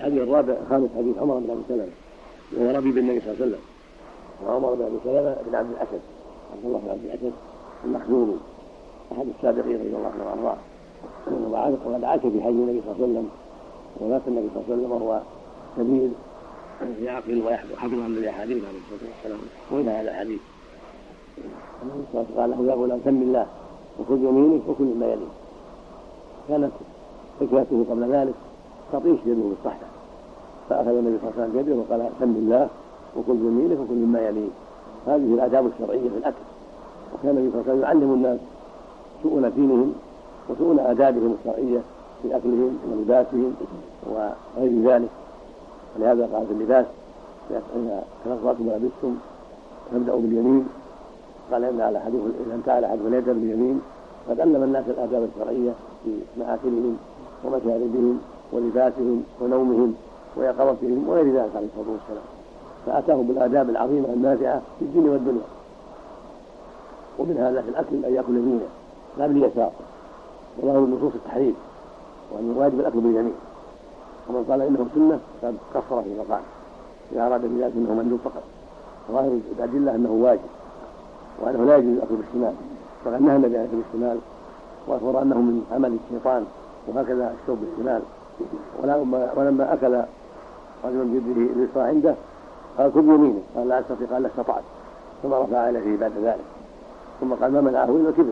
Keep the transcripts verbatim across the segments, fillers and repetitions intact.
الحديث الرابع خامس حديث عمر بن ابي سلمه وهو ربيب النبي صلى الله عليه وسلم، وعمر بن ابي سلمه بن عبد الاسد عبد الله بن عبد الاسد المخزومي احد السابقين رضي الله عنه وارضاه، وقد عاش في حي النبي صلى الله عليه وسلم، ومات النبي صلى الله عليه وسلم وهو كبير يعقل وحفظ عن الاحاديث عليه الصلاه والسلام. وإلى هذا الحديث النبي صلى الله عليه وسلم قال له: يا غلام سم الله وخذ يمينك وكل مما يليك. كانت حكايته قبل ذلك تطيش يده بالصحة، فأخذ النبي صلى الله عليه وسلم بيده وقال: سم الله وكل يمينك وكل مما يليك. هذه الآداب الشرعية في الأكل، وكان النبي صلى الله عليه وسلم يعلم الناس شؤون دينهم وشؤون آدابهم الشرعية في أكلهم ولباسهم وغير ذلك. ولهذا قال في اللباس: إذا تنظرتم ولبستم فابدأوا باليمين. قال إن على حديث إذا انتهى على حديث ليس باليمين. قد علم الناس الآداب الشرعية في مآكلهم ومشاربهم ولباسهم ونومهم ويقظتهم وغير ذلك عليه الصلاة والسلام، فأتاهم بالآداب العظيمة النافعة في الدين والدنيا. ومن هذا في الأكل أن يأكل يمينه لا باليسار، وله نصوص التحريم وأن الواجب الأكل باليمين. ومن قال إنه سنة فقد قصر في مقام إذا أراد بذلك أنه مندوب فقط، وظاهر الأدلة أنه واجب وأنه لا يجوز الأكل بالشمال، فقد نهى النبي عن الأكل بالشمال وأخبر أنه من عمل الشيطان، وهكذا الشرب بالشمال. ولما أكل رجل بيده اليسرى عنده قال: كل يمينه. قال: لا أستطيع. قال: لا استطعت. ثم رفع إليه بعد ذلك، ثم قال: ما منعه إلا الكبر.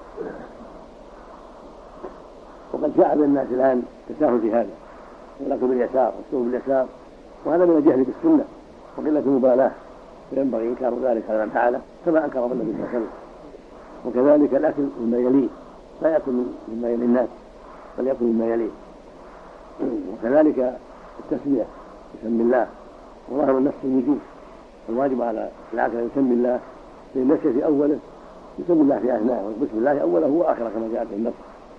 وقد شاع بين الناس الآن تساهل في هذا، والأكل باليسار والشرب باليسار، وهذا من الجهل بالسنة وقلة المبالاة، فينبغي إنكار ذلك على من فعله كما أنكر النبي صلى الله عليه وسلم. وكذلك الأكل مما يليه، لا يأكل مما يلي الناس بل يأكل مما يليه. وكذلك التسمية بسم الله، وظهر النفس الوجوب، الواجب على العاكل أن يسمي الله في النفس في أوله، يسمي الله في أثناءه، بسم الله أوله وآخره كما جاء في النص.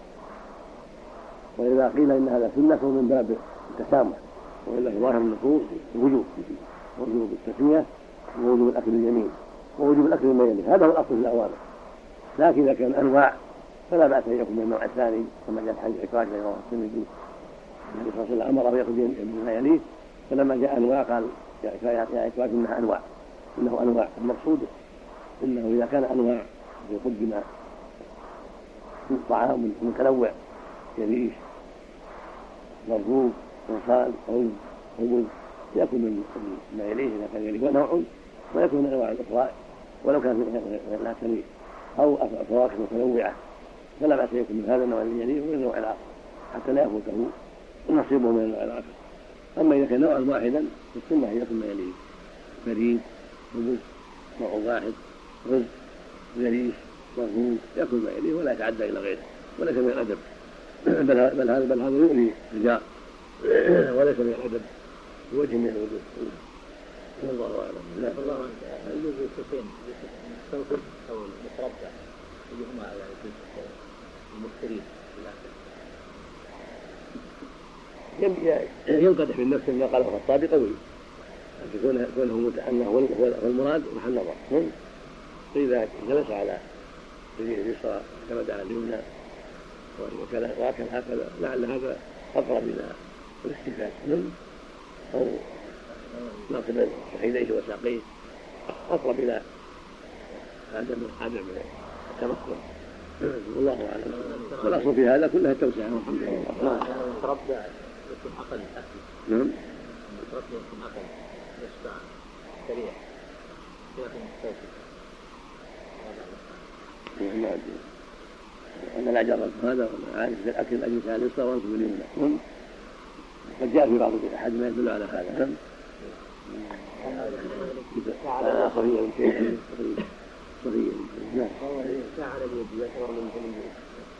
وإذا قيل إن هذا سنة فمن باب التسامح، وإلا في ظاهر النصوص الوجوب، وجوب التسمية ووجوب الأكل اليمين ووجوب الأكل مما يليه. هذا هو الأصل في الأوامر. لكن إذا كان أنواع فلا بأس أن يكون من النوع الثاني كما جاء في حديث عكاش بين رواه الترمذي النبي صلى الله عليه وسلم أمره يأكل مما يليه، فلما جاء أنواع قال: يا عكاش إنها أنواع، إنه أنواع. المقصود إنه إذا كان أنواع يقدم من طعام متنوع يريش مرغوب وصال رز خبز يأكل من ما يليه إذا كان يليه نوع، ويأكل من الأنواع الأخرى ولو كان لا تليه، أو فواكه متنوعة، فلا بأس يأكل من هذا النوع الذي يليه ومن النوع الآخر حتى لا يفوته نصيبه من النوع الآخر. أما إذا كان نوعا واحدا فالسنة يأكل ما يليه: فريد، خبز، نوع واحد، رز، يريش، مرغوب، يأكل ما يليه ولا يتعدى إلى غيره، وليس من الأدب بل, بل هذا بل هذا يؤذي الرجال وليس من الأدب بوجه من الوجوه. الله أعلم. لا الله عنك يوجد شيئين التوكل أو المتربع أيهما يعني المفترين ينقدح من نفسه ما قاله الخطابي قوي، كونه متعنى هو المراد محل نظر. فإذا جلس على اليسرى اعتمد على اليمنى وكان هكذا لعل هذا أقرب إلى الاستفادة، أو ناقض فخذيه وساقيه أقرب إلى عدم عدم التمكن. والله أعلم. والأصل في هذا كلها التوسعة والحمد لله. تربع يكون أقل أكل. نعم. تربع يكون أقل يشبع سريع. لكن التوسع. ما أدري. أنا لا جربت هذا عارف الأكل الأجنس على اليسرى وأنصب اليمنى. قد جاء في بعض الأحاديث ما يدل على هذا. أنا صغير من شيء صغير. نعم. على اليد يعتبر من الجنين.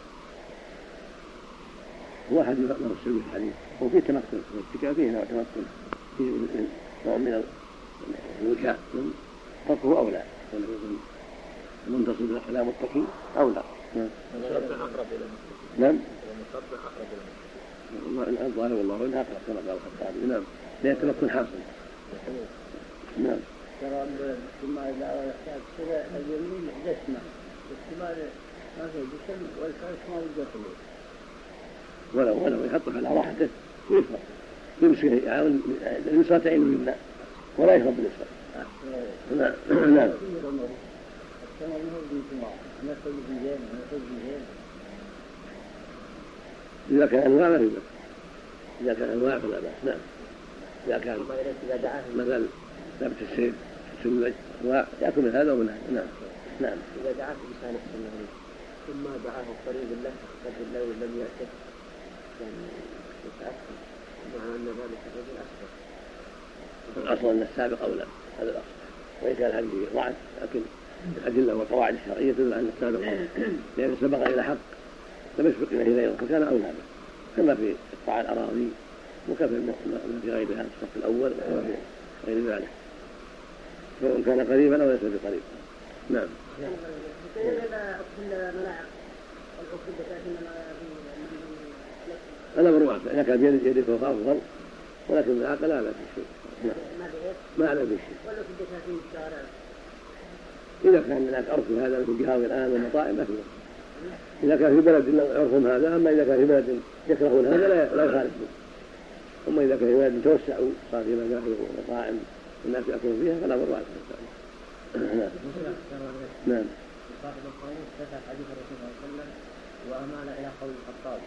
واحد له السلوك الحديث وفيه تمكن، والاتكاء فيه نوع تمكن، فيه نوع من الوكاء، حقه أولى. المنتصر على متقي أولى. المصبح أقرب إلى نعم. المصبح أقرب إلى الظاهر والله إنها أقرب كما قال الخطابي. نعم. لا يتمكن حاصل. نعم. ترى الشمال لا يحتاج كذا اليمين جسمه، الشمال ما في جسم والشمال ما يجسمه. ولو ولو يحطه على راحته ويفرق يمسك يعاون اليسرى تعين اليمنى ولا يخرب باليسرى. نعم نعم. إذا كان أنواع ما في بأس، إذا كان أنواع فلا بأس. نعم. إذا كان مثل ثبت السيف السلج أنواع يأكل من هذا ومن هذا. نعم نعم. إذا دعاه بإنسان السنة ثم دعاه قريب له قد لو لم يأتي يعني يتأثر مع أن ذلك الرجل أسبق. الأصل أن السابق أولى، هذا الأصل. وإن كان هذه ضعف لكن الأدلة والقواعد الشرعية تدل أن السابق أولى، لأن سبق إلى حق لم يسبق إليه غيره فكان أولى به، كما في قطاع الأراضي وكما في غيرها الصف الأول وكما في غير ذلك، سواء كان قريبا أو ليس بقريب. نعم. الأمر واسع، إذا كان بيد يدك فهو أفضل، ولكن العاقل لا بأس بالشيء. ما على بالشيء. إذا كان هناك عرف هذا في القهاوي الآن والمطاعم ما في بأس. إذا كان في بلد عرفهم هذا، أما إذا كان في بلد يكرهون هذا لا لا يخالف به. أما إذا كان في بلد توسعوا صار في مقاهي ومطاعم الناس يأكلون فيها فلا أمر واسع. نعم. نعم. صاحب القانون فتح حديث الرسول صلى الله عليه وسلم وأمال إلى قول الخطاب.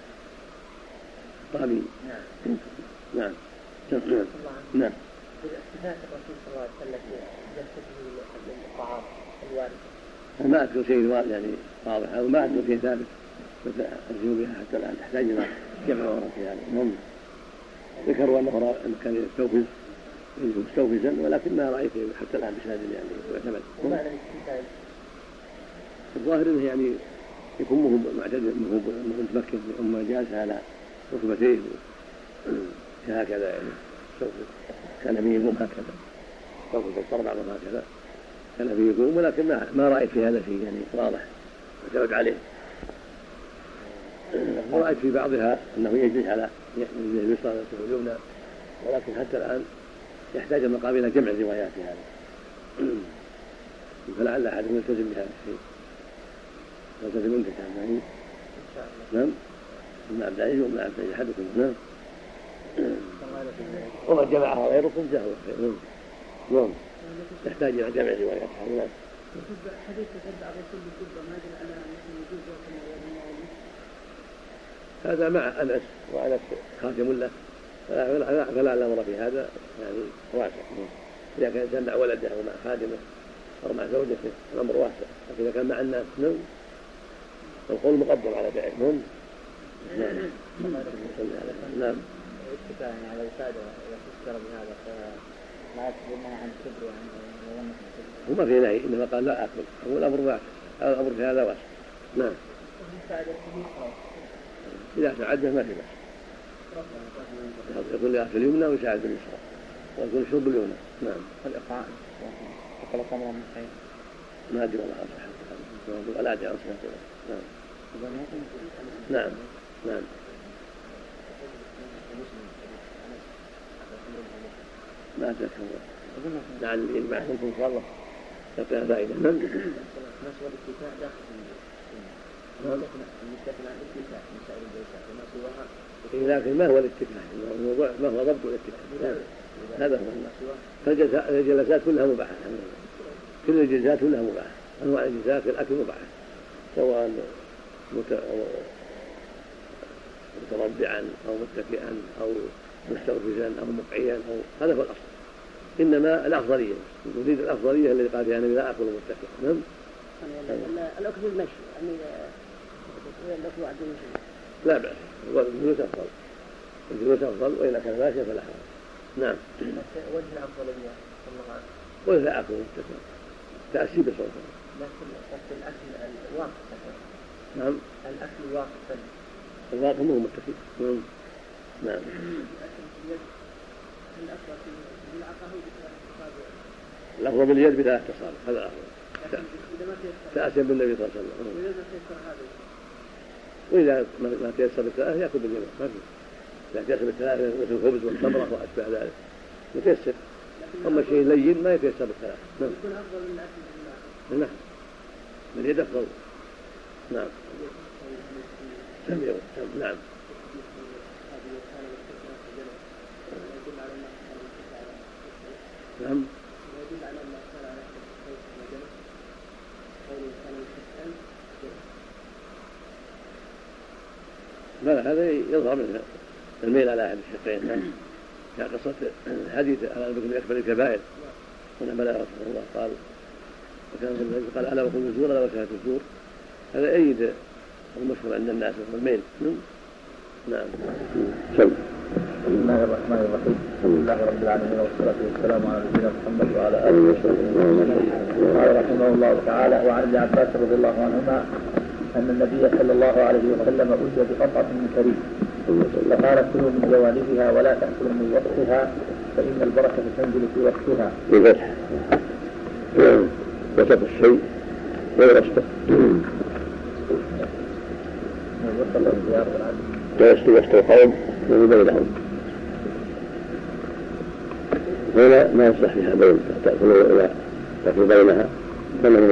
طابين. نعم. نعم. نعم. نعم. صفات الرسول صلى الله عليه وسلم في جلسته للطعام الوارد. ما أذكر شيء يعني واضح أو ما أذكر شيء ثابت أرجو بها حتى الآن تحتاج إلى جمع ورقة يعني. هم ذكروا أنه كان يستوفز مستوفزا ولكن ما رأيت حتى الآن بسند يعني يعتمد. ومعنى الاستنتاج الظاهر انه يعني يكون مهم معتدل مهم متمكن اما جالس على ركبتيه هكذا يعني سوف كان فيه يقوم هكذا سوف تضطر بعضهم هكذا كان فيه يقوم ولكن ما ما رايت في هذا شيء يعني واضح اعتمد عليه. ورأيت في بعضها انه يجلس على يجلس اليسرى واليمنى ولكن حتى الان يحتاج المقام الى جمع الروايات في هذا فلعل احدهم يلتزم بهذا الشيء. يلتزم انت كان نعم ابن عبد العزيز وابن عبد العزيز احدكم. نعم. ومن جمعها غيركم جهل خير. نعم. يحتاج الى جمع الروايات. نعم. حديث تتبع الرسول بالكبر ما يدل على انه يجوز وكما هذا مع انس وانس خاتم له فلا فلا الامر في هذا يعني واسع. اذا كان الانسان مع ولده او مع خادمه او مع زوجته الامر واسع لكن اذا كان مع الناس نعم القول مقدم على فعلهم. نعم. نعم. اتفاق على الوسادة يفسر بهذا فما يكتب منها عن كبر وعن وما في نهي إنما قال لا أكل هو الأمر واسع الأمر في هذا واسع. نعم. إذا تعدى ما في بأس يكون لها في اليمنى ويساعد باليسرى ويكون الشرب باليمنى. نعم. الإقراء وقال قمر من حي ما أدري والله أصبح ولا أدري أصبح. نعم. نعم. نعم. ما أتذكر لعل يجمع لكم إن شاء الله تبقى فائدة. نعم. نسوى الاتفاق داخل المستثنى عن الاتفاق من سائر الجلسات وما سواها. لكن ما هو الاتفاق؟ ما هو ضبط الاتفاق؟ هذا هو فالجلسات كلها مباحة. كل الجلسات كلها مباحة. أنواع الجلسات في الأكل مباحة سواء متربعا أو متكئا أو مستوفزا أو مقعيا أو هذا هو الأصل. إنما الأفضلية نريد الأفضلية التي قال فيها النبي لا أكل متكئا. نعم. الأكل المشي يعني الأكل عند المشي لا بأس الجلوس أفضل الجلوس أفضل وإذا كان ماشيا فلا حرج. نعم. وجه الأفضلية ولا أكل متكئا تأسيب صوته لكن الأكل واقفا. نعم. الأكل واقفا الواقف هو متكئ. نعم. نعم. الأفضل باليد بثلاث تصابع هذا الأفضل تأسيا بالنبي صلى الله عليه وسلم. وإذا ما تيسر بالثلاث يأكل باليمين ما في. إذا تيسر بالثلاث مثل الخبز والتمرة وأشبه ذلك يتيسر. أما شيء لين ما يتيسر بالثلاث. نعم. نعم. باليد أفضل. نعم. سمعوا. نعم. نعم. لا هذا يظهر منها الميل على أحد الشقين كقصة الحديث على الركن الأكبر الكبائر هنا بلغ رسول الله قال وكان الذي قال ألا وقل الزور ألا وشهادة الزور هذا أيد المشهور عند الناس وهو الميل. نعم. بسم الله الرحمن الرحيم. الحمد لله رب العالمين والصلاة والسلام على نبينا محمد وعلى آله وصحبه وسلم. قال رحمه الله تعالى وعن ابن عباس رضي الله عنهما أن النبي صلى الله عليه وسلم أتي بقطعة من كريم فقال كلوا من جوانبها ولا تأكلوا من وسطها فإن البركة تنزل في وسطها. بفتح وسط الشيء ووسطه. ويسطي وسط القوم ومن بينهم هنا ما يصلح فيها بين تأكلوا إلى تأكلوا بينها فنه.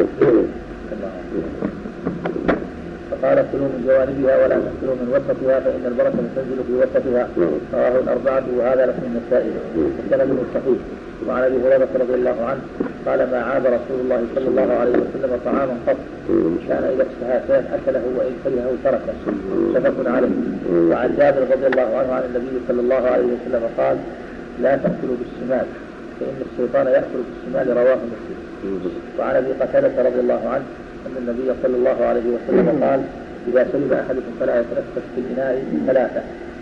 فقال كلوا من جوانبها ولا تأكلوا من وسطها فإن البركة تنزل في وسطها. رواه الأربعة وهذا لفظ النسائي وسنده صحيح. وعن أبي هريرة رضي الله عنه قال ما عاب رسول الله صلى الله عليه وسلم طعاما قط كان إذا اشتهى شيئا أكله وإن كرهه تركه متفق عليه. وعن جابر رضي الله عنه عن النبي صلى الله عليه وسلم قال لا تأكلوا بالشمال فإن الشيطان يأكل بالشمال. رواه مسلم. وعن أبي قتادة رضي الله عنه أن النبي صلى الله عليه وسلم قال إذا شرب أحدكم فلا يتنفس في الإناء ثلاثة.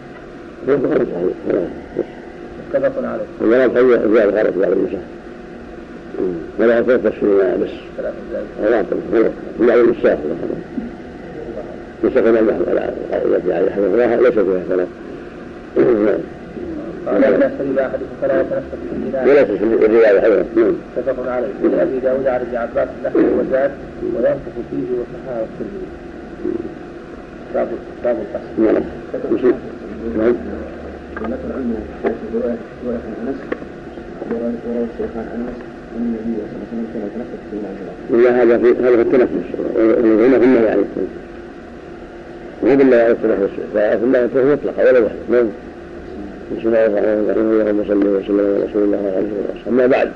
متفق عليه. ولا تهيئ زيادة غلط بعد المسح ولا يتنفس في الإناء بس ولا تنفس إلا بالمساح مسحنا التي على حفظها ليس فيها ثلاث. قال إذا شرب أحدكم فلا يتنفس في الإناء ولا تسلم الرواية حلوة. متفق عليه. ولأبي داود عن ابن عباس نحو وزاد وينفخ فيه وصححه الترمذي. باب باب القسم. نعم. ونقل عنه رواية رواية أنس ورواية الشيخان أنس أن النبي صلى الله عليه وسلم كان يتنفس في المعزلة. لا هذا في هذا في التنفس وهنا في النهي عن التنفس وهو بالله على التنفس فالله يتنفس مطلقا ولا وحده. نعم. بسم الله الرحمن الرحيم. اللهم صل وسلم على رسول الله وعلى اله وصحبه. أما بعد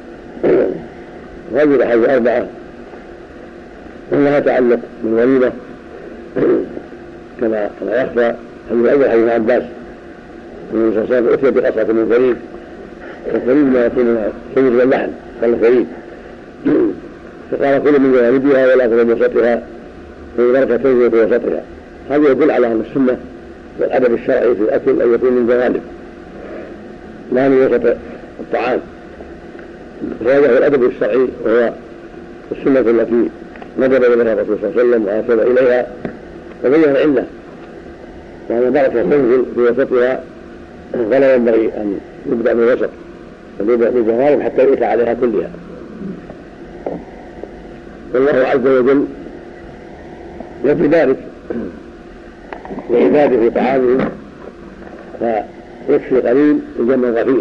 هذه الأحاديث أربعة وأنها تعلق بالوليمة كما كما يخفى حديث أول حديث عباس النبي صلى الله عليه وسلم أتي بقصعة من فريد والفريد ما يكون خبز واللحم قال الفريد فقال كل من جوانبها ولا تكن من وسطها فالبركة تنزل في وسطها. هذا يدل على أن السنة والأدب الشرعي في الأكل أن يكون من جوانب لا من وسط الطعام. هذا هو الأدب الشرعي وهو السنة التي ندب إليها الرسول صلى الله عليه وسلم وأرشد إليها وبين العلة وأن البركة تنزل في وسطها فلا ينبغي أن يبدأ من الوسط بل يبدأ من الجوانب حتى يؤتى عليها كلها. والله عز وجل يفي ذلك وعباده في طعامهم فيكفي قليل يجمع غفير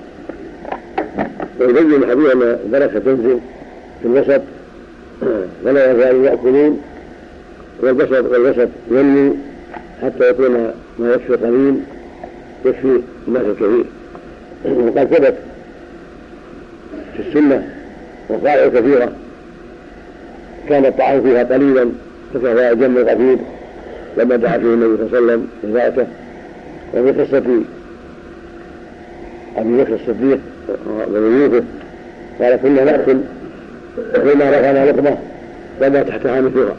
ويبين حديث أن البركة تنزل في الوسط فلا يزال يأكلون والبسط والوسط ينمو حتى يكون ما يكفي قليل يكفي الناس الكثير. وقد ثبت في السنة وقائع كثيرة كان الطعام فيها قليلا فكان يجمع غفير لما دعا فيه النبي صلى الله عليه وسلم لذاته. وفي قصة أبي بكر الصديق وضيوفه قال كنا نأكل وفيما رفعنا لقمة وما تحتها مثلها.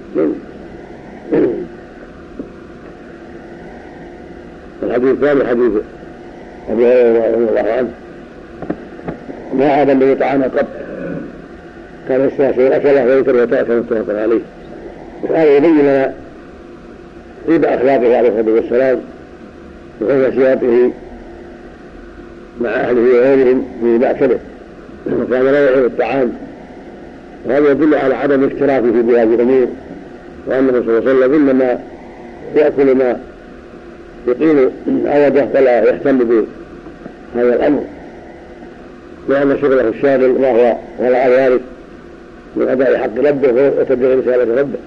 الحديث الثاني حديث أبي هريرة رضي الله عنه ما عاد الذي طعام قط كان يستهزئ أكله ويكره وتأكل متفق عليه. وهذا يبين لنا طيب أخلاقه عليه الصلاة والسلام وحسن سياقه مع أهله وغيرهم في مأكله وكان لا يعيب الطعام. وهذا يدل على عدم اكترافه في بهذه الأمور وأنه صلى الله عليه وسلم إنما يأكل ما يقيل عوده فلا يهتم بهذا الأمر لأن شغله الشاغل ما هو وراء ذلك من أداء حق ربه وتبليغ رسالة ربه.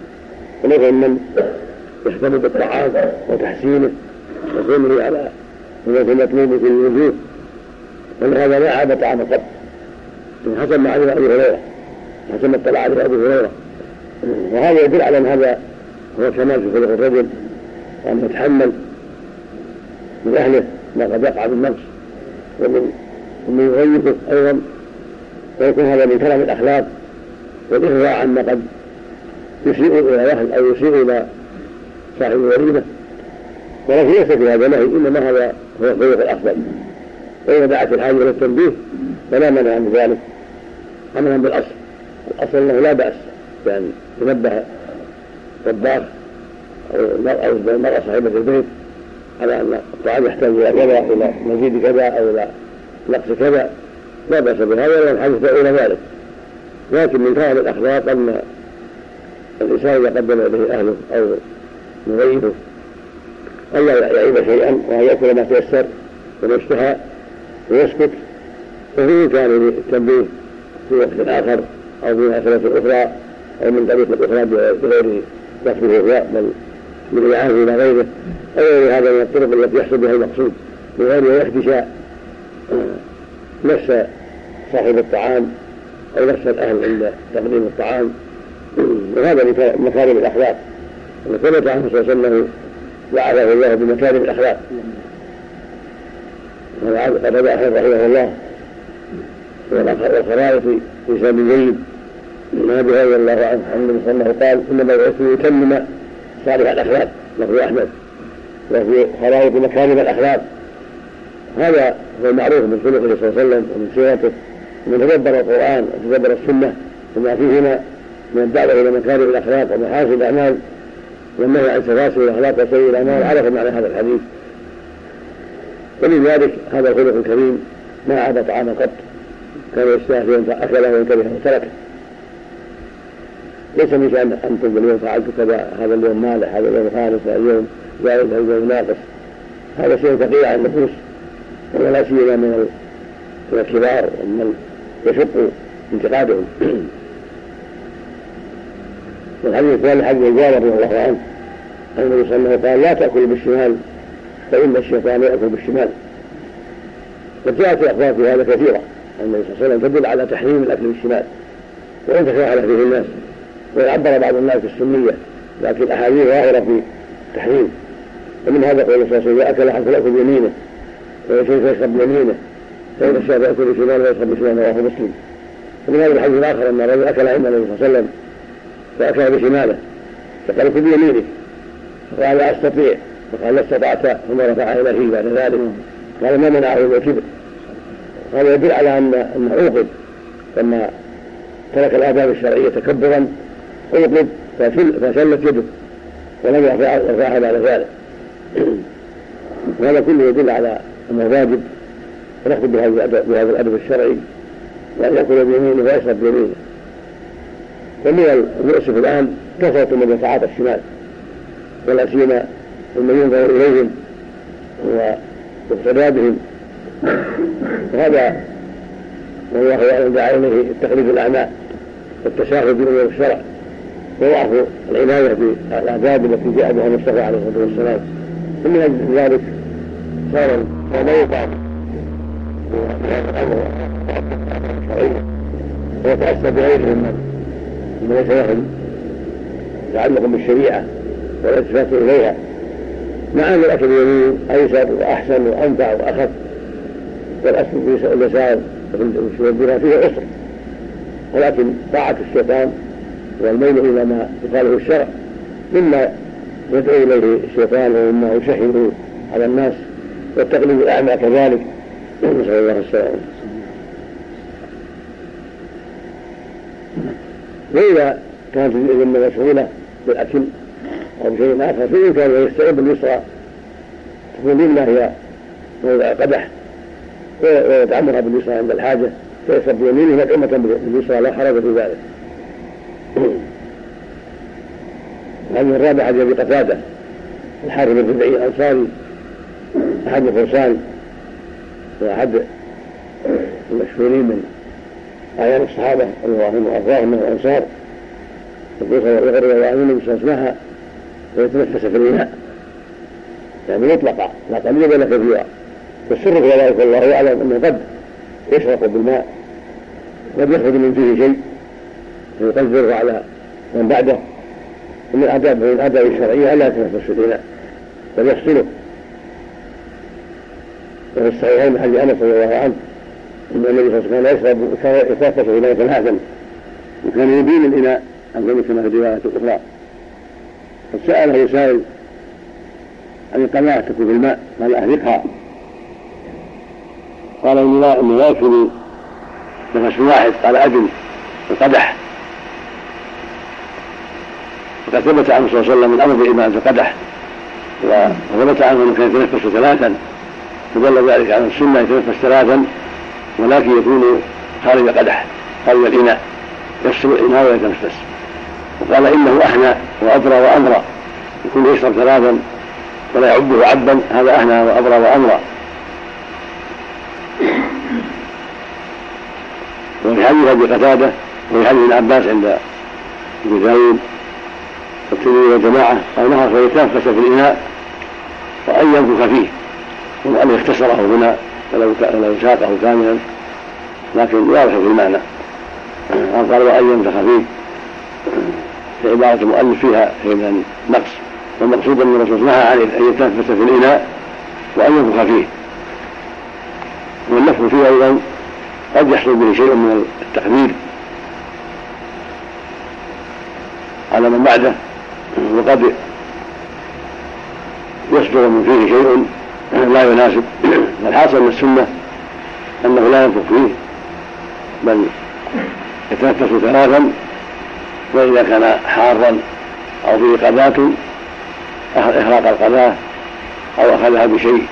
ولكن من يهتم بالطعام وتحسينه وكونه على وليس مطلوب في الوجوه، ولهذا لا عاب طعام قط حسب ما علم ابي هريره، حسب ما اطلع عليه ابي هريره. وهذا يدل على ان هذا هو كمال في خلق الرجل، وان يتحمل من اهله ما قد يقع بالنفس ومن ومن يغيبه ايضا، ويكون هذا من كلام الاخلاق والاغراء عما قد يسيء الى واحد او يسيء الى صاحب الوليمه. ولكن ليس في هذا نهي، انما هذا هو الخلق الافضل. واذا دعت الحاجه الى التنبيه فلا مانع من ذلك عملا بالاصل. الاصل انه لا باس يعني ينبه الطباخ او المراه صاحبه البيت على ان الطعام يحتاج الى كذا، الى مزيد كذا او الى نقص كذا، لا باس بهذا ولا الحاجه الى ذلك. لكن من كلام الاخلاق ان الانسان اذا قدم اليه اهله او مغيبه الا يعيب شيئا وان ياكل ما تيسر وما اشتهى ويسكت، وفي كان التنبيه في وقت اخر او في مساله اخرى او من طريق اخرى بغير قصده الرياء بل بالإعانة الى غيره او غير هذا من الطرق التي يحصل بها المقصود من غير احتشاء نفس صاحب الطعام او نفس الاهل عند تقديم الطعام. وهذا من مكارم الاخلاق، وثبت عنه صلى الله عليه وسلم وعده الله بمكارم الاخلاق. قد رضى احمد رحمه الله والخرائط في سبيل زيد من ابي رضي الله عنه عن النبي صلى الله عليه وسلم قال انما بعثت ليتمم صالح الاخلاق، لفظ احمد، وفي خرائط مكارم الاخلاق. هذا هو المعروف من خلقه صلى الله عليه وسلم ومن سيرته ومن تدبر القران وتدبر السنه وما فيهما من الدعوه الى مكارم الاخلاق ومحاسن الاعمال والنهي عن سفاسف الاخلاق وسيء الاعمال عرف معنى هذا الحديث. ولذلك هذا الخلق الكريم ما عاب طعاما قط، كان يستهزئ ان اكله وانتبه وتركه. ليس من شأن ان تقول اليوم فعلت كذا، هذا اليوم مالح، هذا اليوم خالص، هذا اليوم زائد، هذا اليوم ناقص. هذا شيء ثقيل على النفوس ولا سيما من الكبار ومن يشق انتقادهم. والحديث الثاني حديث جابر رضي الله عنه أن النبي صلى الله عليه وسلم قال لا تأكل بالشمال فإن الشيطان يأكل بالشمال. وجاءت الأخبار في هذا كثيرة أن النبي صلى الله عليه وسلم تدل على تحريم الأكل بالشمال وإن تساهل فيه الناس، ويعبر بعض الناس بالسنية، لكن الأحاديث ظاهرة في تحريم. ومن هذا قول صلى الله عليه وسلم أكل أحد فليأكل بيمينه ويشرب فيشرب بيمينه، فإن الشيطان يأكل بالشمال ويشرب بالشمال، رواه مسلم. ومن هذا الحديث الآخر أن الرجل أكل عند النبي صلى الله عليه وسلم فأكل بشماله فقال كل بيمينه، فقال لا أستطيع، فقال لا استطعت، ثم رفعها إلى فيه بعد ذلك. قال ما منعه إلا الكبر. هذا يدل على أن أنه أوقد لما ترك الآداب الشرعية تكبرا، أوقد فشلت يده ولم يرفعها بعد ذلك. وهذا كله يدل على أنه واجب ونأخذ بهذا الأدب الشرعي، وأن يأكل بيمينه ويشرب بيمينه. ومن المؤسف الآن كثرة من يتعاطى الشمال، ولا سيما ممن ينظر إليهم واقتدى بهم، وهذا والله يعلم دعا إليه التقليد الأعمى والتساهل بأمور الشرع وضعف العناية بالآداب التي جاء بها المصطفى عليه الصلاة والسلام. ومن أجل ذلك صار لا يفعل بهذا الأمر الشرعي ويتأسى بغيرهم من ليس لهم تعلق بالشريعة والالتفات إليها، مع أن الأكل اليمين أيسر وأحسن وأنفع وأخف، والأسل في اليسار والبناء فيه عسر، ولكن طاعة الشيطان والميل إلى ما يقاله الشرع مما يدعو إليه الشيطان ومما يشهده على الناس، والتقليد الأعمى كذلك. نسأل الله السلامة. وإذا كانت الذمة مشغولة بالأكل أو بشيء آخر فإن يستعين باليسرى تكون اليمنى هي موضع قدح ويتعمرها باليسرى عند الحاجة، فيشرب بيمينه مدعومة باليسرى لا حرج في ذلك. هذه الرابعة حديث أبي قتادة الحارث بن ربيعي الأنصاري أحد الفرسان وأحد المشهورين من أعيان الصحابة رضي الله عنهم وأرضاهم من الأنصار، يقول الله عنه النبي صلى الله عليه وسلم ويتنفس في الإناء يعني مطلقة لا قليلا ولا كثيرا، والسر في ذلك والله يعلم أنه قد يشرق بالماء، قد يخرج من فيه شيء فيقدره على من بعده. ومن الآداب من الآداب الشرعية ألا يتنفس الإناء بل يفصله. وفي الصحيحين من حديث أنس رضي الله عنه أن النبي صلى الله عليه وسلم يشرب وكان يتنفس في إناء ثلاثا وكان يبين الإناء أفضل كما في الرواية الأخرى. فسأله سائل عن القناة تكون في الماء قال أهلكها، قال إني لا إني لا يكفي نفس واحد، قال أجل القدح. وقد ثبت عنه صلى الله عليه وسلم من أمر الإيمان في القدح، وثبت عنه أنه كان يتنفس ثلاثا، فدل ذلك على السنة يتنفس ثلاثا ولكن يكون خارج قدح خارج الإناء يفصل الإناء ويتنفس. وقال إنه أهنى وأبرى وأمرى، يكون يشرب ثلاثا ولا يعبه عبا، هذا أهنى وأبرى وأمرى. وفي حديث أبي قتادة وفي حديث ابن عباس عند ابن داود والترمذي والجماعة قال نهى فيتنفس في الإناء وأن ينفخ فيه، وأن يختصره هنا ولو ساقه كاملا لكن واضح في المعنى. قال وأن ينفخ فيه في عبارة المؤلف فيها من نقص، والمقصود أن الرسول نهى عن أن يتنفس في الإناء وأن ينفخ فيه. والنفخ فيه أيضا قد يحصل به شيء من التخدير على من بعده، وقد يصدر من فيه شيء لا يناسب. الحاصل من السنة أنه لا ينفخ فيه بل يتنفس ثلاثا، وإذا كان حارا أو فيه قذاة إحراق القذاة أو أخذها بشيء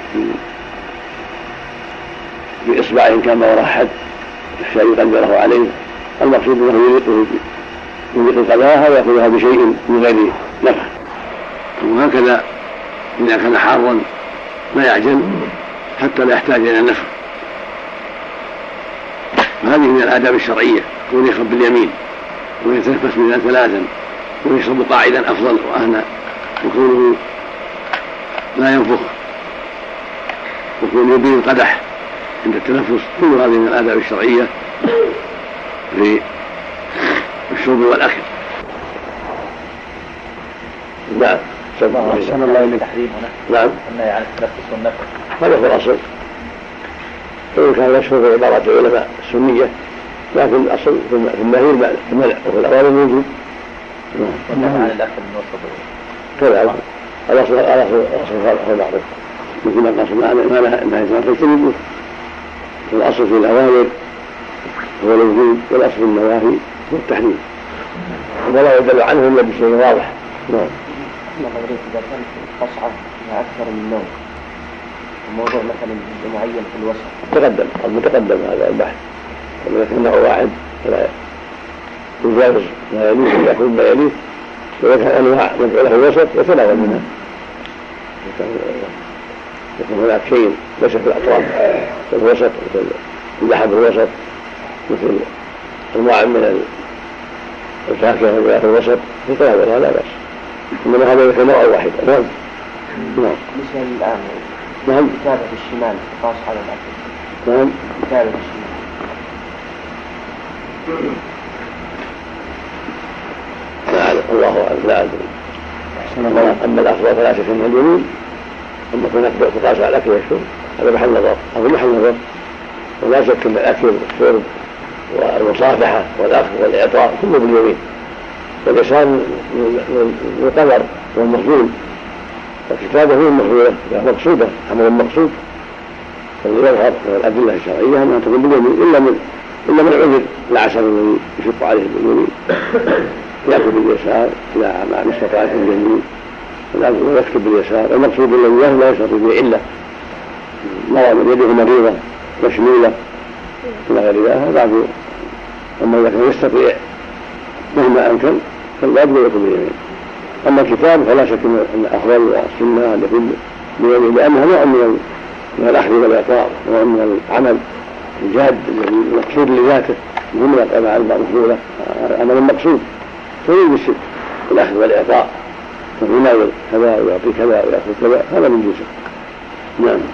بإصبعه كما وراء حد الشيء يقدره عليه، المقصود أنه يليقه يليق القذاة ويأخذها بشيء من غير نفخ. وهكذا إذا كان حارا لا يعجل حتى لا يحتاج إلى النفخ. وهذه من الآداب الشرعية، كون يشرب باليمين ويتنفس منها ثلاثا ويشرب قاعدا أفضل وأهنى، وكونه لا ينفخ وكونه يبين القدح عند التنفس، كل هذه من الآداب الشرعية في الشرب والأكل. نعم. أحسن الله إليك. تحريم هنا. نعم. النهي عن التنفس والنفخ. هذا هو الأصل، فإن كان يشهر في عبارة العلماء السنية، لكن الأصل في النهي المنع وفي الأوامر موجود. والنهي عن الأكل الموسط. كذا الأصل الأصل هو معروف، مثل ما الأصل ما نهي عن تجتنبه. الأصل في الأوامر هو الوجود، والأصل في النواهي هو التحريم، ولا يدل عنه إلا بشيء واضح. نعم. إذا كان قصعة فيها أكثر من نوع، الموضوع مثلا معين في الوسط تقدم المتقدم هذا البحث، وإذا كان نوع واحد فلا يجاوز ما يليه يكون ما يليه، وإذا كان أنواع ندعو له الوسط يتناول منها، يكون هناك شيء ليس في الأطراف في الوسط، مثل اللحم الوسط، مثل أنواع من الفاكهة في الوسط يتناولها لا بأس، إنما هذا يكون نوع واحد. نعم. نعم. مثل الآن نعم. كتابة الشمال تقاس على الأكل. نعم. كتابة الشمال. لا أعلم، الله أعلم، لا أعلم. أما الأفضل فلا شك من اليمين، أما كنا تقاس على الأكل والشرب هذا محل نظر، هذا محل نظر، ولا شك أن الأكل والشرب والمصافحة والأخذ والإعطاء كله باليمين، واليسار من القدر والمخزون، والكتابة هي المخزونة مقصودة، عمل مقصود. فليظهر من الأدلة الشرعية أنها تكون باليمين إلا من إلا من عذر العسل الذي يشق عليه باليمين يأكل باليسار إذا ما استطاع باليمين ويكتب باليسار. المقصود الذي لا يستطيع به علة مرض من يده مريضة مشلولة إلى غير ذلك بعد. أما إذا كان يستطيع مهما أمكن فلا يجب يكون باليمين. أما الكتاب فلا شك أن الأفضل والسنة أن يكون باليمين، لأنها نوع من الأخذ والإعطاء ونوع من العمل الجاد المقصود لذاته، جملة كما علم مفضولة عمل المقصود فيجب الشد الأخذ والإعطاء، فيناول كذا ويعطي كذا ويأخذ كذا، هذا من جنسه. نعم.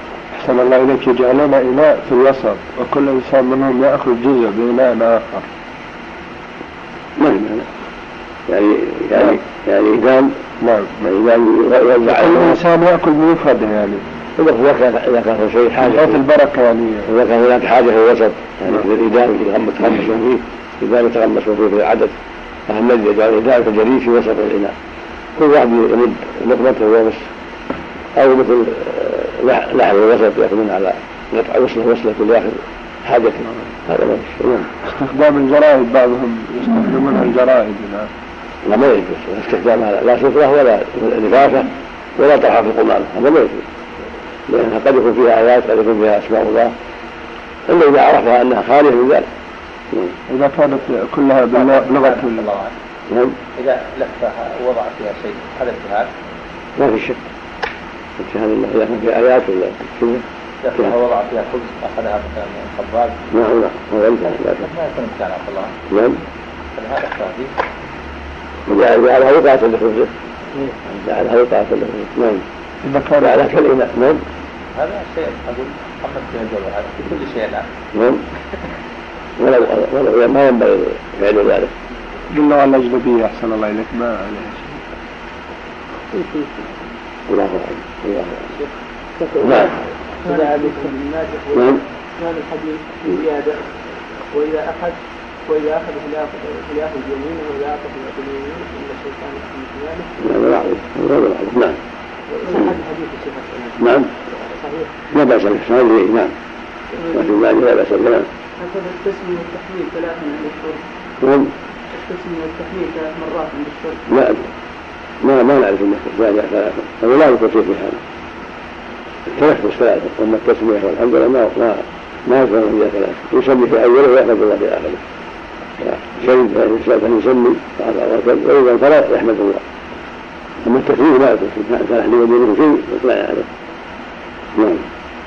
أحسن الله إليك، يجعلون إناء في الوسط وكل إنسان منهم يأخذ جزء بإناء آخر. ما هي معنى يعني يعني يعني إذا نعم يوزع كل إنسان يأكل بمفرده يعني إذا كان شيء حاجة في البركة يعني إذا كان هناك حاجة في الوسط يعني في الإدام يتغمسون فيه إذا يتغمسون فيه في العدد فهم الذي يجعل الإدام في الجليل في وسط الإناء كل واحد يمد لقمته وبس، أو مثل لحم الوسط يأخذون على قطع وصله وصله كل يأخذ حاجته. هذا ما يشتغل. استخدام الجرائد بعضهم يستخدمونها الجرائد لا ما يجوز استخدامها لا سفرة ولا نفاسة ولا طرحة في القمامة، هذا ما يجوز لأنها قد يكون فيها آيات قد يكون فيها أسماء الله إلا إذا عرفها أنها خالية من ذلك. إذا كانت كلها بلغة الله نعم. إذا لفها ووضع فيها شيء هذا اجتهاد ما في شك اجتهاد الله إذا كان فيها آيات ولا سنة لفها ووضع فيها خبز أخذها مثلا من الخباز نعم نعم هذا انتهى ما يكون امتحان عبد الله نعم هذا اختار جعلها وقعة لخبزه جعلها وقعة لخبزه نعم إذا كان جعلها كالإناء نعم هذا شيء أقول محمد فيها الجواب هذا في كل شيء الآن نعم ولو ولو ما ينبغي فعل ذلك بالله على الأجنبية أحسن الله إليك ما عليها شيء. الله أعلم الله أعلم. نعم. هذا الحديث زيادة وإذا أخذ وإذا أخذ فليأخذ يمينه وإذا أخذ باليمين إن الشيطان يحمي شماله. هذا واحد هذا واحد نعم. هذا حديث الشيخ نعم. صحيح. لا بأس به صحيح نعم. لكن ما لا بأس به. هكذا التسمية والتحميل ثلاث من الشرب. نعم. التسمية والتحميل ثلاث مرات من الشرب. لا ما ما نعرف أنه ثلاثة ثلاثة هذا لا يكون في هذا. التنفس ثلاثة أما التسمية والحمد لله ما ما ما يكون إلا ثلاثة يسمي في أوله ويحمد الله في آخره. شيء الإنسان يسمي وإذا فلا يحمد الله. أما التسمية ما يكون كان أحد يدينه شيء يطلع عليه. نعم.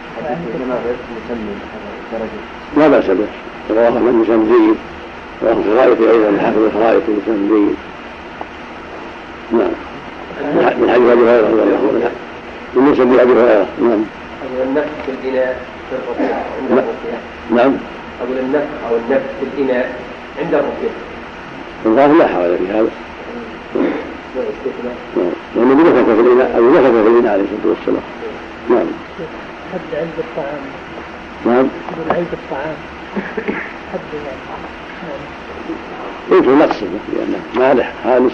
لا بأس به. رواه من يسمى جيد. رواه الخرائط أيضا الحافظ الخرائط يسمى جيد. نعم. من حديث أبي هريرة رضي الله عنه. من يسمى أبي هريرة. نعم. أقول النفس في الإناء في الرقية عند الرقية. نعم. أقول النفس أو النفس في الإناء عند الرقية. الله لا حول في هذا. لأنه بنفخ في الإناء أو نفخ في الإناء عليه الصلاة والسلام. نعم. حد علبة الطعام. نعم. حد علبة الطعام. حد يمكن نقص لأنه مالح خالص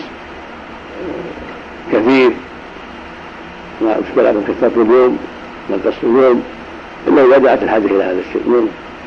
كثير ما أشكل على كثرة اليوم نقص اليوم إلا إذا جاءت الحاجة إلى هذا الشيء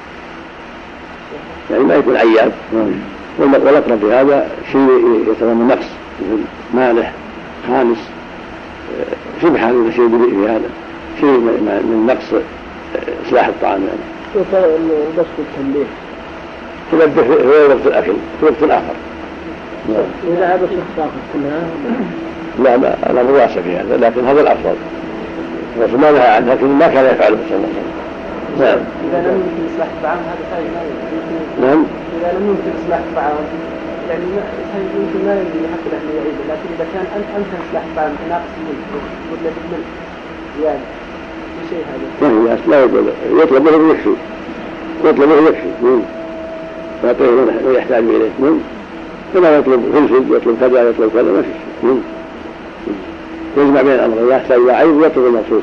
يعني ما يكون عياب. والأقرب في هذا شيء يتضمن نقص مثل مالح خالص شبه هذا الشيء في هذا شيء من نقص إصلاح الطعام يعني. شوف البس التنبيه تنبه في وقت الأكل في وقت آخر. إذا عبس الصافة كلها لا لا أنا مواصل في هذا لكن هذا الأفضل الرسول ما نهى عنه لكن ما كان يفعله صلى الله عليه وسلم. نعم. إذا لم يمكن إصلاح الطعام هذا خير لا يمكن. نعم. إذا لم يمكن إصلاح الطعام يعني يمكن ما يمكن حق الأهل يعيده لكن إذا كان أنت أمكن إصلاح الطعام ناقص الملك ولا بالملك يعني في شيء هذا. ما هي لا يقول يطلب منه يكفي يطلب منه يكفي فأعطيه ما يحتاج إليه نعم. فلا يطلب فلفل يطلب كذا يطلب كذا ما في شيء. يجمع بين الأمر لا يحتاج إلى عين ويطلب المقصود.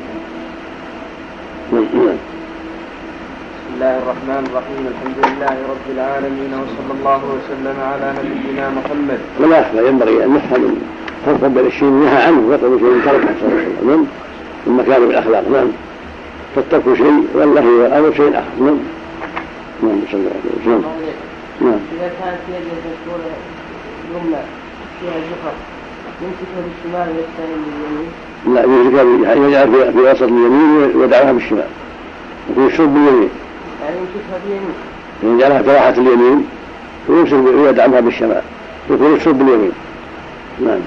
بسم الله الرحمن الرحيم الحمد لله رب العالمين وصلى الله وسلم على نبينا محمد. ولا أخفى ينبغي أن نفهم فرقا بين الشيء نهى عنه ويطلب شيء تركه صلى الله عليه وسلم من مكارم الأخلاق. نعم. فاتقوا شيء والله هو الأمر شيء آخر. نعم. نعم صلى الله عليه وسلم. نعم. إذا كانت يد الدكتور اليمنى فيها زفر يمسكها بالشمال ويستعين باليمين. لا يمسكها يجعل في وسط اليمين ويدعوها بالشمال وفي الشرب باليمين. يعني يمسكها باليمين. يجعلها كراحة اليمين ويمسك ويدعمها بالشمال يكون الشرب باليمين. نعم.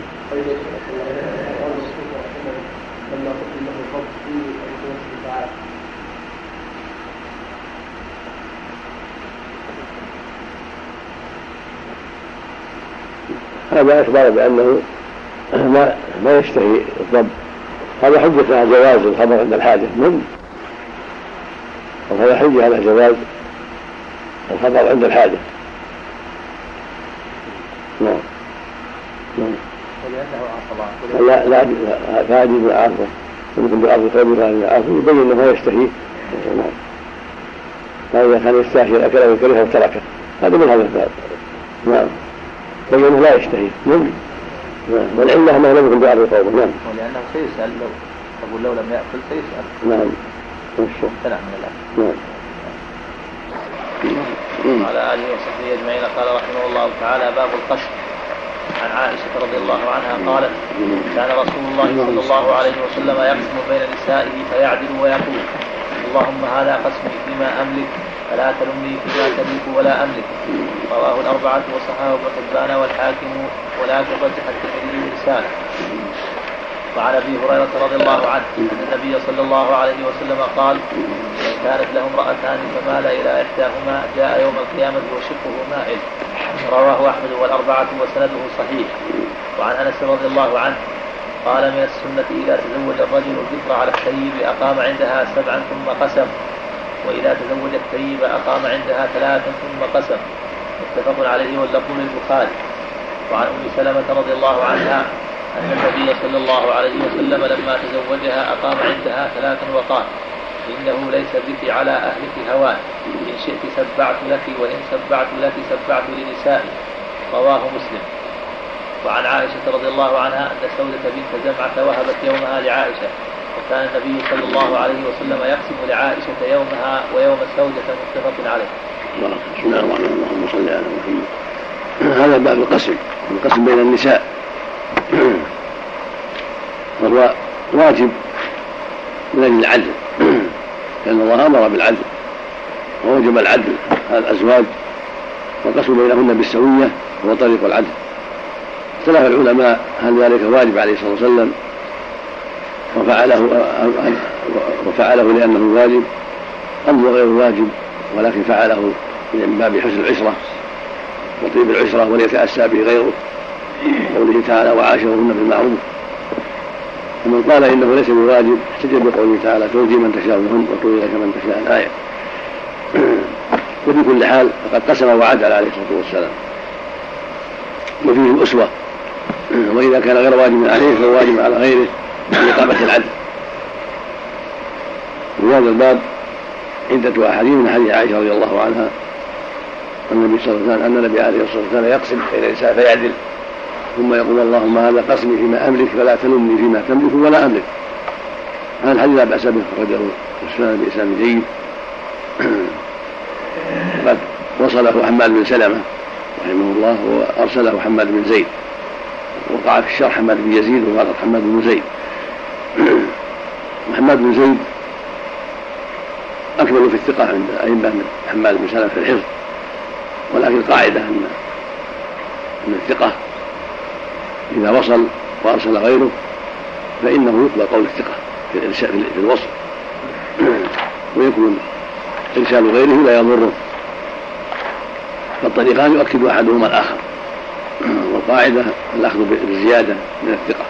هذا أخبر بأنه ما ما يشتهي الضب. هذا حجة على جواز الخمر عند الحاجة من فهو يحج على جواز الخبر عند الحاجة. نعم. نعم. لا لا فهذه بالعارضة يمكن بعرض الخبر فهذه العارضة يبين أنه يشتهيه. نعم. فإذا كان يستهي الأكل ويكرهه وتركه هذا من هذا الباب. نعم. بينه لا يشتهي. نعم. والعلة أنه لم يكن بعرض الخبر. نعم. ولأنه سيسأل لو أقول لو لم يأكل سيسأل. نعم. امتنع من الأكل. نعم. وعلى آله وصحبه أجمعين. قال رحمه الله تعالى: باب القشر. عن عائشة رضي الله عنها قالت: كان رسول الله صلى الله عليه وسلم يقسم بين نسائه فيعدل ويقول: اللهم هذا قسمي فيما أملك فلا تلمني فيما تملك ولا أملك. رواه الأربعة وصححه ابن حبان والحاكم ولكن رجح الترمذي برسالة. وعن ابي هريره رضي الله عنه ان النبي صلى الله عليه وسلم قال: ان كانت له امرأتان فمال الى احداهما جاء يوم القيامه وشقه مائل. رواه احمد والاربعه وسنده صحيح. وعن انس رضي الله عنه قال: من السنه اذا تزوج الرجل البكر على الثيب اقام عندها سبعا ثم قسم، واذا تزوج الثيب اقام عندها ثلاثا ثم قسم. متفق عليه واللفظ للبخاري. وعن ام سلمة رضي الله عنها أن النبي صلى الله عليه وسلم لما تزوجها أقام عندها ثلاثا وقال: إنه ليس بك على أهلك هوان، إن شئت سبعت لك وإن سبعت لك سبعت لنسائي. رواه مسلم. وعن عائشة رضي الله عنها أن سودة بنت زمعة وهبت يومها لعائشة، وكان النبي صلى الله عليه وسلم يقسم لعائشة يومها ويوم سودة. متفق عليه. بسم الله الرحمن الرحيم. اللهم صل على محمد. هذا باب القسم، القسم بين النساء، وهو واجب من أجل العدل، لأن الله أمر بالعدل ووجب العدل على الأزواج، والقسم بينهن بالسوية هو طريق العدل. اختلف العلماء هل ذلك واجب عليه الصلاة والسلام وفعله وفعله لأنه واجب أم غير واجب، ولكن فعله من باب حسن العشرة وطيب العشرة وليتأسى به غيره، قوله تعالى: وعاشرهن بالمعروف. ومن قال إنه ليس بواجب احتج بقوله تعالى: تؤتي من تشاء منهن وتؤتي إليك من تشاء الآية. وفي كل حال فقد قسم وعدل عليه الصلاة والسلام، وفيه الأسوة. وإذا كان غير واجب عليه فهو واجب على غيره لإقامة العدل. وفي هذا الباب عدة أحاديث من حديث عائشة رضي الله عنها النبي صلى الله عليه وسلم أن النبي عليه الصلاة والسلام يقسم بين النساء فيعدل، ثم يقول: اللهم هذا قسمي فيما أملك فلا تلمني فيما تملك ولا أملك. هذا الحديث لا بأس به، أخرجه السنن بإسناد جيد. قد وصله حماد بن سلمة رحمه الله وأرسله حماد بن زيد، وقع في الشرح حماد بن يزيد وغلط حماد بن زيد. محمد بن زيد أكمل في الثقة عند أئمة من حماد بن سلمة في الحفظ، ولكن القاعدة أن الثقة إذا وصل وأرسل غيره فإنه يقبل قول الثقة في الوصل، ويكون إرسال غيره لا يضره، فالطريقان يؤكد أحدهما الآخر، والقاعدة الأخذ بالزيادة من الثقة.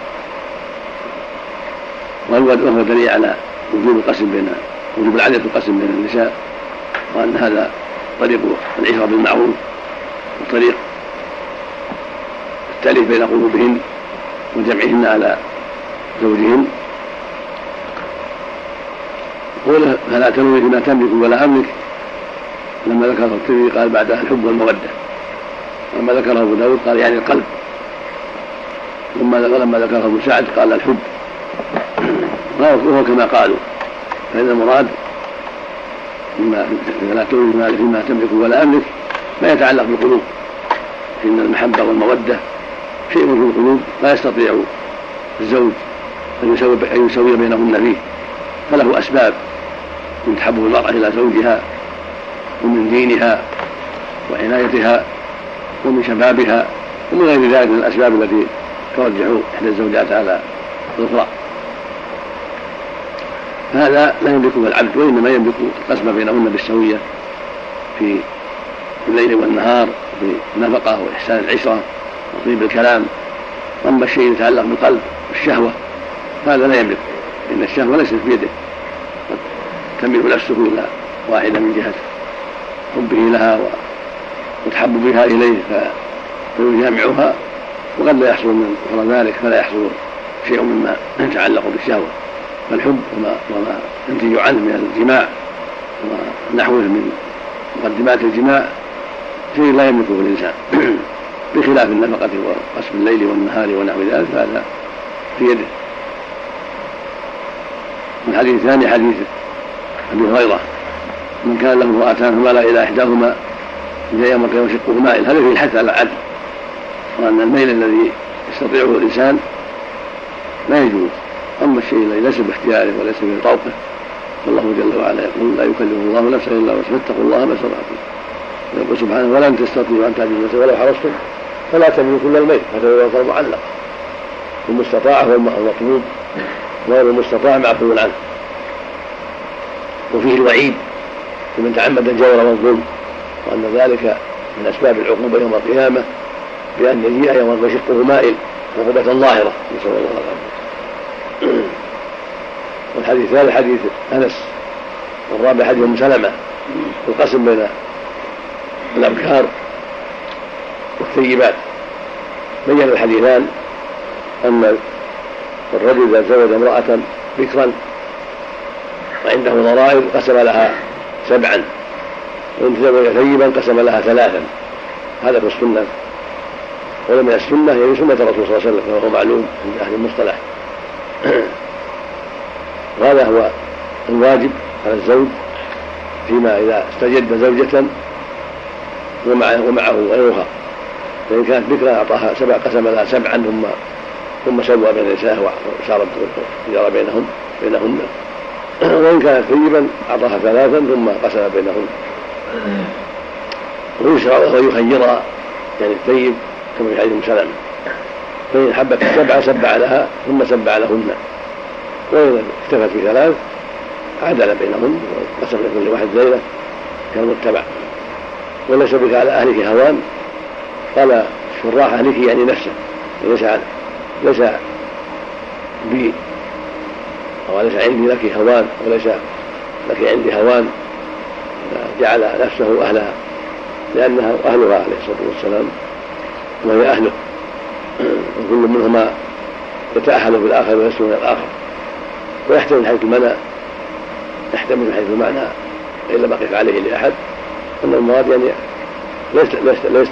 وهو دليل على وجوب القسم بين وجوب العدل القسم بين النساء، وأن هذا طريق العشرة بالمعروف وطريق التأليف بين قلوبهن وجمعهن على زوجهن. قوله فلا تلوي فيما تملك ولا أملك لما ذكره الترمذي قال بعدها الحب والمودة، لما ذكره أبو داود قال يعني القلب، لما ذكره ابن سعد قال الحب، وهو كما قالوا، فإن المراد فلا تلوي فيما تملك ولا أملك ما يتعلق بالقلوب، فإن المحبة والمودة شيء في القلوب لا يستطيع الزوج أن يسوي بينهن فيه، فله أسباب من تحبب المرأة إلى زوجها ومن دينها وعنايتها ومن شبابها ومن غير ذلك من الأسباب التي ترجح إحدى الزوجات على الأخرى. هذا لا يملكه العبد، وإنما يملك القسم بينهن بالسوية في الليل والنهار، في النفقة وإحسان العشرة وطيب الكلام. أما الشيء يتعلق بالقلب والشهوة هذا لا يملك، إن الشهوة ليست بيده، قد تميل نفسه إلى واحدة من جهة حبه لها وتحببها إليه فيجامعها، وقد لا يحصل من وراء ذلك فلا يحصل شيء مما يتعلق بالشهوة. فالحب وما, وما ينتج عنه من الجماع ونحوه من مقدمات الجماع شيء لا يملكه الإنسان بخلاف النفقة وقسم الليل والنهار ونحو ذلك فهذا في يده. الحديث الثاني حديث أبي هريرة: من كان له امرأتان فمال إلى إحداهما جاء يوم القيامة شقه مائل. هذا فيه الحث على العدل، وأن الميل الذي يستطيعه الإنسان لا يجوز. أما الشيء الذي ليس باختياره وليس بطوقه فالله جل وعلا يقول: لا يكلف الله نفسا إلا وسعها، فاتقوا الله ما استطعتم. ويقول سبحانه: ولن تستطيعوا أن تعدلوا المسائل ولو حرصتم فلا تميلوا كل الميل فتذروا الفرض معلق. المستطاع هو المطلوب، غير المستطاع معفو عنه. وفيه الوعيد لمن تعمد الجور والظلم، وأن ذلك من أسباب العقوبة يوم القيامة بأن يجيء يوم يشقه مائل عقوبة ظاهرة، نسأل الله العافية. والحديث الثالث حديث أنس، والرابع حديث أم سلمة القسم بين الأبكار والثيبات. بين الحديثان أن الرجل إذا زوج امرأة بكرا وعنده ضرائر قسم لها سبعا، وإن تزوج ثيبا قسم لها ثلاثا. هذا في السنة، ولم من السنة يعني سنة الرسول صلى الله عليه وسلم وهو معلوم عند أهل المصطلح. وهذا هو الواجب على الزوج فيما إذا استجد زوجة ومعه, ومعه غيرها. فإن كانت بكرا أعطاها سبع قسم لها سبعا ثم ثم سوى بين النساء وصارت تجارة بينهم بينهن. وإن كانت ثيبا أعطاها ثلاثا ثم قسم بينهن. ويشرع له يخيرها يعني الثيب كما في حديث أم سلمة، فإن حبت السبعة سبع لها ثم سبع لهن، وإذا اكتفت بثلاث عدل بينهن وقسم لكل واحد ليلة كالمتبع. وليس بك على أهلك هوان، قال شراح أهلك يعني نفسه، ليس ليس بي أو ليس عندي لك هوان وليس لك عندي هوان، جعل نفسه أهلها لأنها أهلها عليه الصلاة والسلام وهي أهله، وكل منهما يتأهل بالآخر ويسلم من الآخر. ويحتمل حيث المعنى يحتمل حيث المعنى إلا ما قف عليه لأحد أن المراد يعني ليس ليس ليس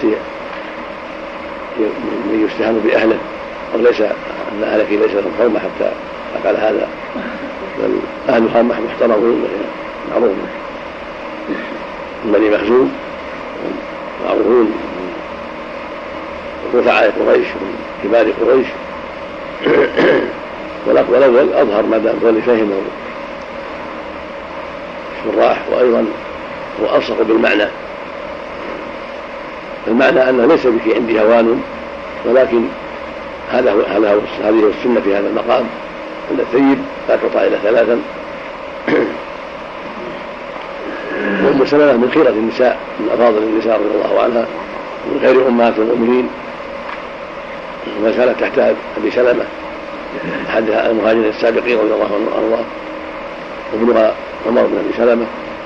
من يستهان بأهله، أو ليس أن أهلك ليس لهم حرمة حتى أفعل هذا، بل أهلها محترمون معروفون من بني مخزوم معروفون رفعاء قريش من كبار قريش. والأول أظهر ما دام هو اللي فهمه الشراح، وأيضا هو ألصق بالمعنى. المعنى أنه ليس بك عندي هوان، ولكن هذا هو هذه السنة في هذا المقام، أن الثيب لا تعطى إلى ثلاثا. وأم سلمة من خيرة النساء، من أفاضل النساء رضي الله عنها، من خير أمهات المؤمنين، وما كانت تحت أبي سلمة أحد المهاجرين السابقين رضي الله عنه وأرضاه، وابنها عمر بن أبي سلمة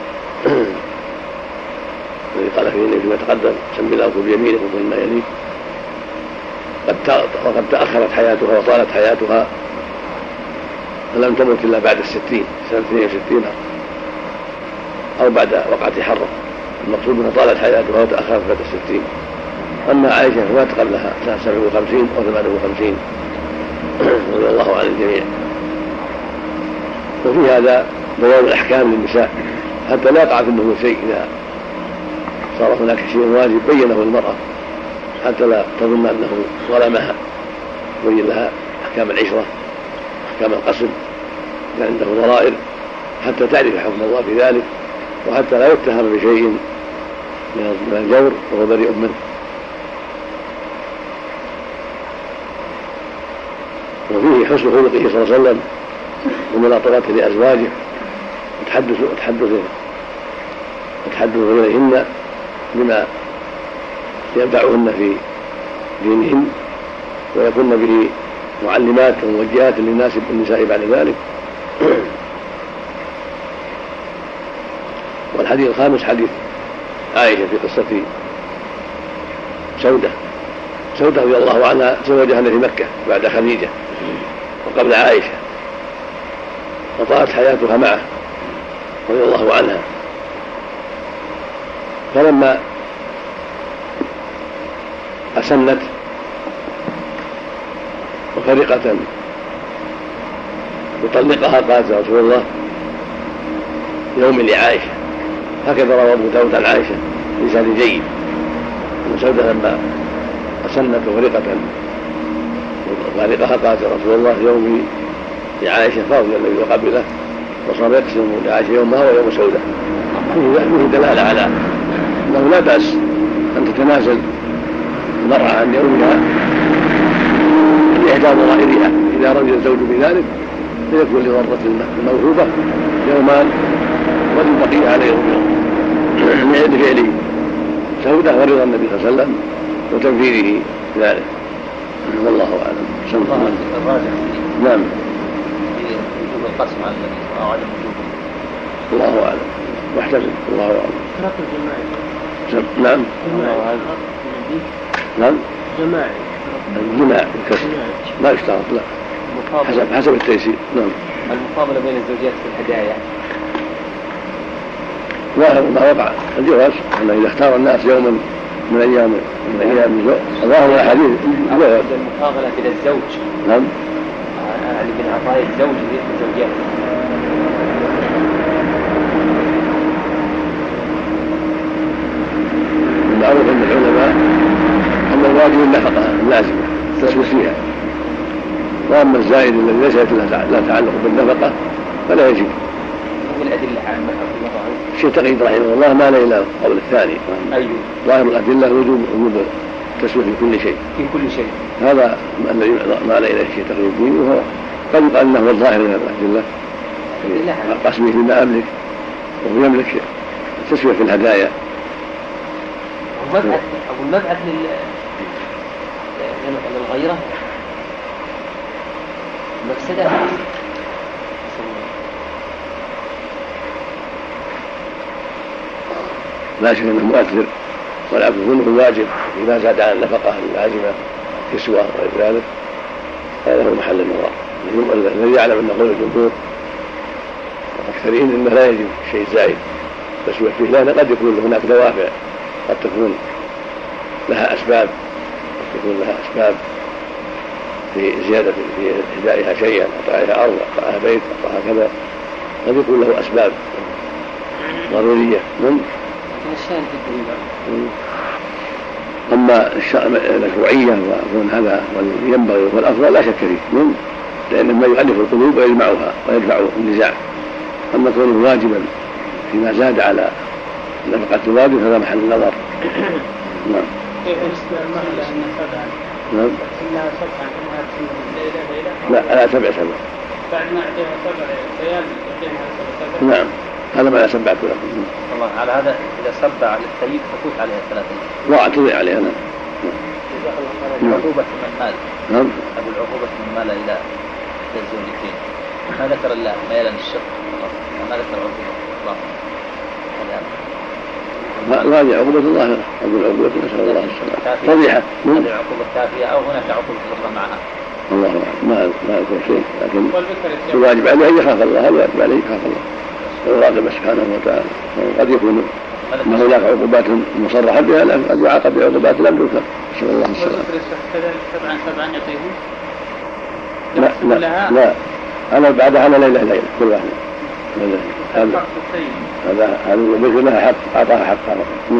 الذي قال فيه فيما تقدم: سم الله بيمينك وكل ما يليك. وقد تأخرت حياتها وطالت حياتها، فلم تمت إلا بعد الستين سنة اثنين وستين أو بعد وقعة حرة. المقصود أنها طالت حياتها وتأخرت بعد الستين. أما عائشة فمات قبلها سنة سبع وخمسين أو ثمان وخمسين رضي الله عن الجميع. وفي هذا بيان الأحكام للنساء حتى لا يقع منه شيء إذا صار هناك شيء واجب بينه المرأة، حتى لا تظن أنه ظلمها. بين لها أحكام العشرة، أحكام القسم، كان عنده ضرائر، حتى تعرف حكم الله في ذلك، وحتى لا يتهم بشيء من الجور وهو بريء منه. وفيه حسن خلقه صلى الله عليه وسلم وملاطفته لأزواجه وتحدث وتحدث وتحدث إليهن بما ينفعهن في دينهن، ويكون به معلمات وموجهات للناس بالنساء بعد ذلك. والحديث الخامس حديث عائشة في قصة سودة. سودة رضي الله عنها تزوجها في مكة بعد خديجة وقبل عائشة، وطالت حياتها معه رضي الله عنها. فلما أسنت وفرقة يطلقها قالت رسول الله يوم لعائشة، هكذا روى أبو داود عن عائشة بإسناد جيد أن سودة لما أسنت وفرقة وفارقها قالت رسول الله يومي لعائشة، فرضي النبي وقبله وصار يقسم لعائشة يومها ويوم سودة. فيه دلالة على أنه لا بأس أن تتنازل المرأة عن يومها لإحدى ضرائرها إذا رضي الزوج بذلك، فيكون لضرة الموهوبة يومان وللبقية على يوم لعد فعله سودة ورضا النبي صلى الله عليه وسلم وتنفيذه ذلك. والله أعلم. نعم. وجوب القسم على النبي أو عدم وجوبه. الله أعلم. واحتسب. الله أعلم. اشتراط الجماعي. نعم. نعم. جماعي. الجماع الكسر ما يشترط لا. حسب حسب التيسير. نعم. المقابلة بين الزوجات في الهدايا. ظاهر ما وقع الجواز أنه إذا اختار الناس يوما من أيام من أيام الزوج ظاهر الأحاديث الجواز. المقابلة بين الزوج. نعم. يعني من عطاء الزوج للزوجات. المعروف عند العلماء أن الواجب النفقة اللازمة تسوي فيها، وأما الزائد الذي ليس لا تعلق بالنفقة فلا يجب. والأدلة عامة شيء تقييد رحمه الله ما لا إلى قول الثاني. أيوه. ظاهر الأدلة وجوب وجوب التسوية في كل شيء. في كل شيء. هذا الذي ما لا إلى شيء تقييد الدين، وهو قد يقال أنه الظاهر من الأدلة قسمه فيما أملك وهو يملك التسوية في الهدايا. المبعث أو المبعث للغيرة مفسدة. لا شك انه مؤثر، والعبد منه واجب اذا زاد عن النفقه اللازمه كسوه وغير ذلك، هذا هو محل النظر. الذي يعلم ان قول الجمهور والاكثرين انه لا يجب شيء زائد تسويه فيه، لان قد يكون هناك دوافع، قد تكون لها اسباب، قد تكون لها اسباب في زياده في اهدائها شيئا، اعطائها ارض، اعطائها بيت، اعطائها كذا، قد يكون له اسباب ضروريه. من أما المشروعية وكون هذا ينبغي والأفضل لا شك فيه، لأن ما يؤلف القلوب ويجمعها ويدفع النزاع. أما كونه واجبا فيما زاد على نفقة الواجب هذا محل النظر. نعم. كيف يستعمل لأنها سبعة؟ نعم. إنها سبعة إنها ليلة ليلة؟ لا لا سبع سبع. بعد ما أعطيها سبع ليال أعطيها سبع سبع. نعم. هذا معنى سبعة لكم. والله على هذا إذا سبع على الثيب تفوت عليها ثلاثين. لا تضيع عليها. نعم. عقوبة من مال. نعم. أقول عقوبة من مال إلى الزوجتين. ما ذكر الله ميلا الشق، ما ذكر عقوبة الله. لا هذه عقوبة الله، أقول عقوبة نسأل الله السلامة. فضيحة. هذه عقوبة كافية أو هناك عقوبة أخرى معها. الله ما ما يكون شيء، لكن الواجب عليه أن يخاف الله، الواجب عليه يخاف الله ويراقب سبحانه وتعالى. قد يكون أن هناك عقوبات مصرحة بها، لكن قد يعاقب بعقوبات لم تذكر. نسأل الله السلامة. كذلك سبعا سبعا يعطيهم. لا لا لا أنا بعدها على ليلة ليلة كل واحد. هذا هذا هذا مثل لها حق، أعطاها حقها.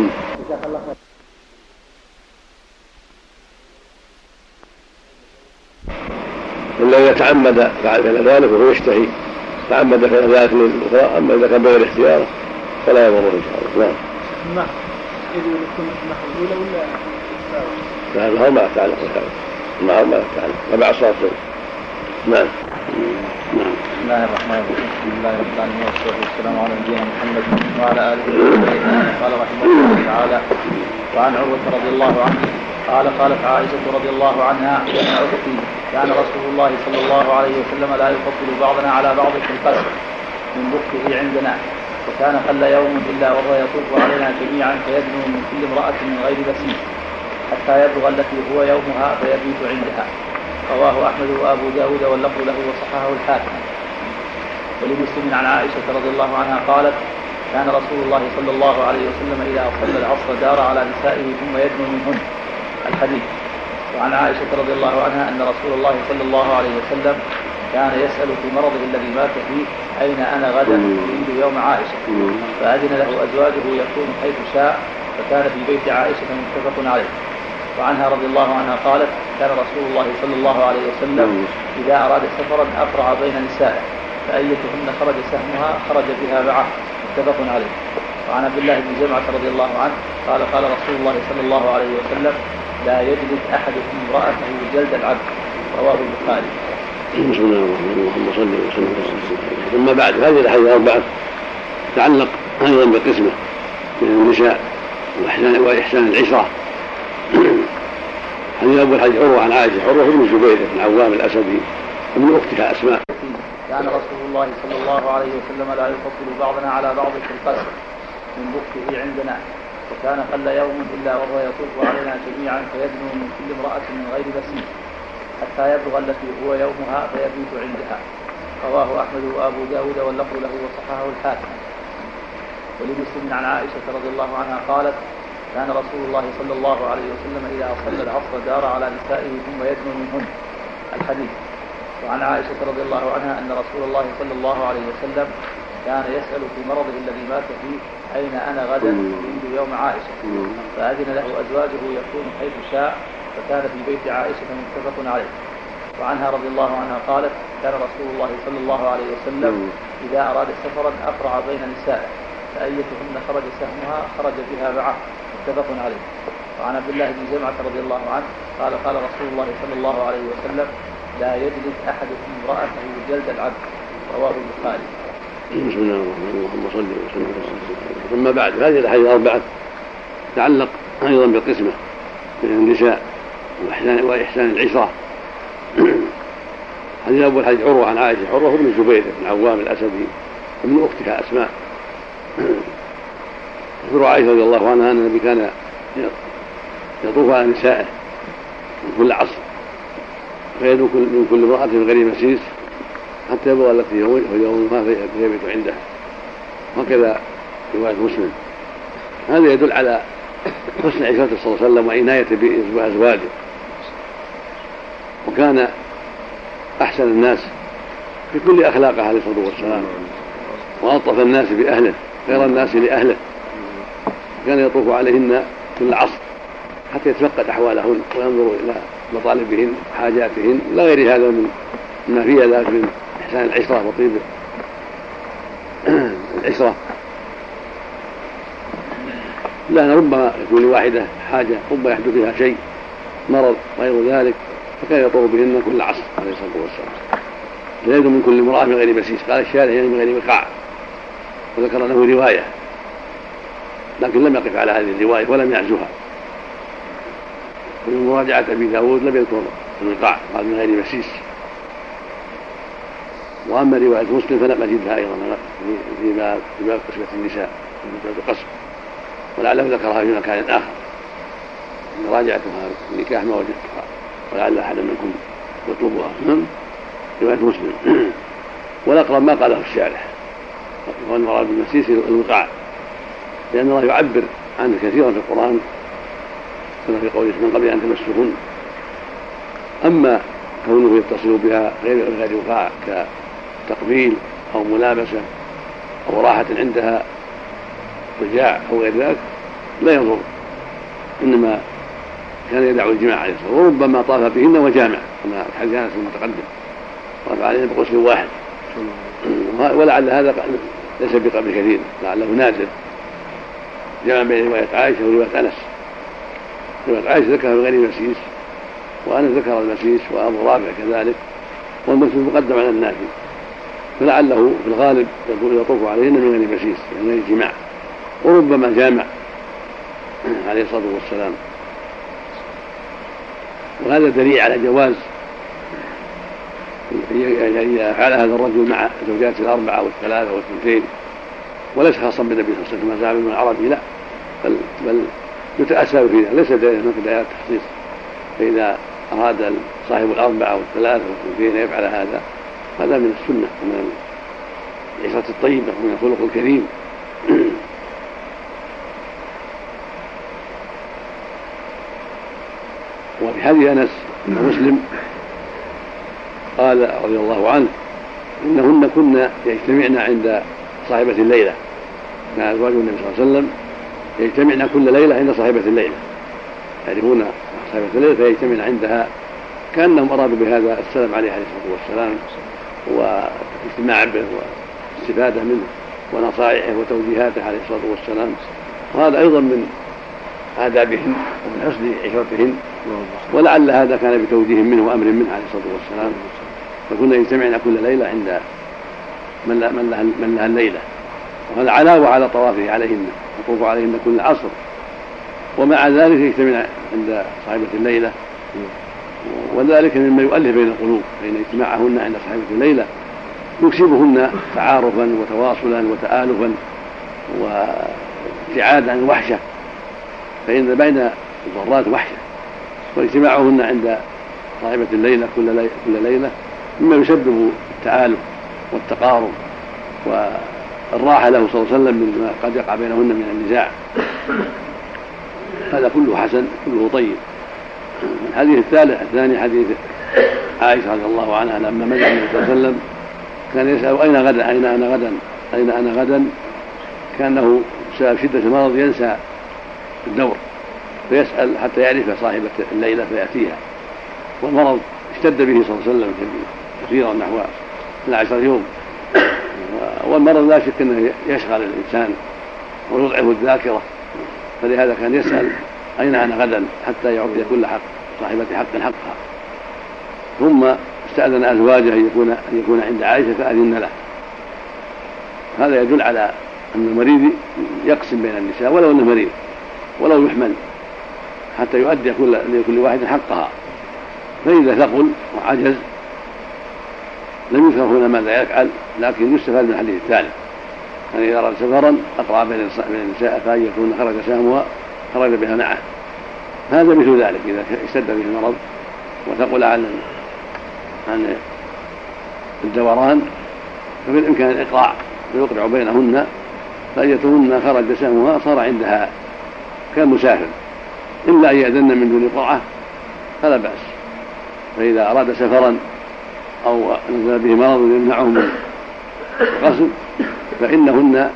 إلا إذا تعمد فعل ذلك وهو يشتهي، تعمد فعل ذلك للأخرى. أما إذا كان بغير اختياره فلا يضره إن شاء الله. نعم. النحو إذا يكون النحو الأولى ولا الثانية؟ لا هو ما تعلق بالحال، ما هو ما تعلق تبع صوت. نعم. نعم. بسم الله الرحمن الرحيم. بسم الله الرحمن الرحيم والصلاة والسلام على نبينا محمد وعلى آله وصحبه. قال رحمه الله تعالى: وعن عروة رضي الله عنه قال: قالت عائشة رضي الله عنها: يا أختي، كان رسول الله صلى الله عليه وسلم لا يفضل بعضنا على بعض في القسم من بكه عندنا، وكان قل يوم إلا وهو يطوف علينا جميعا فيدنو من كل امرأة من غير بسيط حتى يبلغ التي هو يومها فيبيت عندها. رواه أحمد وأبو داود واللفظ له وصححه الحاكم. ولمسلم عن عائشة رضي الله عنها قالت: كان رسول الله صلى الله عليه وسلم إذا صلى العصر دار على نسائه ثم يدنو منهن. الحديث. وعن عائشة رضي الله عنها أن رسول الله صلى الله عليه وسلم كان يسأل في مرضه الذي مات فيه: أين أنا غدا؟ يريد يوم عائشة. فأذن له أزواجه يكون حيث شاء، فكان في بيت عائشة متفق عليه. وعنها رضي الله عنها قالت: كان رسول الله صلى الله عليه وسلم إذا أراد سفرا أقرع بين نسائه، فأيتهن خرج سهمها خرج بها معه، متفق عليه. وعن عبد الله بن جمعة رضي الله عنه قال: قال رسول الله صلى الله عليه وسلم: لا يجلد أحدكم امرأته جلد العبد. رواه البخاري. بسم الله الرحمن الرحيم. صلى الله عليه وسلم. ثم بعد هذه الأحاديث الأربعة تعلق أيضا بالقسمة من النساء وإحسان وإحسان العشرة. حديث أبو الحديث عروة عن عائشة، عروة بن الزبير بن عوام الأسدي ومن أختها أسماء. كان رسول الله صلى الله عليه وسلم لا يفضل بعضنا على بعض في القسم من بخته عندنا، وكان قل يوم إلا وهو يطوف علينا جميعا فيدنو من كل امرأة من غير بسيط حتى يبلغ التي هو يومها فيبيت عندها. رواه أحمد وأبو داود واللفظ له وصححه الحاكم. ولمسلم عن عائشة رضي الله عنها قالت: كان رسول الله صلى الله عليه وسلم إذا صلى العصر دار على نسائه ثم يدنو منهن. الحديث. وعن عائشة رضي الله عنها أن رسول الله صلى الله عليه وسلم كان يسأل في مرضه الذي مات فيه: أين أنا غدا؟ يريد يوم عائشة. فأذن له أزواجه يكون حيث شاء، فكان في بيت عائشة متفق عليه. وعنها رضي الله عنها قالت: كان رسول الله صلى الله عليه وسلم إذا أراد سفرا أقرع بين نسائه، فأيتهن خرج سهمها خرج بها معه، متفق عليه. وعن عبد الله بن جمعة رضي الله عنه قال: قال رسول الله صلى الله عليه وسلم: لا يجلد أحدكم امرأته جلد العبد. رواه البخاري. بسم الله الرحمن الرحيم. صلى الله عليه وسلم. ثم بعد هذه الأحاديث الأربعة تعلق أيضا بالقسمة من النساء وإحسان, وإحسان العشرة. حديث أبو الحديث عروة عن عائشة، عروة بن الزبير بن عوام الأسدي ومن أختها أسماء. تذكر عائشة رضي الله عنها أن النبي كان يطوف على نسائه من كل عصر فيدنو من كل امرأة من غير مسيس حتى يبلغ التي هو يومها فيبيت عندها. هكذا رواية مسلم. هذا يدل على حسن عشرته صلى الله عليه وسلم وعناية بأزواجه، وكان أحسن الناس في كل أخلاقه عليه الصلاة والسلام، وألطف الناس بأهله، خير الناس لأهله. كان يطوف عليهن كل عصر حتى يتفقد أحوالهن وينظر إلى مطالبهن وحاجاتهن إلى غير هذا من ما فيه ذلك من إحسان العشرة وطيب العشرة. لأن ربما يكون لواحدة حاجة، ربما يحدث بها شيء مرض غير ذلك، فكان يطوف بهن كل عصر عليه الصلاة والسلام. لا يدنو من كل امرأة من غير مسيس، قال الشارع يعني من غير وقاع، وذكر له رواية لكن لم يقف على هذه الرواية ولم يعزها. ومن مراجعة أبي داود لم يذكر الوقاع، قال من غير مسيس. وأما رواية مسلم فلم أجدها أيضا في باب قسمة النساء في باب القسم، ولعله ذكرها في مكان آخر. راجعتها النكاح ما وجدتها، ولعل أحدا منكم يطلبها. رواية مسلم. والأقرب ما قاله الشارح، وهو المراد بالمسيس الوقاع، لأن الله يعبر عنه كثيرا في القرآن كما في قوله من قبل أن تمسهن. أما كونه يتصل بها غير غير وقاع كتقبيل أو ملابسة أو راحة عندها رجاع أو غير ذلك لا يضر، إنما كان يدعو الجماع عليه الصلاة والسلام، وربما طاف بهن وجامع كما الحديث أنس المتقدم طاف عليهن بغسل واحد، ولعل هذا ليس بقبل كثير، لعله نازل جمع بين رواية عائشة ورواية أنس. رواية عائشة ذكرها بغير مسيس، وأنس ذكر المسيس، وأبو رافع كذلك، والمسلم مقدم على النافي، فلعله في الغالب يطوف عليهن من غير مسيس يعني غير جماع، وربما جامع عليه الصلاة والسلام. وهذا دليل على جواز إذا فعل هذا الرجل مع زوجاته الأربعة والثلاثة والثنتين وليس خاصا بالنبي صلى الله عليه وسلم كما زعم ابن العربي، لا، بل بل يتأسى فيها، ليس هناك داعي التخصيص. فإذا أراد صاحب الأربعة والثلاثة والثلاثين يفعل هذا، هذا من السنة ومن العشرة الطيبة ومن الخلق الكريم. وفي حديث أنس بن مسلم قال رضي الله عنه إنهن كنا يجتمعن عند صاحبة الليلة، كان أزواج النبي صلى الله عليه وسلم يجتمعن كل ليلة عند صاحبة الليلة، يعرفون صاحبة الليلة فيجتمعن عندها، كأنهم أرادوا بهذا السلام عليه عليه الصلاة والسلام والاجتماع به والاستفادة منه ونصائحه وتوجيهاته عليه الصلاة والسلام. وهذا أيضا من آدابهن ومن حسن عشرتهن، ولعل هذا كان بتوجيه منه وأمر منه عليه الصلاة والسلام. فكنا يجتمعن كل ليلة عند من لها, من لها, من لها الليلة، وهذا علاوة على طوافه عليهن، يطوف عليهن كل عصر، ومع ذلك يجتمع عند صاحبة الليلة، وذلك مما يؤلف بين القلوب، فإن اجتماعهن عند صاحبة الليلة يكسبهن تعارفا وتواصلا وتآلفا وابتعادا عن الوحشة، فإن بين الضرات وحشة، واجتماعهن عند صاحبة الليلة كل ليلة, كل ليلة مما يسبب التآلف والتقارب والراحة له صلى الله عليه وسلم مما قد يقع بينهن من النزاع. هذا كله حسن كله طيب. الحديث الثالث الثاني حديث عائشة رضي الله عنها لما مدح النبي صلى الله عليه وسلم كان يسأل أين غدا أين أنا غدا أين أنا غدا، كأنه بسبب شدة المرض ينسى الدور فيسأل حتى يعرف صاحبة الليلة فيأتيها، والمرض اشتد به صلى الله عليه وسلم كثيرا نحو اثني عشر يوم، والمرض لا شك أنه يشغل الإنسان ويضعف الذاكرة، فلهذا كان يسأل أين أنا غدا حتى يعطي كل حق صاحبة حق حقها. ثم استأذن أزواجه أن يكون, أن يكون عند عائشة فأذن له. هذا يدل على أن المريض يقسم بين النساء ولو أنه مريض ولو يحمل حتى يؤدي كل, لكل واحد حقها، فإذا ثقل وعجز لم يذكر هنا ماذا يفعل، لكن يستفاد من الحديث الثالث أن يعني إذا أراد سفرا أقرأ بين النساء فأن يكون خرج سهمها خرج بها معه. هذا مثل ذلك إذا اشتد به المرض وثقل عن عن الدوران فبالإمكان الإقراع ويقرع بينهن، فأيتهن خرج سهمها صار عندها كالمسافر، إلا أن يأذن من دون قرعة فلا بأس. فإذا أراد سفرا أو نزل به مرض يمنعه من القسم فإنهن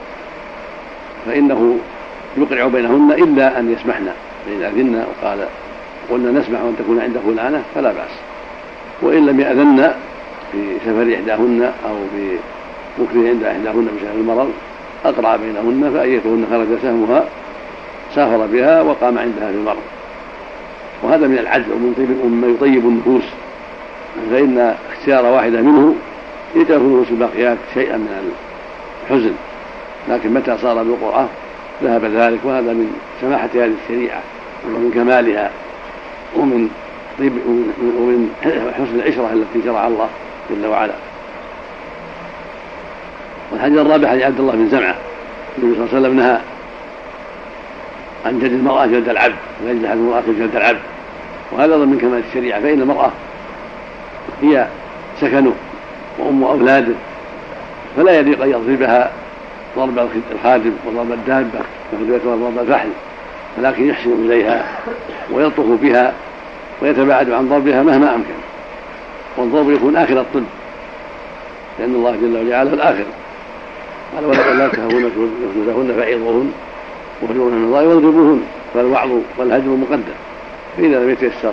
فإنه يقرع بينهن إلا أن يسمحن، فإن أذن وقال قلنا نسمح أن تكون عند فلانة فلا بأس، وإن لم يأذن في سفر إحداهن أو في مكره عند إحداهن بسبب المرض أقرع بينهن، فأيتهن خرج سهمها سافر بها وقام عندها في المرض. وهذا من العدل ومما يطيب النفوس، فإن اختيار واحدة منه يجعل في نفوس الباقيات شيئا من الحزن، لكن متى صار بالقرعة ذهب ذلك. وهذا من سماحة هذه الشريعة ومن كمالها ومن طيب ومن حسن العشرة التي شرع الله جل وعلا. والحديث الرابع حديث عبد الله بن زمعة النبي صلى الله عليه وسلم نهى عن جلد المرأة جلد العبد، ويجلد المرأة جلد العبد، وهذا من كمال الشريعة، فإن المرأة هي سكنه وأم أولاده، فلا يليق أن يضربها ضرب الخادم وضرب الدابة وضرب الفحل، ولكن يحسن إليها ويلطف بها ويتباعد عن ضربها مهما أمكن، والضرب يكون آخر الطب، لأن الله جل وعلا الآخر قال ولا تهون تهون فعظوهن وهجرهن من الله واضربوهن، فالوعظ والهجر مقدم، فإذا لم يتيسر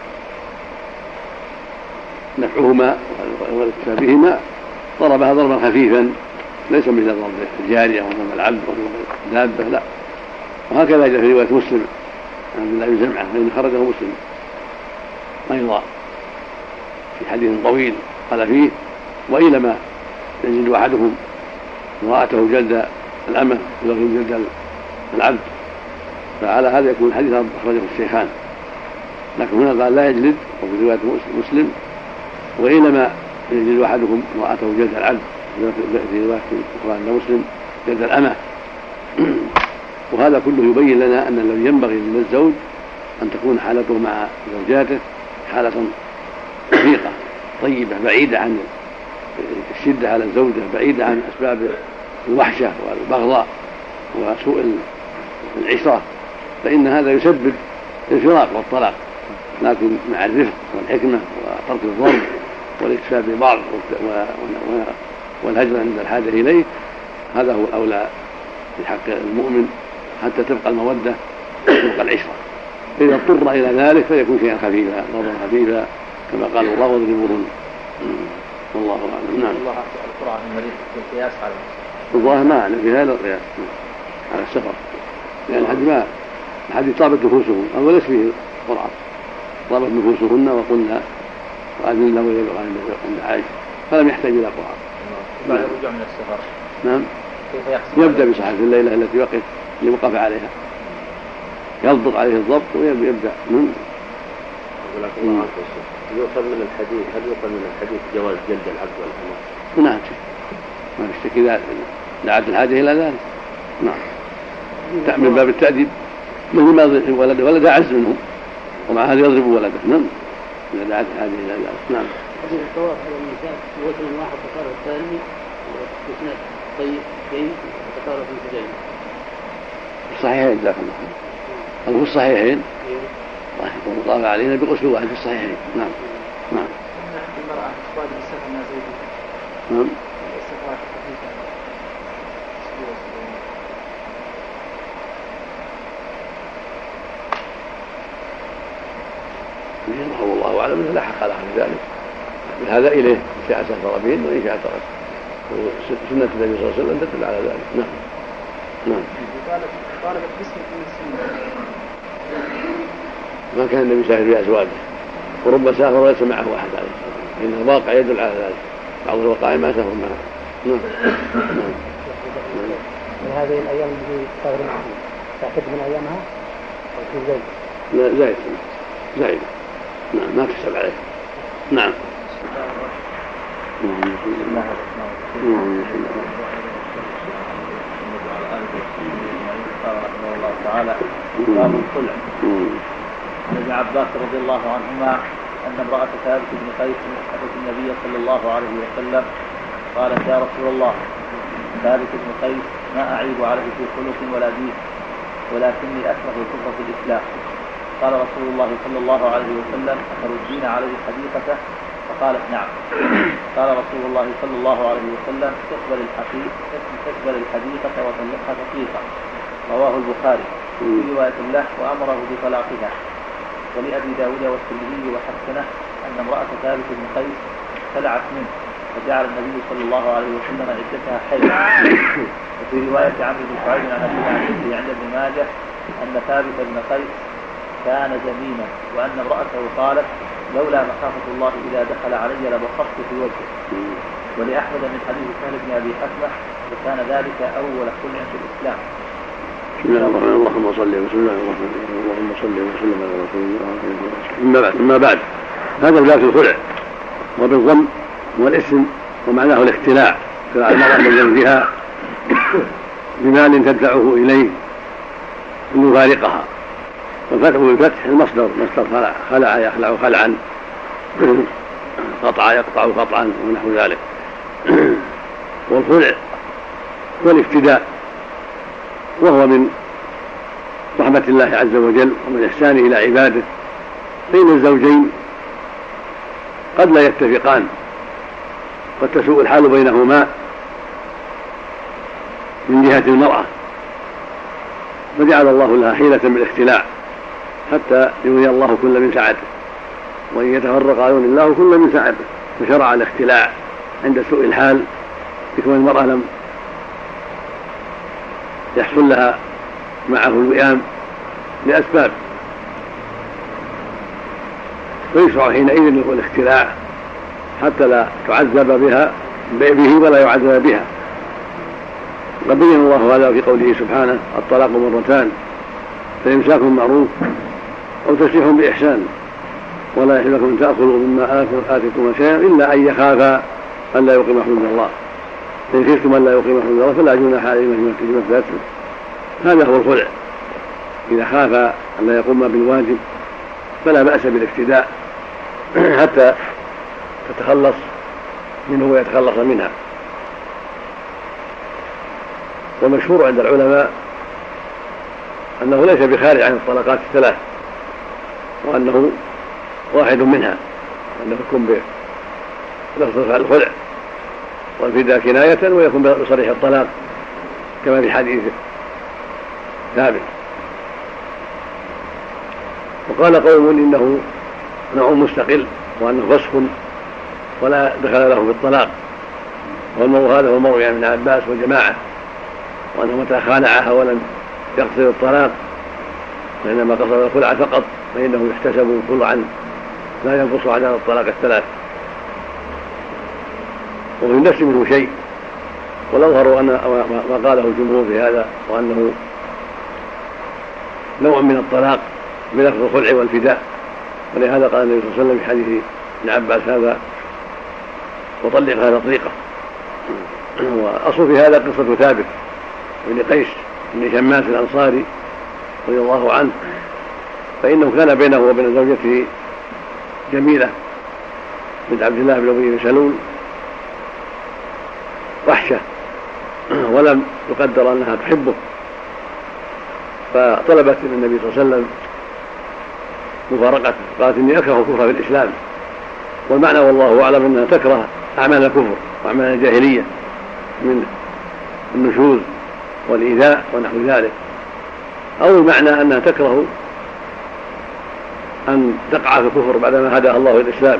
نفعهما والاكتفاء بهما ضربها ضربا خفيفا ليس مثل ضرب الجارية وضرب العبد وضرب الدابة، لا. وهكذا جاء في رواية مسلم عن عبد الله بن زمعة فإن خرجه مسلم أيضا في حديث طويل قال فيه وإلما يجلد أحدهم امرأته جلد الأمة ويجلد جلد العبد، فعلى هذا يكون الحديث أخرجه الشيخان، لكن هنا قال لا يجلد، وفي رواية مسلم وإنما يجلد أحدكم امرأته جلد العبد، في رواية أخرى عند مسلم جلد الأمة. وهذا كله يبين لنا أن الذي ينبغي للزوج أن تكون حالته مع زوجاته حالة رفيقة طيبة بعيدة عن الشدة على الزوجة، بعيدة عن أسباب الوحشة والبغضاء وسوء العشرة، فإن هذا يسبب الفراق والطلاق. لكن مع الرفق والحكمة وترك الظلم والاكتفاء ببعض والهجر عند الحاجة إليه، هذا هو الأولى في حق المؤمن حتى تبقى المودة وتبقى العشرة. إذا اضطر إلى ذلك فيكون شيئا خفيفا ضربا خفيفا كما قال الله واضربوهن. والله أعلم. نعم. الله القرآن المريض بالقياس على الظاهر ما أعلم في هذا القياس على السفر، لأن حد ما حد طابت نفوسهم أو ليس فيه قرآن، طابت نفوسهن وقلنا وأذن له يدعو عند عائشة فلم يحتاج إلى قرآن. بعد الرجوع من السفر نعم كيف يحصل؟ يبدأ بصحة الليلة التي وقف اللي وقف عليها، يضبط عليه الضبط ويبدأ. نعم. يؤخذ من الحديث هل يؤخذ من الحديث جواز جلد العبد والأمة؟ نعم ما نشتكي إذا دعت الحاجة إلى ذلك. نعم من باب التأديب مثل ما ولده ولد أعز منه ومع هذا يضرب ولده. نعم إذا دعت الحاجة إلى ذلك. نعم. الطواف على النساء وثن واحد تكرر الثاني واثنين طيب طيب تكرر في الجيد. الصحيحين لا الله هل هو الصحيحين ومطابع علينا بغسل واحد في الصحيحين. نعم نعم نعم. رحمه الله أعلم أنه لا حق له في ذلك، هذا إليه إن شاء سافر بهم وإن شاء ترك، سنة النبي صلى الله عليه وسلم تدل على ذلك. نعم نعم. ما كان النبي سافر بأزواجه ورب سافر وليس معه أحد عليه الصلاة، إن الواقع يدل على ذلك، بعض الوقائع ما سافر معه. نعم نعم. من هذه الأيام التي تسافر معه تعتد من أيامها أو في زيد؟ لا زايد زايد. نعم ما تحسب عليه. نعم. قال رحمه الله تعالى باب الخلع. عن ابن عباس رضي الله عنهما أن امرأة ثابت بن قيس أتت النبي صلى الله عليه وسلم قالت يا رسول الله ثابت بن قيس ما أعيب عليه في خلق ولا دين ولكني أكره الكفر في الإسلام. قال رسول الله صلى الله عليه وسلم أتردين عليه حديقته؟ فقالت نعم. قال رسول الله صلى الله عليه وسلم تقبل الحقيقة تقبل الحديقة وطلقها تطليقا. رواه البخاري في رواية له وأمره بطلاقها. ولأبي داود والترمذي وحسنه أن امرأة ثابت بن قيس خلعت منه فجعل النبي صلى الله عليه وسلم عدتها حيض. وفي رواية عمرو بن شعيب عن أبي عند ابن ماجه أن ثابت بن قيس كان جميما وأن امرأته قالت لولا مخافة الله إذا دخل علي لبخرت في وجهه. ولأحمد من حديث سهل بن أبي حكمة وكان ذلك أول خلع في الإسلام. بسم الله الرحمن الرحيم. اللهم صل وسلم اللهم صل وسلم على رسول الله. أما بعد أما بعد هذا بذات الخلع وبالضم والاسم ومعناه الاختلاع، اختلاع المرأة من زوجها بمال تدفعه إليه ليفارقها. والفتح بالفتح المصدر مصدر خلع خلع يخلع خلعا، قطع يقطع قطعا ونحو ذلك. والخلع والافتداء وهو من رحمة الله عز وجل ومن إحسانه إلى عباده، بين الزوجين قد لا يتفقان قد تسوء الحال بينهما من جهة المرأة، فجعل الله لها حيلة بالاختلاع حتى يغني الله كل من سعته، وإن يتفرق يغني الله كل من سعته. فشرع الاختلاع عند سوء الحال بكون المرأة لم يحصل لها معه الوئام لأسباب، فيشرع حينئذ الاختلاع حتى لا تعذب بها به ولا يعذب بها. قد بين الله هذا في قوله سبحانه الطلاق مرتان فإمساك معروف أو تسريح بإحسان ولا يحل لكم أن تأخذوا مما آتيتم شيئا إلا أن يخافا أن لا يقيم حدود الله. فإن خفتم أن لا يقيم حدود فلا جناح عليهما فيما افتدتم. هذا هو الخلع. إذا خاف أن لا يقوم بالواجب فلا بأس بالافتداء حتى تتخلص منه ويتخلص منها. والمشهور عند العلماء أنه ليس بخارج عن الطلقات الثلاث، وأنه واحد منها، أنه يكون بلفظ الخلع والفداء كناية، ويكون بصريح الطلاق كما في حديث ثابت. وقال قوم إنه نوع مستقل وأنه فسخ ولا دخل له بالطلاق، والمروء هذا هو المروي عن ابن عباس وجماعة، وأنه متى خالعها ولم يقصد الطلاق وإنما قصد الخلع فقط فإنه يحتسب خلعا لا ينقص عدد الطلاق الثلاث، وفي النفس منه شيء. والأظهر أن ما قاله الجمهور في هذا وأنه نوع من الطلاق بلفظ الخلع والفداء، ولهذا قال النبي صلى الله عليه وسلم في حديث ابن عباس هذا وطلقها تطليقه. وأصل في هذا قصة ثابت بن قيس بن شماس الأنصاري رضي الله عنه، فإنه كان بينه وبين زوجته جميلة بنت عبد الله بن أبي بن سلول وحشة، ولم يقدر أنها تحبه، فطلبت من النبي صلى الله عليه وسلم مفارقته، قالت إني أكره الكفر في الإسلام. والمعنى والله أعلم أنها تكره أعمال الكفر وأعمال الجاهلية من النشوز والإيذاء ونحو ذلك، أو المعنى أنها تكره أن تقع في الكفر بعدما هداها الله الإسلام،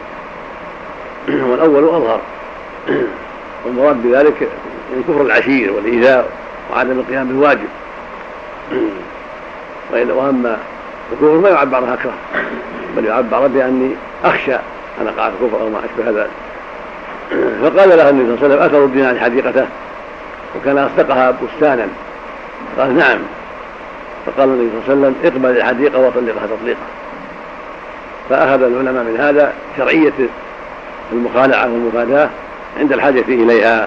والأول أظهر. والمراد بذلك الكفر العشير والإيذاء وعدم القيام بالواجب. وأما الكفر ما يعبر عنها أكره، بل يعبر بأني أخشى أن أقع في الكفر أو ما أشبه ذلك. فقال لها النبي صلى الله عليه وسلم أثر الدين عن حديقته، وكان أصدقها بستانا، قال نعم. فقال النبي صلى الله عليه وسلم اقبل الحديقة وطلقها تطليقا. فأخذ العلماء من هذا شرعية المخالعة والمفاداة عند الحاجة إليها،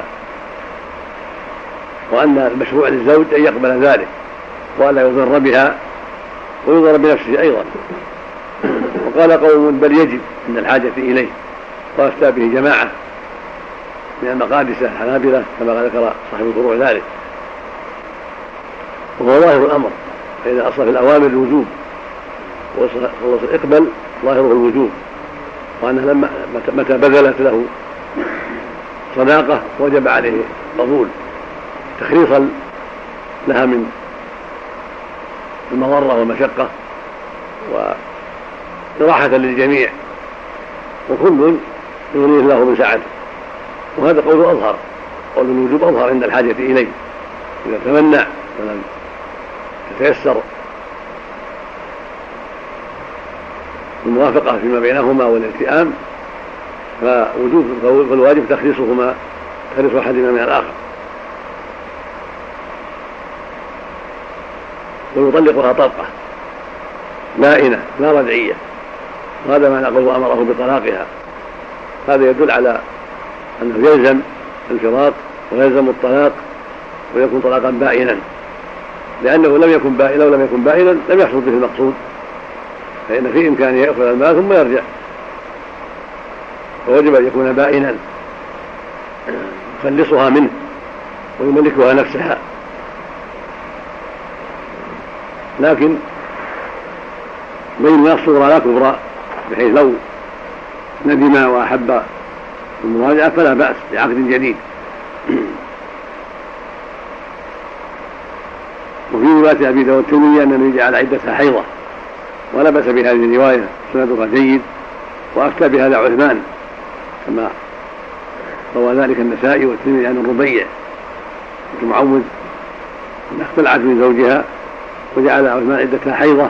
وأن المشروع للزوج أن يقبل ذلك وألا يضر بها ويضر بنفسه أيضا. وقال قوم بل يجب عند الحاجة إليه، وافتى به جماعة من المقادسة الحنابلة كما ذكر صاحب الفروع ذلك. وهو ظاهر الأمر، فإن أصل في الأوامر الوجوب والإقبال ظاهره الوجوب، وأنه لما متى بذلت له صداقة وجب عليه قبول تخليصا لها من المضرة والمشقة وراحة للجميع، وكل يغنيه الله من سعته. وهذا قول أظهر، قول الوجوب أظهر عند الحاجة إليه. إذا تمنع ولم تتيسر الموافقة فيما بينهما والالتئام فوجوب فالواجب تخليصهما، تخليص أحدهما من الآخر. ويطلقها طلقة بائنة لا رجعية، وهذا ما نقول أمره بطلاقها. هذا يدل على أنه يلزم الفراق ويلزم الطلاق ويكون طلاقا بائنا، لأنه لم يكن بائنا ولم يكن بائنا لم يحصل به المقصود، فإن في إمكانه يأخذ المال ثم يرجع، فوجب أن يكون بائنا يخلصها منه ويملكها نفسها. لكن بين الصغرى لا كبرى، بحيث لو ندم وأحب المراجعة فلا بأس بعقد جديد. وفي رواية أبي داود الترمذي أن النبي جعل عدتها حيضة، ولا بأس بهذه الرواية، سندها جيد، وأفتى بهذا عثمان كما روى ذلك النسائي والترمذي عن الربيع بنت معوذ أن اختلعت من زوجها وجعل عثمان عدتها حيضة،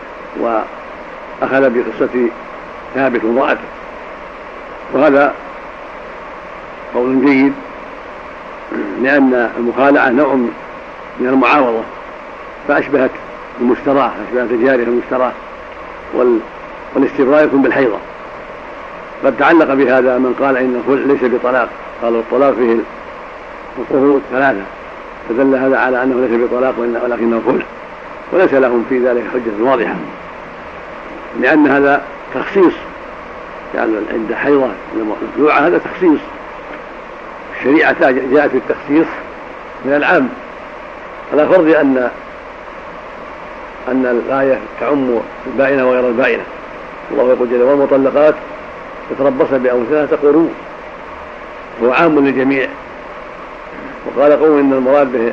وأخذ بقصة ثابت امرأته. وهذا قول جيد، لأن المخالعة نوع من المعاوضة، فأشبهت المشتراه، أشبهت الجارية المشتراه، والاستبراء يكون بالحيضة. قد تعلق بهذا من قال إن الخلع ليس بطلاق، قالوا الطلاق فيه القروء ثلاثة، فدل هذا على أنه ليس بطلاق ولكنه خلع، وليس لهم في ذلك حجة واضحة، لأن هذا تخصيص، يعني عند حيضة مخلوعة هذا تخصيص. الشريعة جاءت بالتخصيص من العام، على فرض أن أن الآية تعم البائنة وغير البائنة. الله يقول جل وعلا: والمطلقات يتربصن بأنفسهن قروء، هو عام للجميع. وقال قوم إن المراد به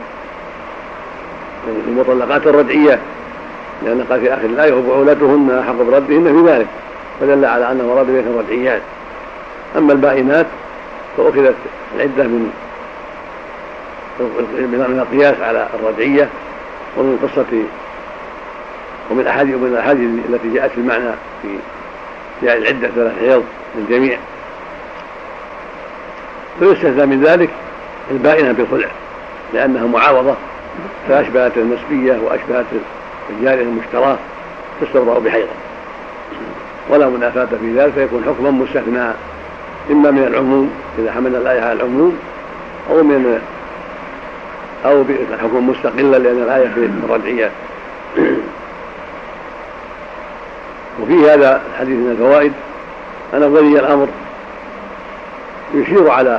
المطلقات الرجعية، لأن قال في آخر الآية: وبعولتهن أحق بردهن في ذلك، فدل على أنه مراد به الرجعيات. أما البائنات فأخذت العدة من من القياس على الرجعية، ومن قصة ومن الأحاديث ومن الأحاديث التي جاءت في المعنى في جاء العدة ثلاث حيض للجميع. فيستثنى من ذلك البائنة بالخلع، لأنها معاوضة، فأشبهت النسبية وأشبهت الجارية المشتراه، تستبرأ بحيضة، ولا منافاة في ذلك، فيكون حكما مستثنى إما من العموم إذا حملنا الآية على العموم، أو من أو بحكم مستقلا لأن الآية في الرجعيات. وفي هذا الحديث من الفوائد أن ولي الأمر يشير على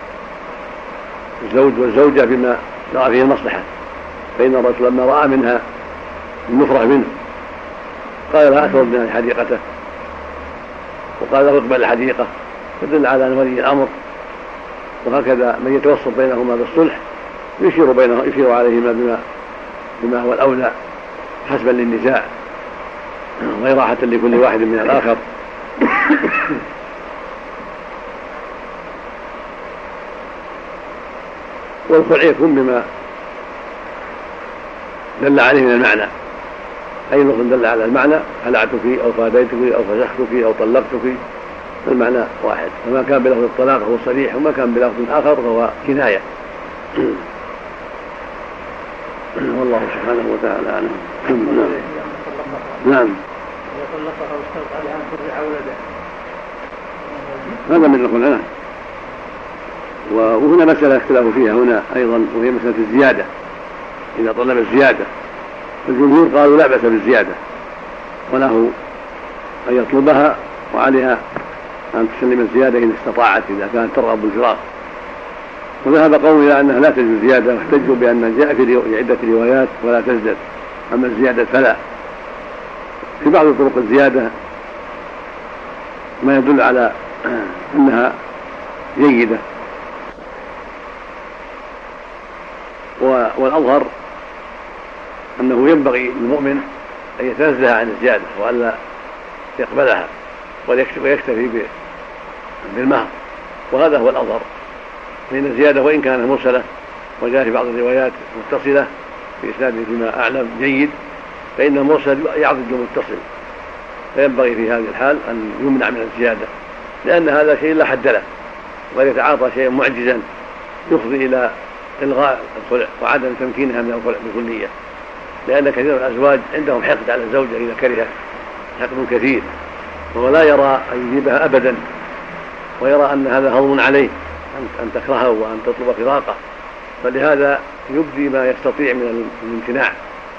الزوج والزوجة بما رأى فيه المصلحة، فإن الرسول لما رأى منها النفرة منه قال: لا أترد منها حديقته، وقال: له اقبل الحديقة، فدل على أن ولي الأمر وهكذا من يتوسط بينهما بالصلح يشير بينه يشير عليهما بما بما هو الأولى حسبا للنزاع وإراحة لكل واحد من الآخر. والخلع يكون بما دل عليه من المعنى، أي لفظ دل على المعنى: خلعتك أو فاديتك أو فسختك أو طلقتك، المعنى واحد. وما كان بلفظ الطلاق هو صريح، وما كان بلفظ آخر فهو كناية. والله سبحانه وتعالى أعلم. نعم. هذا من الخلع. وهنا مسألة اختلاف فيها هنا أيضا، وهي مسألة الزيادة. إذا طلب الزيادة الجمهور قالوا لا بأس بالزيادة، وله أن يطلبها، وعليها أن تسلم الزيادة إن استطاعت إذا كانت ترغب بالفراق. وذهب قوم إلى أنها لا تجوز زيادة، واحتجوا بأن جاء في عدة روايات ولا تزدد، أما الزيادة فلا. في بعض طرق الزيادة ما يدل على أنها جيدة، والأظهر أنه ينبغي للمؤمن أن يتنزه عن الزيادة وألا يقبلها ويكتفي بالمهر، وهذا هو الأظهر. فإن الزيادة وإن كانت مرسلة وجاء في بعض الروايات متصلة في إسناده فيما أعلم جيد، فإن المرسل يعضد المتصل، فينبغي في هذه الحال أن يمنع من الزيادة، لأن هذا شيء لا حد له، وأن يتعاطى شيئا معجزا يفضي إلى إلغاء الخلع وعدم تمكينها من الخلع بكلية، لأن كثير من الأزواج عندهم حقد على الزوجة إذا كرهت، حقد كثير، وهو لا يرى أن يجيبها أبدا، ويرى أن هذا هضم عليه أن تكرهه وأن تطلب فراقه، فلهذا يبدي ما يستطيع من الامتناع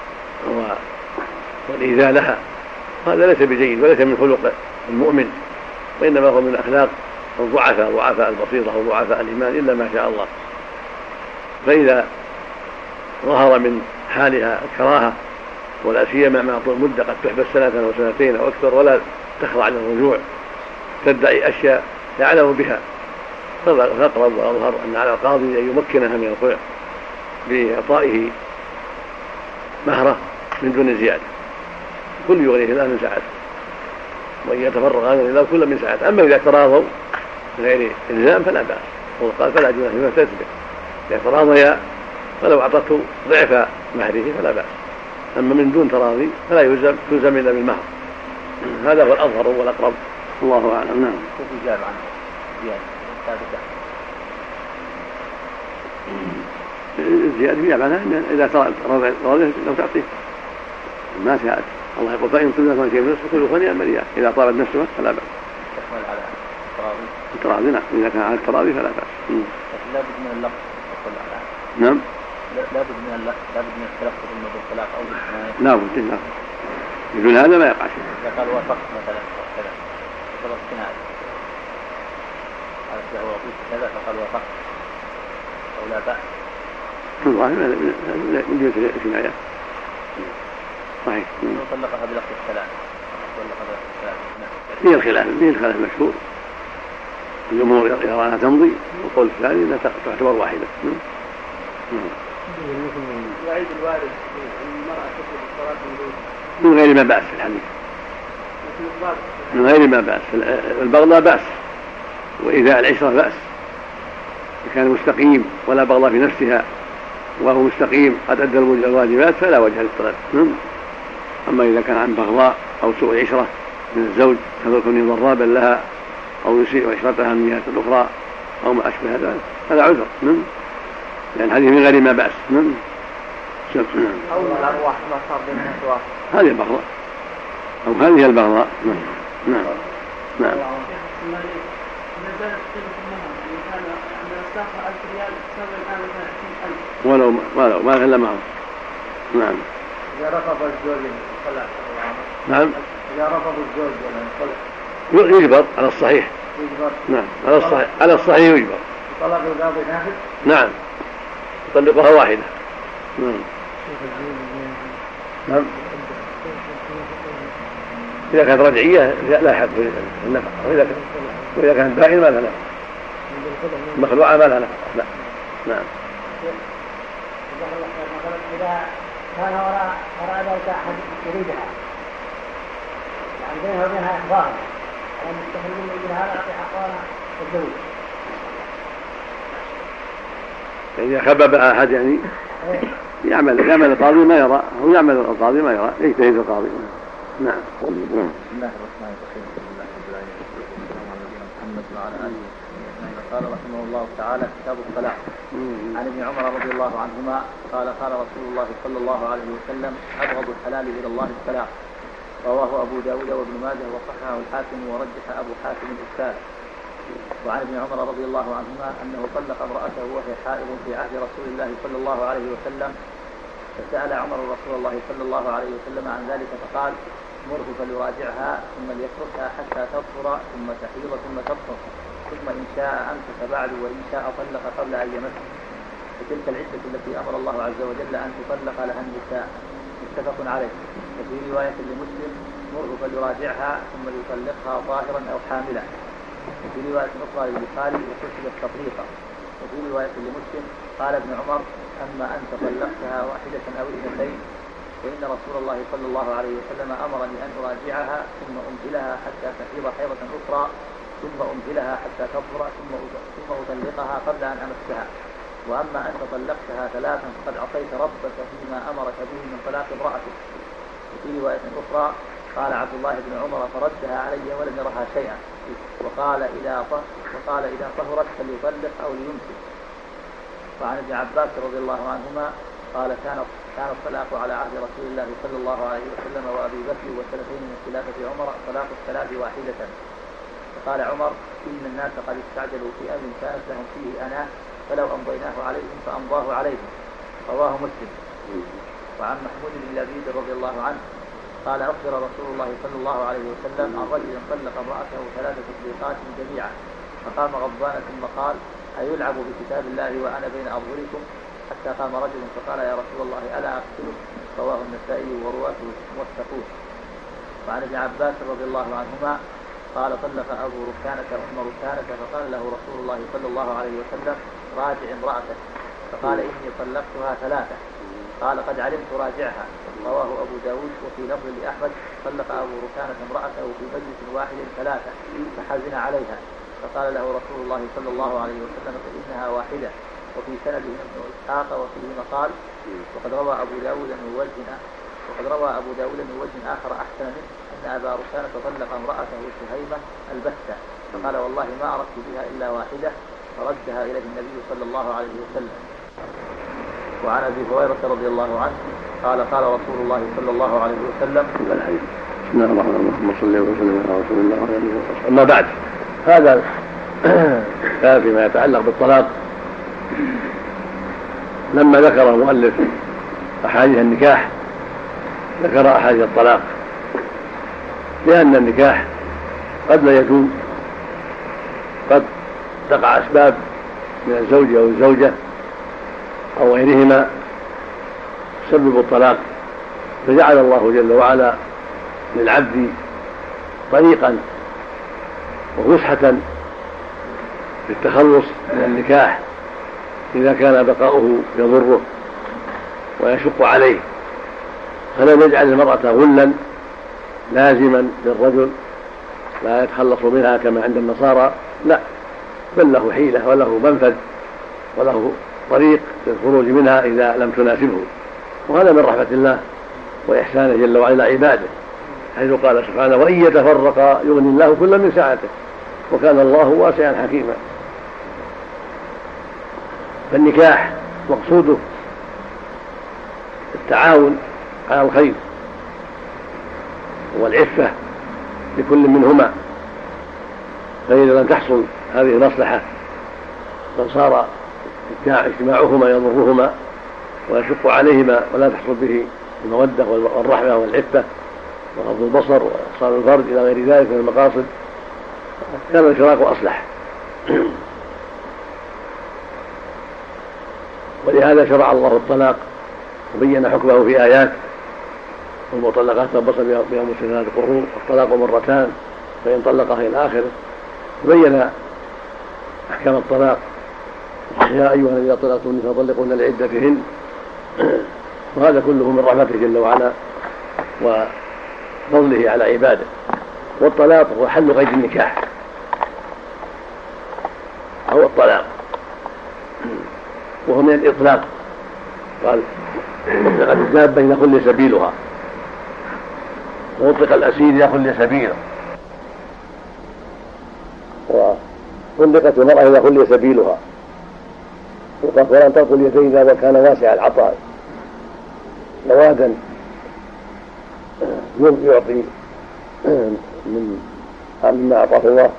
والإيذاء لها. هذا ليس بجيد وليس من خلق المؤمن، وإنما هو من أخلاق الضعفاء ضعفاء البسيطة وضعفاء الإيمان إلا ما شاء الله. فإذا ظهر من حالها الكراهة، ولا سيما مع طول مدة قد تحبس سنة أو سنتين أو أكثر ولا تخضع للرجوع، تدعي أشياء يعلم بها، فالأقرب وأظهر أن على القاضي أن يمكنها من الخلع بإعطائه مهره من دون زيادة، كل يغنيه الله من سعته، وإن يتفرغ هذا لله كل من سعته. أما إذا تراضوا من غير إلزام فلا بأس، وقال فلا جناح فيما تثبت، إذا تراضيا فلو أعطته ضعف مهره فلا بأس، أما من دون تراضي فلا يلزم تلزم إلا بالمهر. هذا هو الأظهر والأقرب، الله أعلم. نعم. كيف يجاب عنه زيادة ثابتة؟ الزيادة يجاب عنها إذا تراضي لو تعطيه ما ساعد. الله يقول: فإن طلبت من شيء من نفسه كله فنيا مريا، إذا طالت نفسه فلا بأس. تحمل على التراضي؟ التراضي نعم، إذا كان على التراضي فلا بأس. لا بد من اللفظ نعم. لابد من لابد من التلفظ من الطلاق أو الكناية. لا بد لا. بدون هذا ما يقع شيء. إذا قال وافقت مثلا كذا فقط كناية. قال له وافقت كذا فقال وافقت أو لا بأس. والله من جهة الكناية. صحيح. طلقها بلفظ الثلاث. طلقها بلفظ الثلاث. هي الخلاف هي الخلاف المشهور. الجمهور يرى أنها تمضي والقول الثاني أنها تعتبر واحدة. يعيد الوالد المرأة تطلب الصلاة من غير ما بأس في الحديث. من غير ما بأس. البغضاء بأس وإذا العشرة بأس. إذا كان مستقيم ولا بغضاء في نفسها وهو مستقيم قد أدى الواجبات فلا وجه للطلب. أما إذا كان عن بغضاء أو سوء عشرة من الزوج كون ضرابا لها أو يسيء عشرتها من جهة الأخرى أو ما أشبه هذا هذا عذر. لأن هذه من غير ما بأس. أو الأرواح ما صار بينها سواء. هذه البغضاء أو هذه البغضاء. نعم نعم. ولو ولو ما كان معه. نعم. إذا رفض الزوج الخلع. نعم. إذا رفض الزوج الخلع. يجبر على الصحيح. يجبر. نعم على الصحيح على الصحيح يجبر. طلق القاضي نافذ. نعم. يطلقها واحدة. نعم. نعم. إذا كانت رجعية لا يحب النفقة وإذا وإذا كانت بائنة ما لها نفقة. مخلوعة ما لها نفقة. لا. نعم. إذا كان وراء وراء ذلك أحد يريدها يعني بينها وبينها إخبار يعني مستحيل يجي هذا يعطي حقها الزوج. إذا خبب أحد يعني يعمل يعمل القاضي ما يرى هو يعمل القاضي ما يرى يجتهد القاضي. نعم. بسم الله الرحمن الرحيم. بسم الله محمد وعلى آله وصحبه. قال رحمه الله تعالى كتاب الطلاق. عن ابن عمر رضي الله عنهما قال قال رسول الله صلى الله عليه وسلم أبغض الحلال إلى الله الطلاق. رواه أبو داود وابن ماجه وصححه الحاكم ورجح أبو حاتم الإشكال. وعن ابن عمر رضي الله عنهما أنه طلق امرأته وهي حائض في عهد رسول الله صلى الله عليه وسلم فسأل عمر رسول الله صلى الله عليه وسلم عن ذلك فقال مره فليراجعها ثم ليتركها حتى تطهر ثم تحيض ثم تطهر ثم إن شاء أمسك بعد وإن شاء طلق قبل أن يمس. وتلك العدة التي أمر الله عز وجل أن تطلق لها النساء. متفق عليه. وفي رواية لمسلم مره فليراجعها ثم ليطلقها ظاهرا أو حاملا. وفي رواية أخرى للبخاري وحسب التطليقة. وفي رواية لمسلم قال ابن عمر أما أنت طلقتها واحدة أو اثنتين وإن رسول الله صلى الله عليه وسلم أمرني أن أراجعها ثم أمهلها حتى تحيض حيضة أخرى ثم أمهلها حتى تطهر ثم ثم أطلقها قبل أن أمسها. وأما أنت طلقتها ثلاثا فقد عصيت ربك فيما أمرك به من طلاق امرأتك. وفي رواية أخرى قال عبد الله بن عمر فردها علي ولم يرها شيئا وقال إذا وقال إذا طهرت فليطلق أو ليمسك. وعن ابن عباس رضي الله عنهما قال كان كان الطلاق على عهد رسول الله صلى الله عليه وسلم وأبي بكر وسنتين من خلافة عمر طلاق الثلاث واحدة. فقال عمر إن الناس قد استعجلوا في أمر كانت لهم فيه أنا فلو أمضيناه عليهم فأمضاه عليهم. رواه مسلم. وعن محمود بن لبيد رضي الله عنه قال أخبر رسول الله صلى الله عليه وسلم عن رجل طلق امرأته ثلاثة تطليقات جميعا فقام غضبان ثم قال أيلعب بكتاب الله وأنا بين أظهركم حتى قام رجل فقال يا رسول الله ألا أقتله. رواه النسائي ورواته موثقون. وعن ابن عباس رضي الله عنهما قال طلق أبو ركانة أم ركانة فقال له رسول الله صلى الله عليه وسلم راجع امرأتك فقال إني طلقتها ثلاثة قال قد علمت راجعها. رواه أبو داود. وفي لفظ لأحمد طلق أبو ركانة امرأته في مجلس واحد ثلاثة فحزن عليها فقال له رسول الله صلى الله عليه وسلم فإنها واحدة. وفي سنده ابن إسحاق وفيه مقال وقد روى أبو داود من وجه وقد روى أبو داود من وجه آخر أحسن منه أن أبا ركانة طلق امرأته سهيمة البتة فقال والله ما أردت بها إلا واحدة فردها إليه النبي صلى الله عليه وسلم. وعن أبي هريرة رضي الله عنه قال قال رسول الله صلى الله عليه وسلم بسم الله الرحمن الرحيم صلى الله وسلم على رسول الله عليه وسلم. أما بعد هذا فيما يتعلق بالطلاق لما ذكر المؤلف أحاديث النكاح ذكر أحاديث الطلاق، لأن النكاح قد لا يجوز، قد تقع أسباب من الزوج أو الزوجة أو غيرهما تسبب الطلاق، فجعل الله جل وعلا للعبد طريقا وفسحة في التخلص من النكاح إذا كان بقاؤه يضره ويشق عليه، فلم يجعل المرأة غلا لازما للرجل لا يتخلص منها كما عند النصارى، لا، بل له حيلة وله منفذ وله طريق للخروج منها إذا لم تناسبه، وهذا من رحمة الله وإحسانه جل وعلا عباده، حيث قال سبحانه: وإن يتفرقا يغني الله كلا من سعته وكان الله واسعا حكيما. فالنكاح مقصوده التعاون على الخير والعفة لكل منهما، فإذا لم تحصل هذه المصلحة بل صار اجتماعهما يضرهما ويشق عليهما ولا تحصل به المودة والرحمة والعفة وغض البصر وإحصان الفرج إلى غير ذلك من المقاصد، كان الفراق أصلح. ولهذا شرع الله الطلاق وبين حكمه في آيات: والمطلقات تربصن بأنفسهن ثلاث قروء والطلاق مرتان فإن طلقها إلى آخره، بين أحكام الطلاق: يا أيها الذين طلقتم النساء فطلقوهن لعدتهن، وهذا كله من رحمته جل وعلا وفضله على عباده. والطلاق هو حل قيد النكاح، هو الطلاق، وهو من الإطلاق، قال: أطلق الدابة إذا خلي سبيلها، وأطلق الأسير إذا خلي سبيله، وطلقت المرأة إذا خلي سبيلها، وقال: ولن تلقوا اليدين إذا كان واسع العطاء، نوادا يعطي من مما أعطاه الله.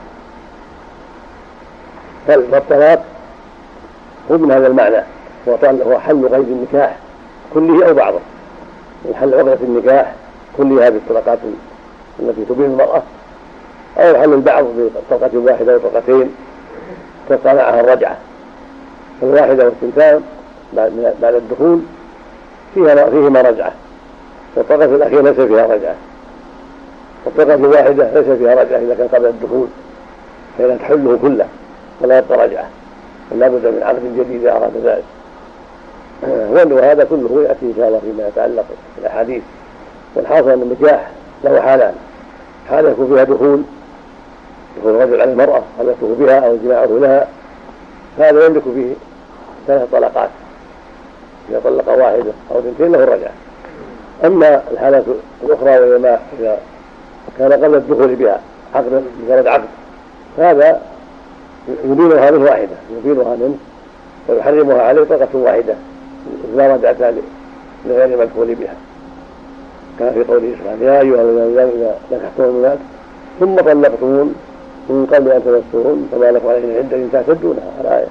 فالطلاق هو من هذا المعنى، هو حل قيد النكاح كله أو بعضه، من حل عقدة النكاح كل هذه الطلقات التي تبين المرأة، أو حل البعض بطلقة واحدة وطلقتين تبقى معها الرجعة، فالواحدة والثنتان بعد الدخول فيها فيهما رجعة، والطلقة الأخيرة ليس فيها رجعة، والطلقة الواحدة ليس فيها رجعة إذا كان قبل الدخول، فإذا تحله كله ولا يبقى رجعة، فلا بد من عقد جديد إذا أراد ذلك. وهذا كله يأتي إن شاء الله فيما يتعلق بالأحاديث. والحاصل أن النكاح له حالان: حالة يكون فيها دخول دخول الرجل على المرأة حالته بها أو جماعه لها، هذا يملك فيه ثلاث طلقات، إذا طلق واحدة أو اثنتين له الرجعة. أما الحالة الأخرى وهي ما إذا كان قبل الدخول بها عقد مجرد عقد، هذا يبينها منه واحدة، يبينها منه ويحرمها عليه طلقة واحدة لا رجعة لغير مدخول بها، كما في قوله سبحانه: يا أيها الذين آمنوا إذا نكحتم المؤمنات ثم طلقتموهن من قبل أن تمسوهن فما لكم عليهن عدة تعتدونها، الآية.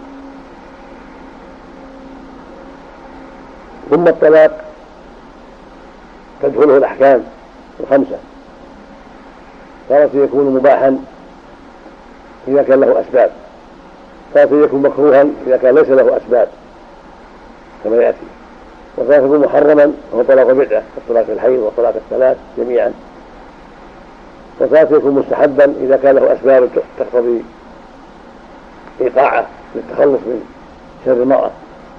ثم الطلاق تدخله الأحكام الخمسة، تارة يكون مباحا إذا كان له أسباب، تارة يكون مكروها إذا كان ليس له أسباب كما يأتي، وتارة يكون محرما وهو طلاق بدعة كالطلاق الحيض وطلاق الثلاث جميعا، وتارة يكون مستحبا إذا كان له أسباب تقتضي إيقاعه للتخلص من شر المرأة،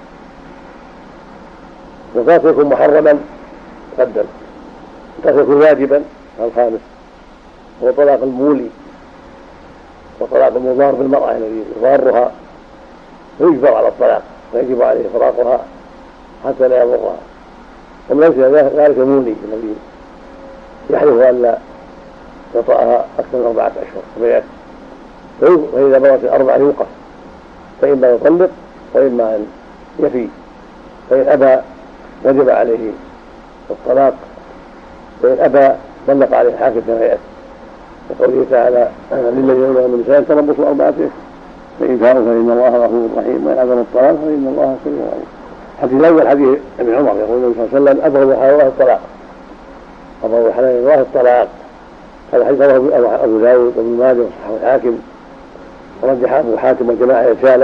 وتارة يكون محرما قدم، وتارة يكون واجبا الخامس هو طلاق المولي وطلاق المضار بالمرأة الذي يضارها ويجبر على الطلاق ويجب عليه فراقها حتى لا يضرها، ومن أمثلة ذلك المولي الذي يحلف أن لا يطأها أكثر من أربعة أشهر ويأتي، فإذا بلغت الأربعة يوقف، فإما يطلق وإما أن يفي، فإن أبى وجب عليه الطلاق، فإن أبى طلق عليه الحاكم كما يأتي، وقوله تعالى: للذين يؤمنون من النساء تربصوا أربعة فإن فاءوا فإن الله غفور رحيم، وإن عزموا الطلاق فإن الله سميع عليم. الحديث الأول حديث ابن عمر يقول النبي صلى الله عليه وسلم أبغض حلال الله الطلاق، أبغض حلال الله الطلاق. هذا حديث رواه أبو داود وابن ماجه وصححه الحاكم ورجح أبو حاتم وجماعة رسالة.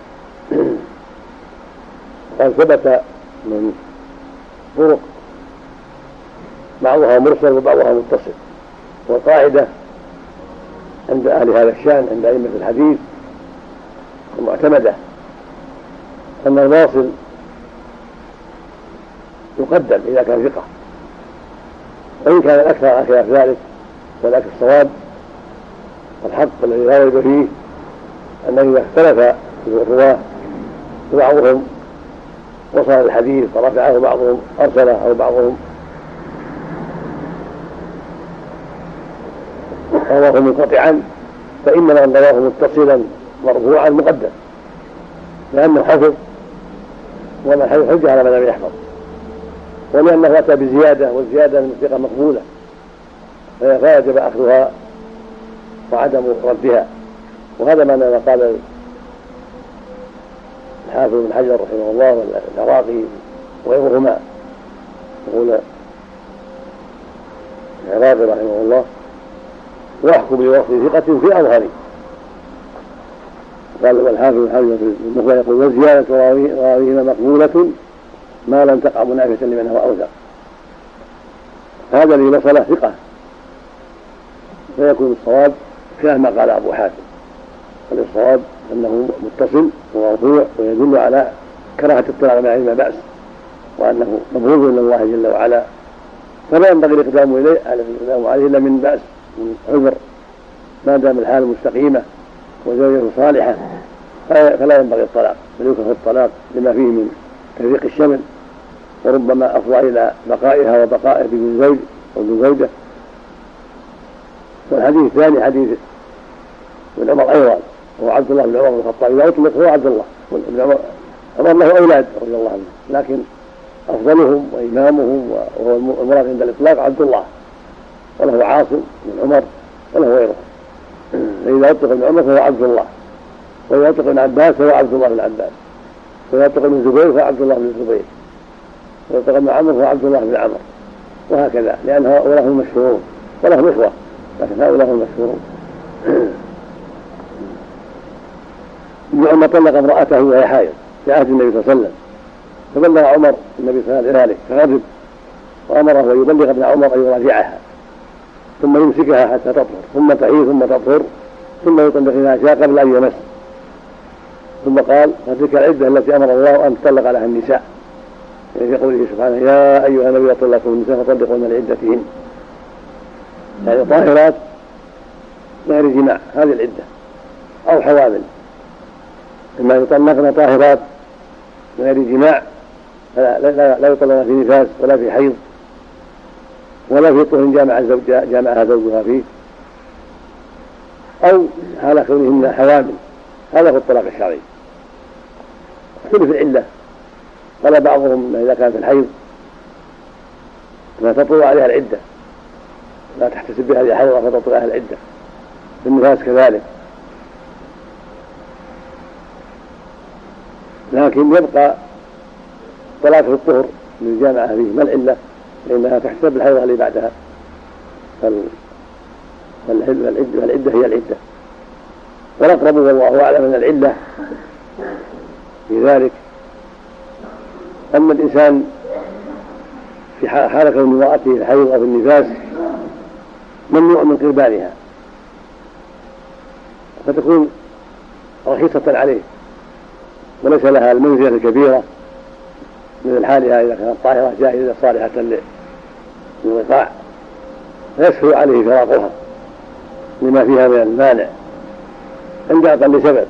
قال ثبت من طرق بعضها مرسل وبعضها متصل، والقاعدة عند أهل هذا الشأن عند أئمة الحديث المعتمدة أن الواصل يقدم إذا كان ثقة، وإن كان الأكثر على خلاف ذلك فذاك الصواب والحق الذي لا ريب فيه أنه إذا اختلف الرواة وبعضهم وصل الحديث فرفعه بعضهم أرسله أو بعضهم رواه منقطعا، فإنما من رواه متصلا مرفوعا مقدم، لأنه حفظ ومن حفظ حجة على من لم يحفظ، ولأنه أتى بزيادة والزيادة من الثقة مقبولة فيجب أخذها وعدم ردها. وهذا معنى ما قال الحافظ بن حجر رحمه الله والعراقي وغيرهما، يقول العراقي رحمه الله واحكم بوصف ثقة في أظهري. قال والحافظ بن حجر في المخبر يقول والزيادة راويهما مقبولة ما لم تقع منافسة لمن هو أوثق. هذا الذي وصل ثقة فيكون الصواب خلاف ما قال أبو حاتم، فالصواب أنه متصل ومرفوع ويدل على كراهة الطلاق من علم بأس، وأنه مبغوض من الله جل وعلا، فلا ينبغي الإقدام إليه الإقدام عليه إلا من بأس من عذر، ما دام الحال مستقيمة وزوجته صالحة فلا ينبغي الطلاق، بل يكره الطلاق لما فيه من تفريق الشمل، وربما أفضى إلى بقائها وبقائه بدون زوج أو بدون زوجة. والحديث الثاني حديث ابن عمر أيضا، وهو عبد الله بن عمر بن الخطاب، إذا أطلق هو عبد الله بن عمر. عمر له أولاد رضي الله عنه، لكن أفضلهم وإمامهم وهو المراد عند الإطلاق عبد الله، وله عاصم بن عمر وله غيره. فإذا أطلق ابن عمر فهو عبد الله، وإذا أطلق ابن عباس فهو عبد الله بن عباس، وإذا أطلق ابن زبير فهو عبد الله بن زبير، وإذا أطلق ابن عمر فهو عبد الله بن عمر، وهكذا، لأن هؤلاء هم مشهورون ولهم إخوة، لكن هؤلاء هم مشهورون. ابن عمر طلق امرأته وهي حائض في عهد النبي صلى الله عليه وسلم، فبلغ عمر النبي صلى الله عليه وسلم فغضب وأمره أن يبلغ ابن عمر أن يراجعها ثم يمسكها حتى تطهر ثم تحيض ثم تطهر ثم يطلق إذا شاء قبل أن يمس. ثم قال فتلك العدة التي أمر الله أن تطلق عليها النساء، يعني في قوله سبحانه يا أيها النبي طلقوا النساء فطلقوهن لعدتهن، يعني طاهرات غير جماع، هذه العدة، أو حوامل، إما يطلقن طاهرات غير جماع لا, لا, لا يطلقن في نفاس ولا في حيض ولا في طهر جامع جامعها زوجها فيه، أو حال كونهن حوامل، هذا هو الطلاق الشرعي. اختلف العلة، قال بعضهم إذا كانت الحيض لا تطول عليها العدة، لا تحتسب بها الحيض فتطول عليها العدة، في النفاس كذلك، لكن يبقى طلاق في الطهر للجامعة فيه ما العلة؟ لأنها تحسب الحيض اللي بعدها، فالعدة هي العدة. والأقرب والله أعلم أن العلة في ذلك أن الإنسان في حال كون امرأته الحيض أو النفاس ممنوع من قربانها، فتكون رخيصة عليه وليس لها المنزلة الكبيرة من حالها إذا كانت طاهرة جاهزة صالحة للوقاع، فيسهل عليه فراقها لما فيها من المانع عند أقل سبب،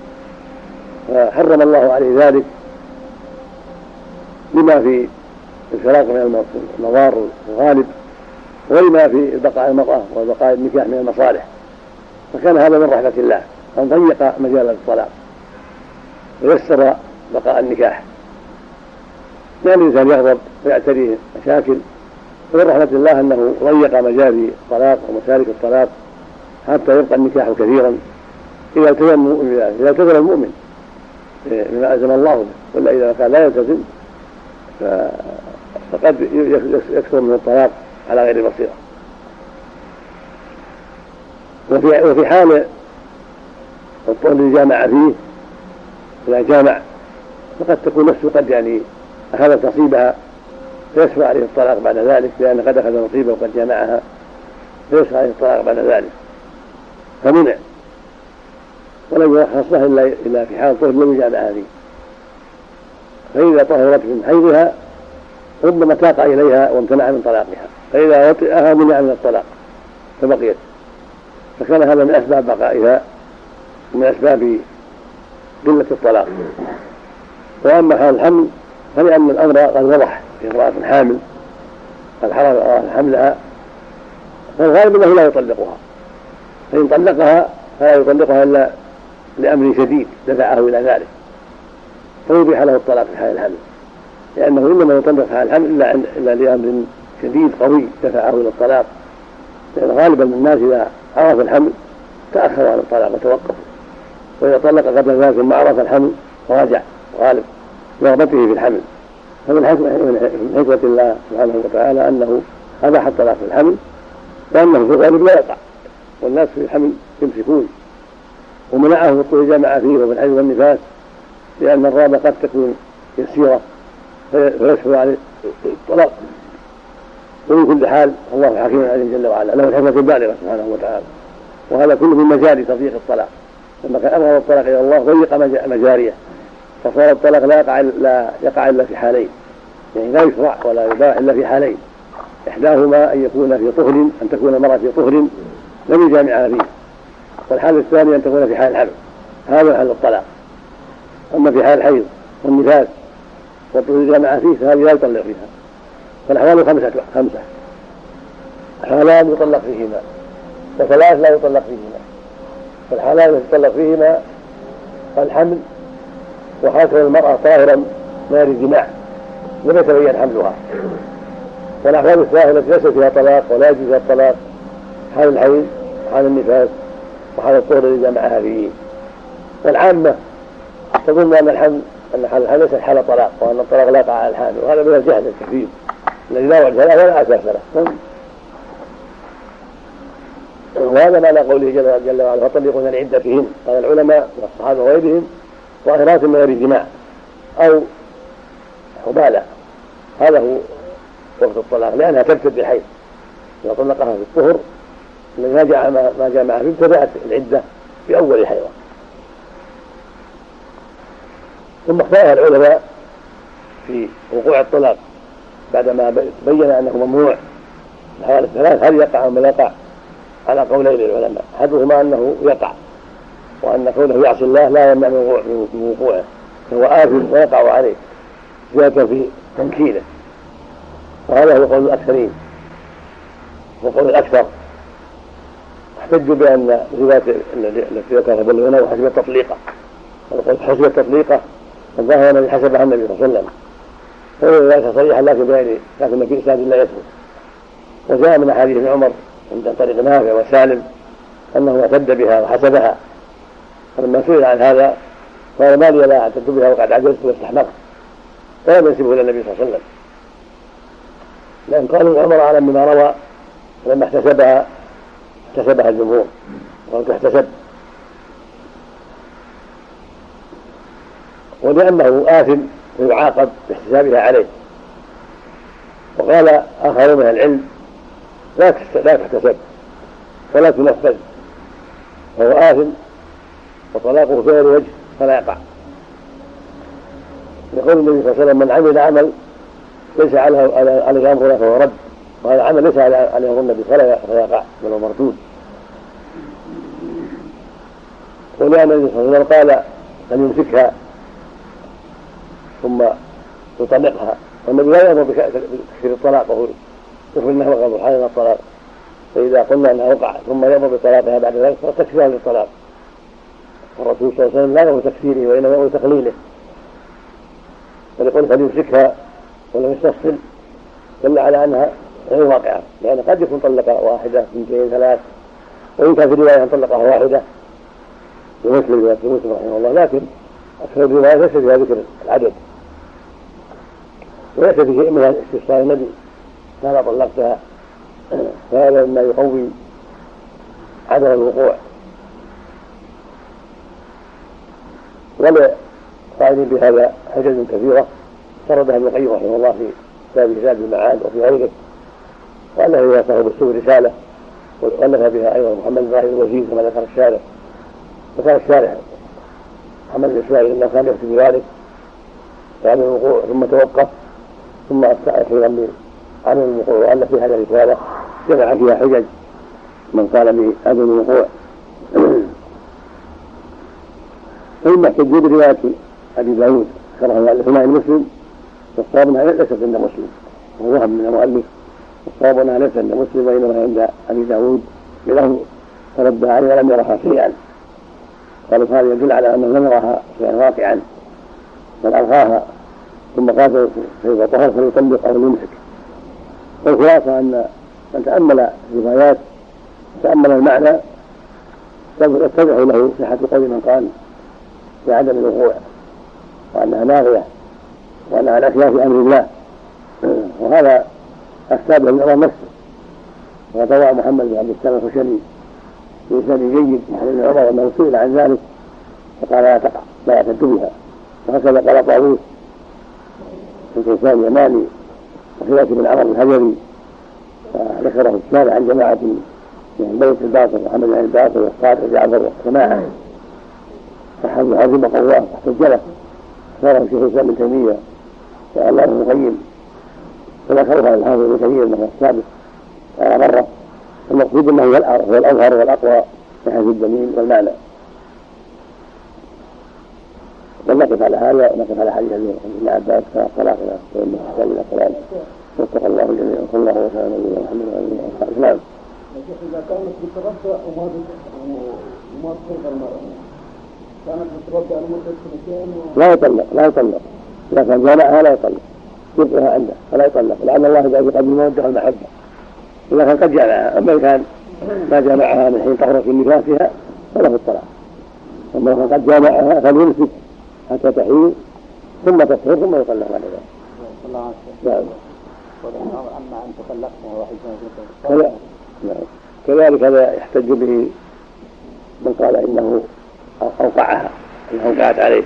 فحرم الله عليه ذلك لما في الفراق من المضار الغالب ولما في بقاء المرأة وبقاء النكاح من المصالح، فكان هذا من رحمة الله أن ضيق مجال الطلاق ويسر بقاء النكاح، لأن الإنسان يغضب ويعتريه مشاكل، ومن رحمة الله أنه ضيق مجال الطلاق ومسالك الطلاق حتى يبقى النكاح كثيرا إذا التزم المؤمن إذا التزم المؤمن بما ألزم الله به، ولا إذا كان لا يلتزم فقد يكثر من الطلاق على غير بصيرة. وفي وفي حال الطول اللي جامع فيه إذا جامع فقد تكون نفسه قد يعني أخذت نصيبها فيسمع عليه الطلاق بعد ذلك، لأن قد أخذ نصيبه وقد جامعها فيسمع عليه الطلاق بعد ذلك فمنع، ولم يرخص له إلا في حال طهر لم يجامع هذه. فإذا طهرت من حيضها ربما تاق إليها وامتنع من طلاقها، فإذا وطئها منع من الطلاق فبقيت، فكان هذا من أسباب بقائها من أسباب قلة الطلاق. وأما حال الحمل فلأن الأمر قد وضح في امرأة حامل قد حرم حملها فالغالب أنه لا يطلقها، فإن طلقها فلا يطلقها إلا لأمر شديد دفعه إلى ذلك فيبيح له الطلاق في حال الحمل، لأنه إنما يطلق في حال الحمل إلا, إلا لأمر شديد قوي دفعه إلى الطلاق، لأن غالبا الناس إذا عرف الحمل تأخر عن الطلاق وتوقف، وإذا طلق قبل ذلك ما عرف الحمل فرجع غالب رغبته في الحمل. فمن حكمة الله سبحانه وتعالى أنه أباح الطلاق في الحمل، لأنه في الغالب لا يقع والناس في الحمل يمسكون، ومنعه الطول جامع فيه وفي الحيض والنفاس لأن الرابة قد تكون يسيرة فيسهل عليه الطلاق. ومن كل حال الله حكيم عليه جل وعلا له الحكمة البالغة سبحانه وتعالى، وهذا كله من مجاري تضييق الطلاق، لما كان أمر الطلاق إلى الله ضيق مجاريه فصار الطلاق لا يقع, لا يقع إلا في حالين، يعني لا يشرع ولا يباح إلا في حالين، إحداهما أن يكون في طهر أن تكون المرأة في طهر لم يجامعها فيه، والحال الثاني أن تكون في حال الحمل، هذا حال الطلاق. أما في حال الحيض والنفاس والطهر جامعها فيه فهذه لا يطلق فيها، فالأحوال خمسة خمسة حالان يطلق فيهما وثلاث لا يطلق فيهما. فالحالان التي يطلق فيهما الحمل وحاكم المرأة طاهرا نار الجماع لم يتبين حملها، والأحوال الثلاثة التي ليس فيها طلاق ولا يجوز فيها الطلاق حال الحيض وحال النفاس وحال الطهر الذي جمعها فيه. والعامة تظن أن الحمل أن حال الحمل ليس حال طلاق وأن الطلاق لا يقع على الحامل، وهذا من الجهل الكثير الذي لا وجه له ولا أساس له. وهذا معنى قوله جل وعلا فطلقوهن لعدتهن. قال العلماء والصحابة وغيرهم ظاهرات من غير الجماع أو حبالة، هذا هو وقت الطلاق، لأنها تبتد بالحيض إذا طلقها في الطهر الذي ما جاء ما جاء معها ابتدأت العدة في أول الحيض. ثم اختارها العلماء في وقوع الطلاق بعدما بين أنه ممنوع الحوالي الثلاث هل يقع أو لا يقع على قولين للعلماء، أحدهما أنه يقع وأن كونه يعصي الله لا يمنع من وقوعه فهو آثم ويقع عليه زيادة في تنكيله، وهذا هو قول الأكثرين. وقول الأكثر احتجوا بأن الروايات التي ذكرها بلغنا وحسب التطليقة، وقال حسب التطليقة الظاهر الذي حسبها النبي صلى الله عليه وسلم، فهو ذلك صريحا لكن بغير لكن في إسناد لا يثبت. وجاء من حديث ابن عمر عند طريق نافع وسالم أنه اعتد بها وحسبها، فلما سئل عن هذا قال ما لي لا اعتد بها وقد عجزت واستحمقت، ولم ينسبه إلى النبي صلى الله عليه وسلم، لأن قالوا عمر أعلم بما روى ولما احتسبها احتسبها الجمهور وقال تحتسب، ولأنه آثم ويعاقب باحتسابها عليه. وقال آخرون من العلم لا تحتسب ولا تنفذ، فهو آثم وطلاقه في غير وجه فلا يقع، يقول النبي صلى الله عليه وسلم من عمل عمل ليس عليه أمرنا فهو رد، وهذا عمل ليس عليه أمر النبي فلا يقع بل هو مردود. ولأن النبي صلى الله عليه وسلم قال أن يمسكها ثم يطلقها، والنبي لا يأمر بتكفير الطلاق وهو يخبر أنه وقع بحال الطلاق، فإذا قلنا أنها وقع ثم يأمر بطلاقها بعد ذلك فتكفيرها للطلاق، والرسول صلى الله عليه وسلم لا يأمر بتكفيره وإنما يأمر بتقليله، فليقول فليمسكها ولم يستفصل دل على أنها غير واقعة، لأن قد يكون طلق واحدة اثنتين ثلاث، وإن كان في رواية أن طلقها واحدة ومسلم رواية مسلم رحمه الله، لكن أكثر الروايات ليس فيها ذكر العدد، وليس في شيء من استفسار النبي قال طلقتها، فهذا مما يقوي عدم الوقوع. ولقائل بهذا حجج كثيرة سردها ابن القيم رحمه الله في كتاب زاد المعاد وفي غيره، وألف بها صاحب السور رسالة، وألف بها أيضا محمد بن الوزير كما ذكر الشارح. وكان الشارح محمد بن إسماعيل إنه كان يكتب ذلك عدم الوقوع ثم توقف ثم أفتى أخيرا بعدم الوقوع، وألف في هذا الرسالة جمع فيها حجج من قال بعدم الوقوع. ثم احتج برواية أبي داود ذكرها المؤلف هنا مسلم، والصواب أنها ليست عند مسلم، وهو وهم من المؤلف، والصواب أنها ليست عند مسلم وإنما عند أبي داود بله ترد عليه ولم يرها شيئا. قالوا هذا يدل على أنه لم يرها شيئا واقعا بل ألغاها ثم قال فإذا طهر فليطلق أو يمسك. والخلاصة أن من تأمل الروايات تأمل المعنى يتضح له صحة قول من قال بعدم الوقوع وأنها لاغية وأنها على خلاف أمر الله، وهذا أفتى به النظر نفسه. وروى محمد بن عبد السلام الخشني بإسناد جيد عن ابن عمر أنه سئل عن ذلك فقال لا تقع لا يعتد بها، وهكذا قال طاووس في كيسان يماني وخلاف بن عمر الهجري، ذكره الشارع عن جماعة من البيت الباطل محمد بن الباطل والصادق جعفر والجماعة فحفظ عظيم قواه واحتج له. صار الشيخ الإسلام ابن تيمية شاء الله ابن القيم فذكرها الحافظ ابن تيمية أنه السابق قال مرة، المقصود أنه هو الأظهر والأقوى من حيث الدليل والمعنى. ونقف على هذا ونقف على حديث ابن عباس كالصلاة وإن الحساب إلى الصلاة واتقى الله جميعا صلى الله وسلم على نبينا محمد وعلى آله وصحبه. نعم. إذا كانت متربع وما تطلق المرأة كانت متربع لمدة سنتين لا يطلق لا يطلق إذا كان جامعها لا يطلق، يبقيها عنده فلا يطلق، لأن الله جاء في قلب المودة والمحبة. إذا كان قد جامعها، أما إذا كان ما جامعها من حين طهرت من نفاسها فله الطلاق. أما إذا قد جامعها فليمسك حتى تحيض ثم تطهر ثم يطلق بعد ذلك. نعم. أما أن تطلقها واحد كذلك هذا يحتج به من قال إنه أوقعها إنه أوقعت عليه.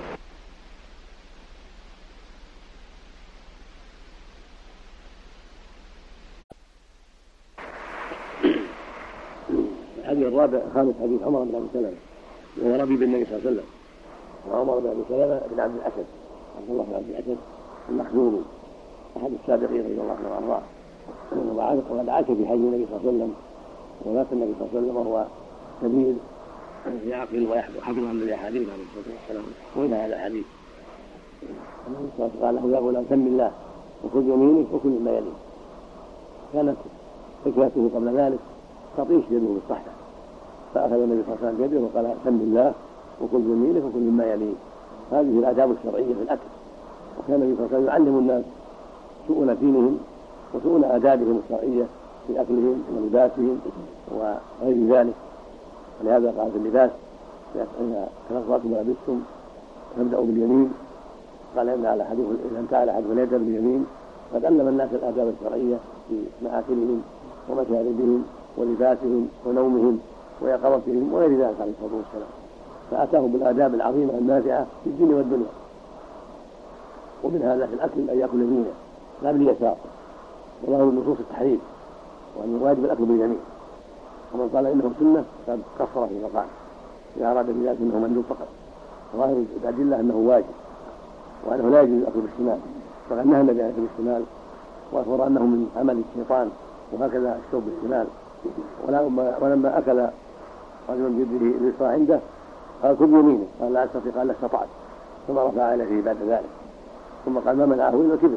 الحديث الرابع خامس حديث عمر بن أبي سلمة وهو ربيب النبي صلى الله عليه وسلم، وعمر بن أبي سلمة بن عبد الأسد عبد الله بن عبد الأسد المخزومي أحد السابقين رضي الله عنه وأرضاه، وقد عاش في حي النبي صلى الله عليه وسلم ومات النبي صلى الله عليه وسلم وهو كبير يعقل وحفظ من الأحاديث عليه الصلاة والسلام. وإلى هذا الحديث النبي صلى الله عليه وسلم قال له يا غلام سم الله وخذ يمينك وكل مما يليك. كانت فكرته قبل ذلك تطيش يده بالصحة، فأخذ النبي صلى الله عليه وسلم بيده وقال سم الله وكل يمينك وكل مما يليك. هذه الآداب الشرعية في الأكل، وكان النبي صلى الله عليه وسلم يعلم الناس شؤون دينهم وشؤون آدابهم الشرعية في أكلهم ولباسهم وغير ذلك. ولهذا قال في اللباس إذا تنظرتم ولبستم فابدأوا باليمين، قال إن على حديث إذا انتهى على حديث اليد باليمين. قد علم الناس الآداب الشرعية في مآكلهم ومشاربهم ولباسهم ونومهم ويقظتهم وغير ذلك عليه الصلاة والسلام، فأتاهم بالآداب العظيمة النافعة في الدين والدنيا. ومن هذا في الأكل أن يأكل يمينه لا باليسار، وله نصوص التحريم وأن واجب الأكل باليمين. ومن قال إنه سنة فقد كفر في مقام إذا أراد بذلك أنه مندوب فقط. ظاهر الأدلة أنه واجب وأنه لا يجوز الأكل بالشمال، فقد نهى النبي عن الأكل بالشمال وأخبر أنه من عمل الشيطان، وهكذا الشرب بالشمال. ولما أكل رجل بيده اليسرى عنده قال كل يمينه، قال لا أستطيع، قال لا استطعت، ثم رفع إليه بعد ذلك، ثم قال ما منعه إلا كبر.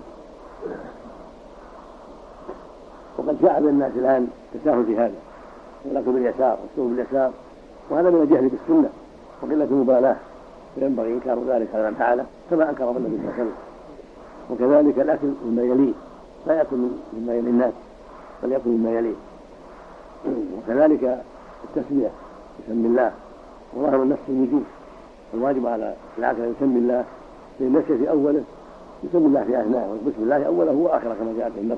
وقد شاع بالناس الآن تساهل في هذا، الأكل باليسار والشرب باليسار، وهذا من الجهل بالسنة وقلة المبالاة، فينبغي إنكار ذلك على من فعله كما أنكر النبي صلى الله عليه وسلم. وكذلك الأكل مما يليه، لا يأكل مما يلي الناس بل يأكل مما يليه. وكذلك التسمية بسم الله وظاهر النفس الوجوب، الواجب على العاقل ان يسمي الله في النفس في اوله، يسمي الله في اثنائه، بسم الله اوله واخره كما جاءت النفس.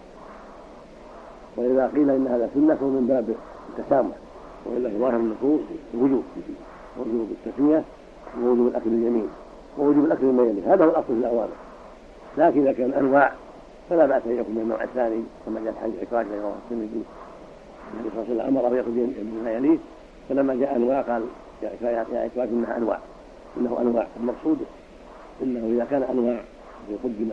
واذا قيل ان هذا سنه فمن باب التسامح، والا في ظاهر النصوص الوجوب، وجوب التسميه ووجوب الاكل اليمين ووجوب الاكل مما يليه، هذا هو الاصل في الاوامر. لكن اذا كان انواع فلا باس ان يكون من النوع الثاني كما جاء في حديث عكاش بين رواه الترمذي النبي صلى الله عليه وسلم امر بياكل مما يليه، فلما جاء انواع قال يا عكاش انها انواع، انه انواع. المقصود انه اذا كان انواع يقدم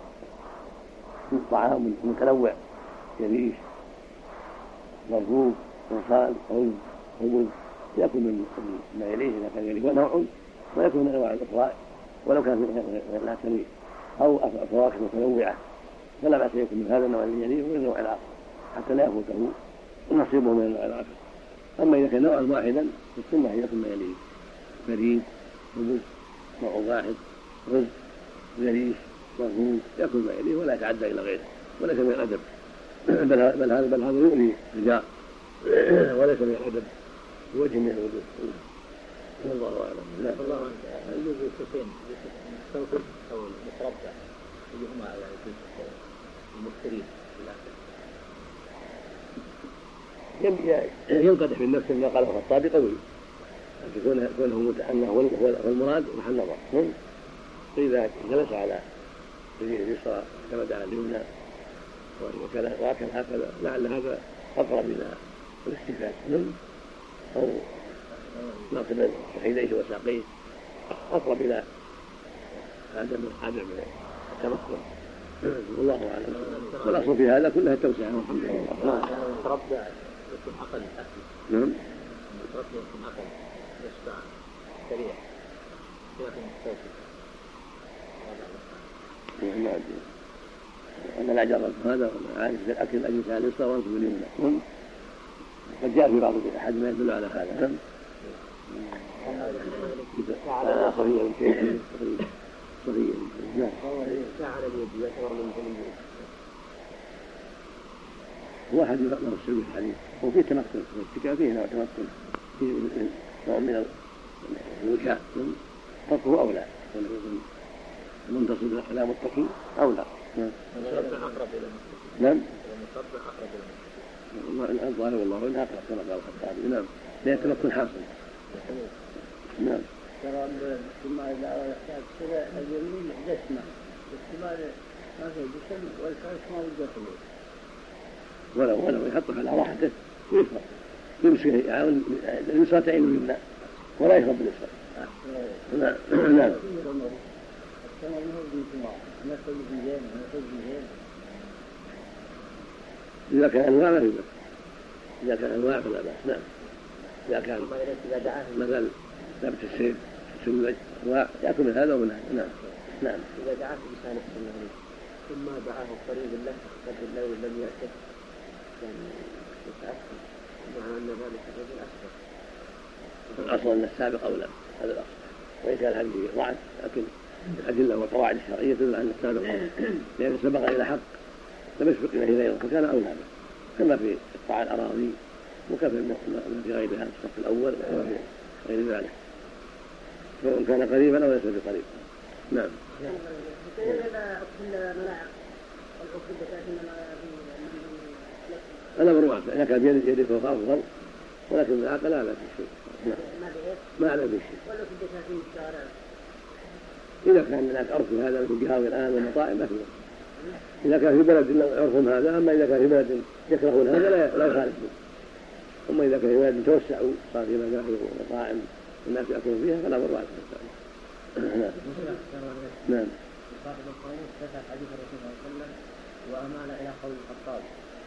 طعام متنوع يليه مرغوب وصال او خبز ياكل من ما يليه اذا كان يليه نوع، ويكون من الانواع الاخرى ولو كان لا تليه، او فواكه متنوعه فلا باس يكون من هذا النوع الذي يليه ومن النوع الاخر حتى لا يفوته نصيبه من النوع الاخر. اما اذا كان نوعا واحدا فالسنه هي يكون ما يليه فريد خبز نوع واحد رز ذريش مرغوب ياكل ما يليه ولا يتعدى الى غيره، وليس من الادب بل بل هذا بل هذا يؤذي الرجال وليس من الادب بوجه من الوجوه. الله اعلم. لا الله هل يوجد شيئين المستوفي او المتربع اللي هما يعني المفترين ينقدح من نفسه ما قاله الخطابي قوي كونه كونه انه هو المراد محل نظر. فاذا جلس على يده اليسرى اعتمد على اليمنى وكان هكذا لعل هذا اقرب الى الاستفاده او ناصب فخذيه وساقيه اقرب الى عدم عدم التمكن. والله اعلم. والاصل في هذا كلها التوسعه والحمد لله. المتربع يكون اقل اكل. نعم. المتربع يكون اقل يشبع سريع لكن مستوفي. ما ادري. انا لا جربت هذا ولا عارف الاكل الاجنس على اليسرى وانصب اليمنى. قد جاء في بعض الاحاديث ما يدل على هذا. صفية من شيء صفية نعم. على اليد يعتبر من اليد. واحد له السلوك الحديث وفيه تمكن والاتكاء فيه نوع تمكن فيه نوع من الوكاء تركه أولى المنتصب على متكي أولى. المصبح أقرب إلى نعم. المصبح أقرب إلى الظاهر والله إنها أقرب كما قال الخطابي. نعم لا تمكن حاصل. نعم. ترى الشمال إذا يحتاج كذا اليمين جسمه الشمال ما في جسم والفرش ما وجد له. ولو ولو يحطه على راحته ويشرب يمسك يعاون اليسرى تعين اليمنى ولا يشرب باليسرى. نعم. نعم. إذا كان أنواع لا يبقى. إذا كان أنواع فلا بأس. نعم. إذا كان مثل ثابت السيف السلوك يأكل من هذا ومن هذا. نعم. نعم. إذا دعاه بلسان السنة ثم دعاه قريب له قد لو لم يأتي يعني يتأكد مع أن ذلك الرجل أسبق. الأصل أن السابق أولى هذا الأصل. وإن كان هذه ضعف لكن الأدلة والقواعد الشرعية تدل على السابق أولى لأن سبق إلى حق لم يسبق إليه غيره فكان أولى به كما في قطاع الأراضي وكفى من في غيرها الصف الأول وفي غير ذلك سواء كان قريبا أو ليس بقريب. نعم. أنا بروح إذا كان بيد يدك فهو أفضل ولكن العقل لا لا في شيء. ما لا في شيء. إذا كان هناك عرف هذا مثل قهاوي الآن والمطاعم ما في. إذا كان في بلد عرفهم هذا أما إذا كان في بلد يكرهون هذا لا لا يخالف. أما إذا كان في بلد توسعوا صار في مقاهي ومطاعم الناس يأكلون فيها فلا بروح. نعم. نعم. صاحب القانون فتح حديث الرسول صلى الله عليه وسلم وأمال إلى قول الخطاب.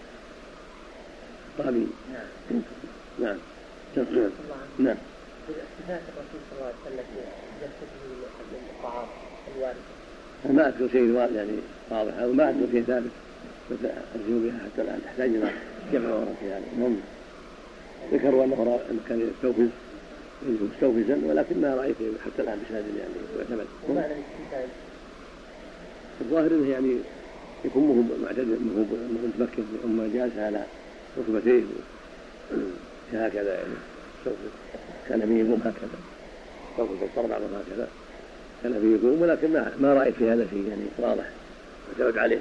طبيعي. نعم. نعم. نعم. نعم. صفات الرسول صلى الله عليه وسلم جلسته الطعام الوارد. ما أذكر شيء يعني واضح أو ما أذكر شيء ثابت أرجو بها حتى الآن تحتاج إلى جمع ورقة يعني. هم ذكروا أنه كان يستوفز مستوفزا ولكن ما رأيت حتى الآن بسند يعني يعتمد. الظاهر انه يعني يكون مو معتدل مو متمكن اما جالس على ركبتيه هكذا يعني الشوك كان فيه يقوم هكذا، شوك الضرب بعضه هكذا كان فيه يقوم، ولكن ما ما رأيت في هذا شيء يعني واضح متعود عليه.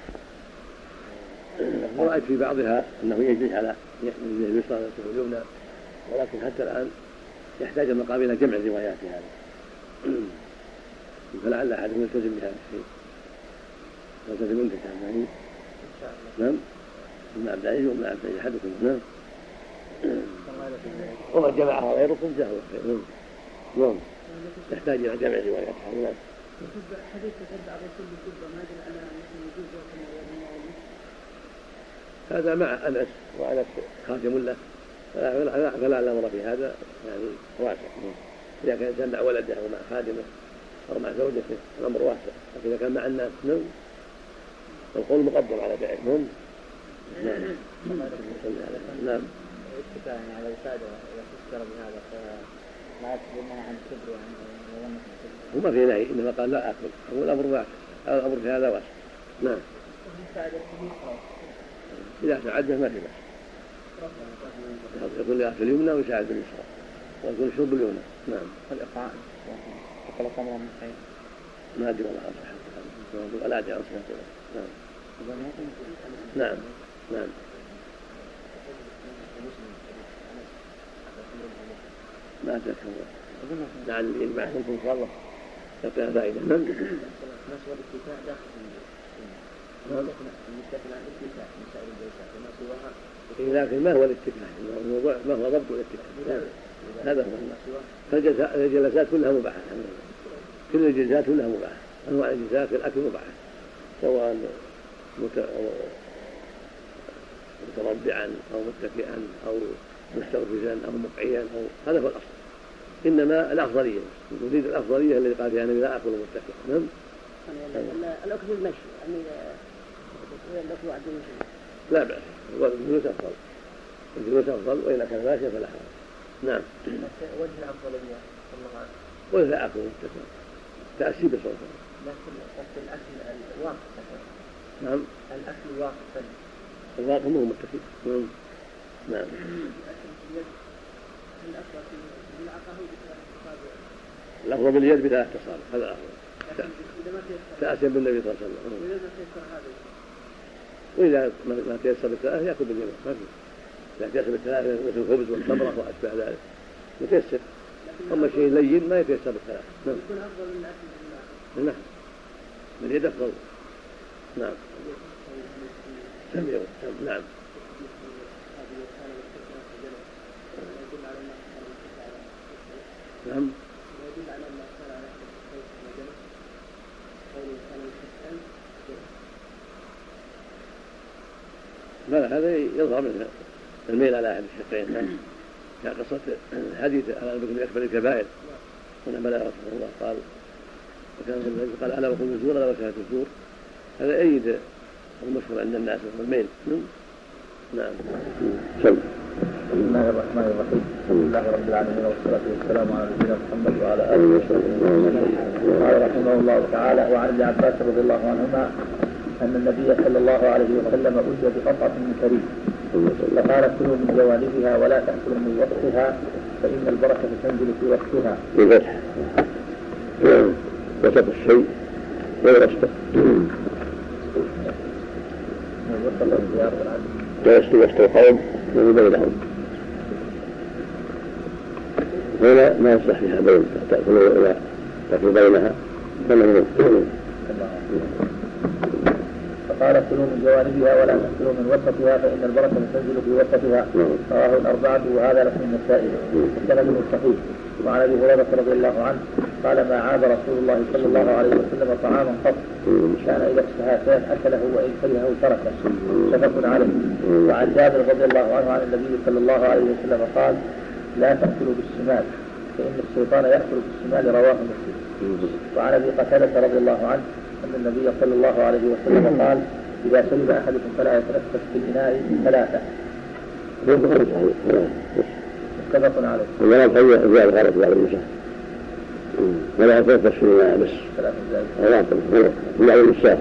ورأيت في بعضها أنه يجلس على يده اليسرى ويده اليمنى، ولكن حتى الآن يحتاج المقام إلى جمع الروايات في هذا، فلعل أحدهم يلتزم بهذا الشيء، يلتزم أنت تعمل نعم ابن عبد العزيز وابن عبد العزيز أحدكم نعم، ومن جمعها غيركم جاهوا خير نعم، يحتاج إلى جمع الروايات نعم. حديث تتبع الرسول بالكتب ما يدل على أنه يجوز وكما هذا مع أنس، وأنس خادم له فلا الأمر في هذا يعني واسع، إذا كان الإنسان مع ولده أو مع خادمه أو مع زوجته الأمر واسع، لكن إذا كان مع الناس نعم القول مقدم على بعضهم نعم نعم. اتفاق على الوسادة وتذكر بهذا فما يكتب منها عن كبر وعن مظنة الكبر. وما في نهي، إنما قال لا أكل، هو الأمر واسع، هذا الأمر في هذا واسع نعم. إذا تعدى ما في بأس، يكون لأكل اليمنى ويساعد باليسرى ويكون الشرب اليمنى نعم. الإقراء وقال قمر من خير ما أدري والله أصحى ولا أدري أصحى نعم نعم نعم. ما أتذكر لعل يجمع لكم إن شاء الله يعطينا فائدة نعم. مسوى الاتفاق داخل المستثنى عن الاتفاق من سائر الجلسات وما سواها، لكن ما هو الاتفاق؟ الموضوع ما هو ضبط الاتفاق هذا هو. فالجلسات كلها مباحة، كل الجلسات كلها مباحة، أنواع الجلسات في الأكل مباحة، سواء متربعا أو متكئا أو مسترفزا أو مقعيا أو هذا هو الأصل، إنما الأفضلية نريد الأفضلية التي قال فيها النبي لا أكل متكئا نعم. الأكل بالمشي يعني الأكل عند المشي لا بأس، الجلوس أفضل، الجلوس أفضل، وإذا كان ماشيا فلا حرج نعم. وجه الأفضلية ولا أكل متكئا تأسيب صوته، لكن الأكل الواقف نعم الأكل واقفا الواقف مو متكئ نعم نعم. الأفضل باليد بثلاث تصارف هذا الأفضل تأسيب بالنبي صلى الله عليه وسلم. وإذا ما تيسر بالثلاث يأكل باليمين ما في، إذا تيسر بالثلاث مثل الخبز والتمرة وأشبه ذلك يتيسر، أما شيء لين ما يتيسر بالثلاث نعم. يكون أفضل من الأكل نعم باليد أفضل نعم. سمعوا نعم نعم. لا هذا يظهر من الميل على أحد الشقين كقصة الحديث على البكر أكبر الكبائر هنا بلغ رسول الله قال وكان الذي قال ألا وكل الزور ألا وشهادة الزور، هذا أيد المشهور عند الناس هو الميل نعم. بسم الله الرحمن الرحيم، الحمد لله رب العالمين والصلاة والسلام على نبينا محمد وعلى آله وصحبه وسلم. قال رحمه الله تعالى: وعن ابن عباس رضي الله عنهما أن النبي صلى الله عليه وسلم أتي بقطعة من كريم فقال: كلوا من جوانبها ولا تأكلوا من وسطها فإن البركة تنزل في وسطها. بفتح وسط الشيء ووسطه وسط وسط القوم ومن بينهم، هنا ما يصلح فيها بين تأكلوا إلى تأكلوا بينها فمن فقال: كلوا من جوانبها ولا تأكلوا من وسطها فإن البركة تنزل في وسطها. رواه الأربعة وهذا لفظ النسائي والسند صحيح. وعن أبي هريرة رضي الله عنه قال: ما عاب رسول الله صلى الله عليه وسلم طعاما قط كان إذا اشتهى شيئا أكله وإن كرهه تركه. متفق عليه. وعن جابر رضي الله عنه عن النبي صلى الله عليه وسلم قال: لا تأكلوا بالشمال فإن الشيطان يأكل بالشمال. رواه مسلم. وعن أبي قتادة رضي الله عنه أن النبي صلى الله عليه وسلم قال: إذا شرب أحدكم فلا يتنفس في الإناء ثلاثة. متفق عليه. ولا تهيئ الزيادة غلط بعد المسح ولا يتنفس في الإناء بس ولا تنفس إلا على المساح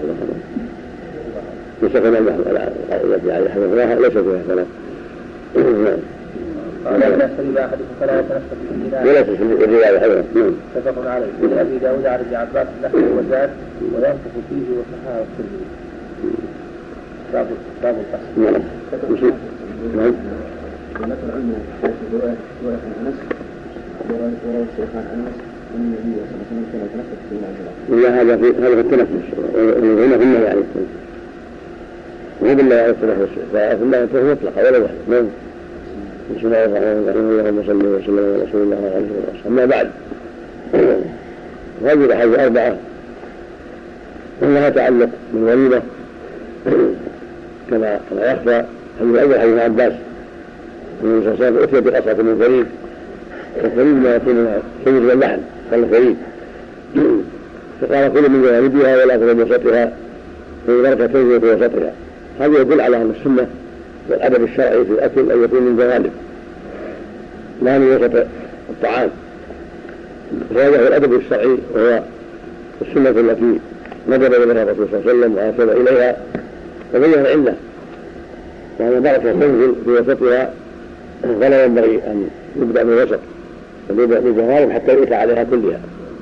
مسكنا البحر التي على حدث لها ليس فيها ثلاث. قال إذا شرب أحدكم فلا يتنفس في الإناء ولا تشرب الرواية حلوة. متفق عليه. ولأبي داود عن ابن عباس نحوه وزاد وينفخ فيه وصححه الترمذي. باب باب الفصل. نعم. ونقل عنه رواية رواية عن أنس ورواية الشيخان عن أنس أن النبي صلى الله عليه وسلم كان يتنفس في المنزل. لا هذا في هذا في التنفس هنا في النهي عن التنفس. وهو بالله على التنفس ففي الله التنفس مطلقة ولا وحده. نعم. بسم الله الرحمن الرحيم. اللهم صل وسلم على رسول الله وعلى آله وصحبه. أما بعد هذه الأحاديث أربعة كلها تعلق بالوليمة كما كما يخفى حديث أول حديث عباس النبي صلى الله عليه وسلم أتي بقصعة من فريد فالفريد ما يكون سيد واللحم قال الفريد فقال كل من جوانبها ولا من وسطها من بركة تنزل في وسطها. هذا يدل على أن السنة والأدب الشرعي في الأكل أن يكون من جوانب لا من وسط الطعام. هذا هو الأدب الشرعي وهو السنة التي نظر إليها الرسول صلى الله عليه وسلم وأشار إليها وبين عنده وأن بركة تنزل في وسطها فلا ينبغي أن يبدأ من الوسط بل يبدأ من جوانب حتى يؤتى عليها كلها.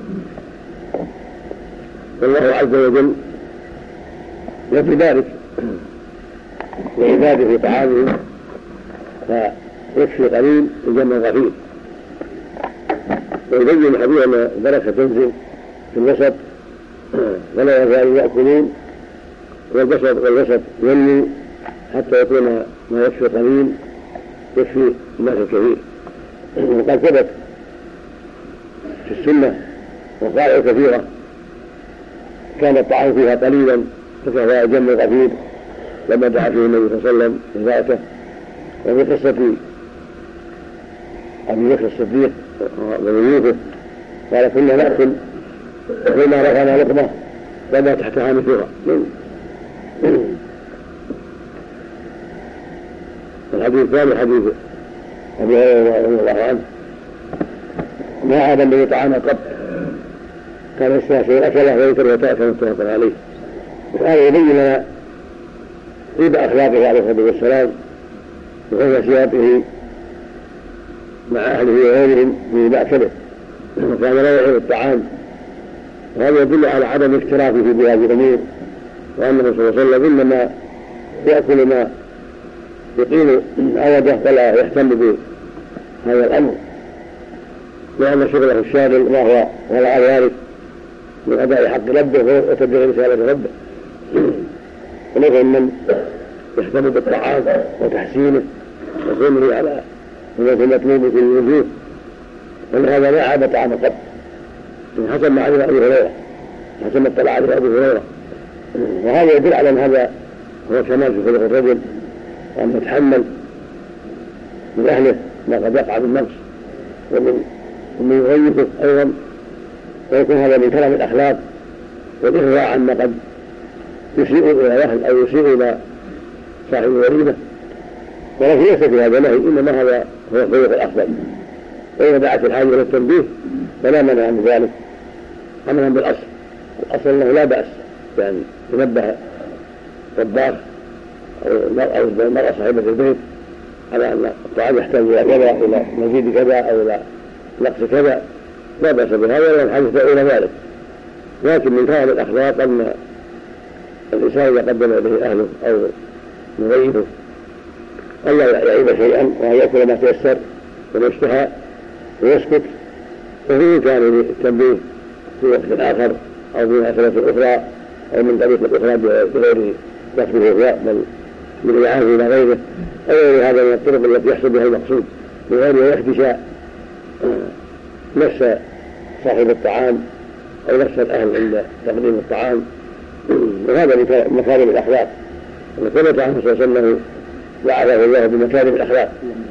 والله عز وجل يفي ذلك لعباده في طعامهم فيكفي قليل يجمع غفير ويبين حديث أن البركة تنزل في الوسط ولا يزال يأكلون والبسط والوسط ينمو حتى يكون ما يكفي قليل يكفي الناس الكثير. وقد ثبت في السنة وقائع كثيرة كان الطعام فيها قليلا فكان يجمع غفير لما دعا فيه النبي صلى الله عليه وسلم لذاته. وفي قصة أبي بكر الصديق وضيوفه قال كنا نأكل فيما رفعنا لقمة وما تحتها مثلها. الحديث الثاني حديث أبي هريرة رضي الله عنه ما عاد الذي طعام قط كان يستهزئ أكله ويكره تأكل متفق عليه. وهذا يبين لنا طيب أخلاقه عليه الصلاة والسلام وحسن سياقه مع أهله وغيرهم في مأكله وكان لا يحب الطعام. وهذا يدل على عدم اكترافه بهذه الأمور وأنه صلى الله عليه وسلم إنما يأكل ما يقيل عوده ولا يهتم بهذا الأمر لأن شغله الشاغل ما هو ولا ذلك من أداء حق ربه وتبليغ رسالة ربه. ونفهم من يهتم بالطعام وتحسينه وكونه على المطلوب في الوجوه ولهذا لا عاب طعام قط حسب ما علم أبي هريرة حسب ما اطلع عليه أبي هريرة. وهذا يدل على أن هذا هو كمال في خلق الرجل وأن يتحمل من أهله ما قد يقع بالنفس ومن ومن يغيبه أيضا ويكون هذا من كلام الأخلاق والإغواء عما قد يسيء إلى واحد أو يسيء إلى صاحب الوليمة. ولكن ليس في هذا نهي إنما هذا هو الخلق الأفضل. وإذا دعت الحاجة إلى التنبيه فلا مانع من ذلك عملا بالأصل. الأصل أنه لا بأس يعني ينبه الطباخ أو المرأة صاحبة البيت على أن الطعام يحتاج إلى كذا إلى مزيد كذا أو إلى نقص كذا لا بأس بهذا ولا الحديث إلى ذلك. لكن من كلام الأخلاق أن الإنسان إذا قدم إليه أهله أو مغيبه ألا يعيب شيئا وأن يأكل ما تيسر وما اشتهى ويسكت وفي إمكانه التنبيه في وقت آخر أو في مناسبة أخرى أو من طريقة أخرى بغير كسب الإغواء بل بالإعانة إلى غيره أو غير هذا من الطرق التي يحصل بها المقصود من غير احتشاء نفس صاحب الطعام أو نفس الأهل عند تقديم الطعام. وهذا من مكارم الأخلاق وثبت عنه صلى الله عليه وسلم وعده الله بمكارم الأخلاق.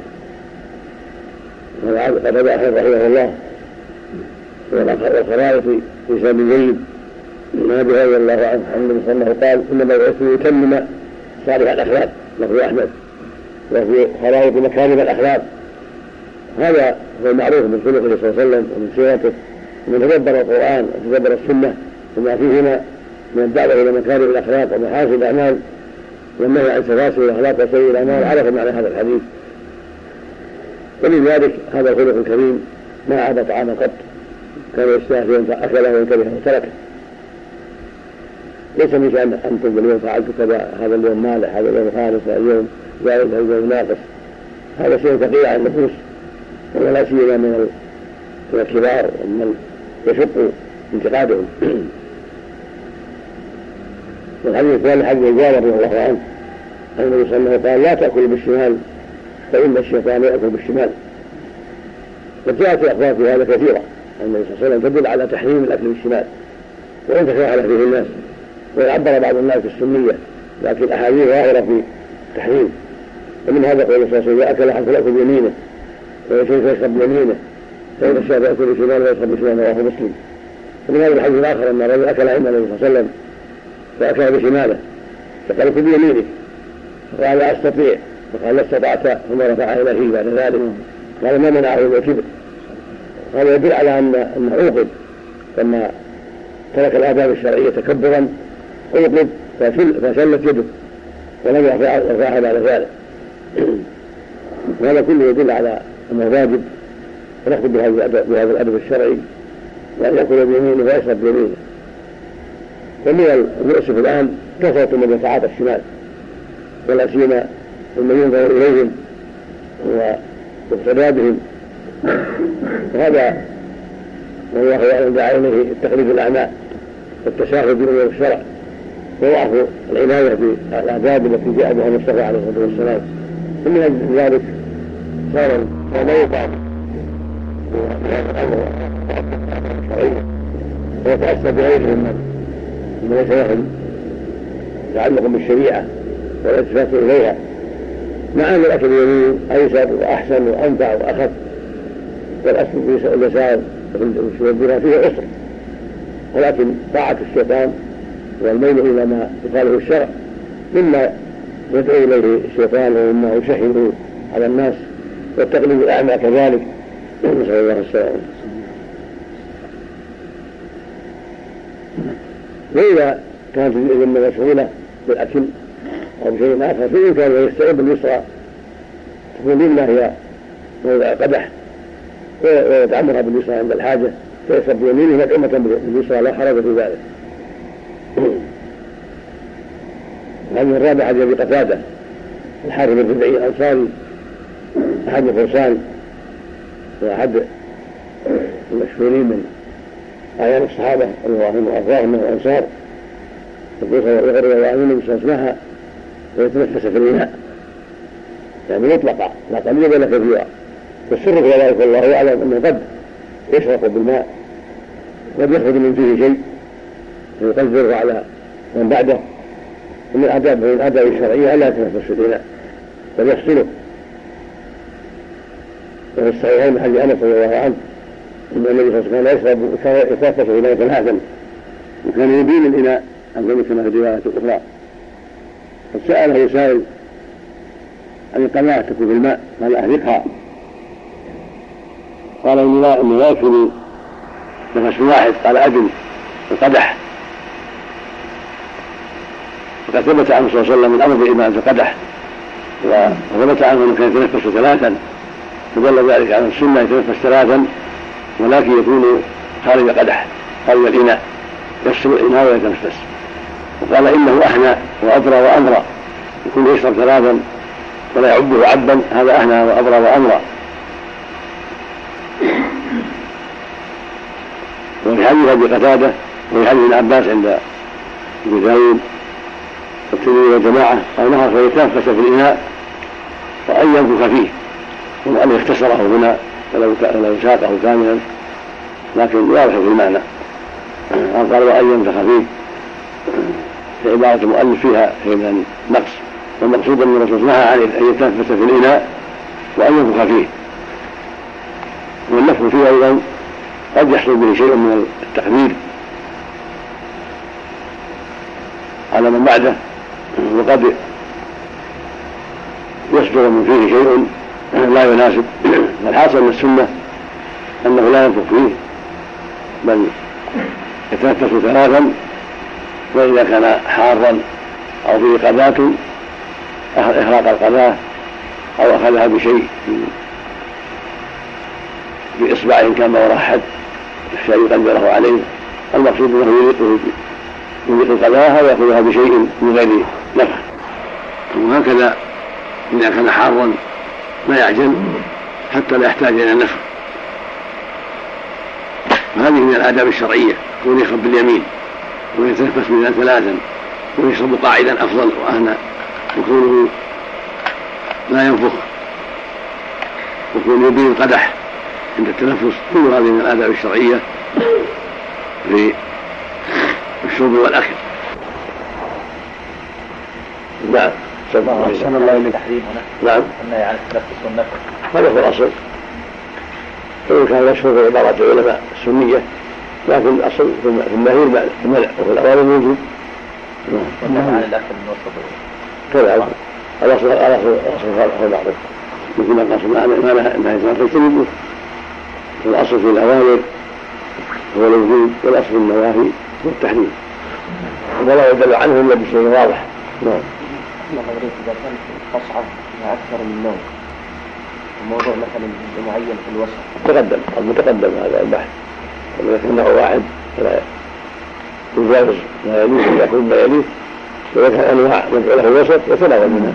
قد رضى أحمد رحمه الله والخرائط في سبيل جيد من أبي هريرة رضي الله عنه أن النبي صلى الله عليه وسلم قال إنما بعثت لأتمم صالح الأخلاق لفظ أحمد وفي خرائط مكارم الأخلاق. هذا هو المعروف من خلقه صلى الله عليه وسلم ومن سيرته ومن تدبر القرآن وتدبر السنة وما فيهما من الدعوة إلى مكارم الأخلاق ومحاسن الأعمال والنهي عن سفاسف الأخلاق وسيء الأعمال عرف معنى هذا الحديث. ولذلك هذا الخلق الكريم ما عاد طعاما قط، كان يستهزئ فأكله وانتبه وتركه. ليس من شأن أن تقول اليوم فعلت كذا، هذا اليوم مالح، هذا اليوم خالص، هذا اليوم زائد، هذا اليوم ناقص. هذا شيء ثقيل على النفوس، ولا سيما من الكبار ومن يشق انتقادهم. والحديث الثاني حديث جابر رضي الله عنه أن النبي صلى الله عليه وسلم قال: لا تأكل بالشمال فإن الشيطان يأكل بالشمال. وجاءت الأخبار في هذا كثيرة أن النبي صلى الله عليه وسلم تدل على تحريم الأكل بالشمال، وإن تساهل فيه الناس ويعبر بعض الناس بالسنية، لكن الأحاديث ظاهرة في التحريم. ومن هذا قول صلى الله عليه وسلم: أكل أحد فليأكل بيمينه ويشرب فيشرب بيمينه، فإن الشافعي يأكل بشماله ويشرب بشماله، رواه مسلم. ومن هذا الحديث الآخر أن الرجل أكل عند النبي صلى الله عليه وسلم فأكل بشماله فقال: كل بيمينه، فقال: لا أستطيع، فقال: لا استطعت، ثم رفع إلى فيه بعد ذلك. قال: ما منعه إلا الكبر. هذا يدل على أن أنه أوقد، لما ترك الآداب الشرعية تكبرا أوقد فشلت يده ولم يرفعها بعد ذلك. وهذا كله يدل على أنه واجب ونأخذ بهذا الأدب الشرعي، وأن يأكل بيمينه ويشرب بيمينه. ومن المؤسف الآن كثرة من يتعاطى الشمال، ولا سيما ممن ينظر إليهم واقتدى بهم، وهذا والله أعلم دعا إليه التقليد الأعمى والتساهل بأمور الشرع وضعف العناية بالآداب التي جاء بها المصطفى عليه الصلاة والسلام. ومن أجل ذلك صار لا يفعل بهذا الأمر الشرعي ويتأسى بغيرهم من ليس لهم تعلق بالشريعة والالتفات إليها، مع أن الأكل اليمين أيسر وأحسن وأنفع وأخف، والأسل في اليسار والبناء فيه عسر، ولكن طاعة الشيطان والميل إلى ما يقاله الشرع مما يدعو إليه الشيطان ومما يسهل على الناس، والتقليد الأعمى كذلك. نسأل الله السلامة. وإذا كانت الذمة مشغولة بالأكل أو بشيء آخر فإن كان يستعين باليسرى تكون لله هي موضع قدح ويتعمرها باليسرى عند الحاجة، فيشرب بيمينه مدعومة باليسرى لا حرج في ذلك. هذه الرابعة حديث أبي قتادة الحارث بن ربيعي الأنصاري أحد الفرسان وأحد المشهورين من أعيان الصحابة رضي الله عنهم وأرضاهم من الأنصار، يقول وعنون يسمعها ويتنفس في الإناء، يعني مطلقة لا قليلا ولا كثيرا. والسر في ذلك والله يعلم أنه قد يشرق بالماء، قد يخرج من فيه شيء ويقدره على من بعده. ومن الآداب من الآداب الشرعية ألا يتنفس في الإناء بل يفصله. وفي الصحيحين من حديث أنس رضي الله عنه أن النبي صلى الله عليه وسلم كان يتنفس في إناء ثلاثا، وكان يبين الإناء عن ذلك كما في الرواية الأخرى. فسأله سائل عن القناة تكون في الماء، قال: أهلكها. قال: إني لا إني لا يكفي نفس واحد. قال: أجل القدح. وقد ثبت عنه صلى الله عليه وسلم من أمر الإيمان في القدح، وثبت عنه أنه كان يتنفس ثلاثا، فدل ذلك على السنة يتنفس ثلاثا، ولكن يكون خارج قدح خارج الإناء، يفصل الإناء ويتنفس. وقال: إنه أهنى وأبرى وأمرى، يكون يشرب ثلاثا ولا يعبه عبا، هذا أهنى وأبرى وأمرى. وفي حديث أبي قتادة وفي حديث ابن عباس عند ابن داود والترمذي والجماعة قال: نهى فيتنفس في الإناء وأن ينفخ فيه، وأن يختصره هنا ولو ساقه كاملا، لكن واضح في المعنى. قال: وأن ينفخ فيه، في عبارة المؤلف فيها شيء من النقص، والمقصود أن الرسول نهى عن أن يتنفس في الإناء وأن ينفخ فيه. والنفخ فيه أيضا قد يحصل به شيء من التخمير على من بعده، وقد يصدر من فيه شيء لا يناسب. والحاصل من السنة أنه لا ينفخ فيه بل يتنفس ثلاثا، وإذا كان حارا أو فيه قذاة إحراق القذاة أو أخذها بشيء في إصبعه كما وراء حد الشيء قدره عليه، المقصود أنه يليقه يليق القضاء ويأخذها بشيء من غير نفخ. وهكذا إذا كان حارا لا يعجل حتى لا يحتاج إلى النفخ. وهذه من الآداب الشرعية، كون يشرب باليمين ويتنفس منها ثلاثا ويشرب قاعدا أفضل وأهنى، وكونه لا ينفخ، وكونه يبين القدح عند التنفس، كل هذه من الآداب الشرعية في الشرب والأكل. نعم. أحسن الله إليك. تحريم هنا. نعم. النهي عن التنفس والنفخ. هذا هو الأصل. فإن كان مشهور في عبارات العلماء السنية، لكن الأصل في النهي المنع وفي الأوامر الوجوب. والنهي عن الأكل من وسط. كذا الأصل الأصل هو المعروف. مثل ما الأصل ما نهى النهي عن التجنب. الأصل في الأوامر هو الوجوب، والأصل في النواهي هو التحريم. ولا يدل عنه إلا بشيء واضح. نعم. إذا كان تصعد أكثر من نوع، الموضوع مثلا معين في الوسط تقدم المتقدم هذا البحث، وإذا كان نوع واحد فلا يجاوز ما يليه إلا يكون ما يليه، وإذا كان أنواع مجعولة في الوسط يتناول منها،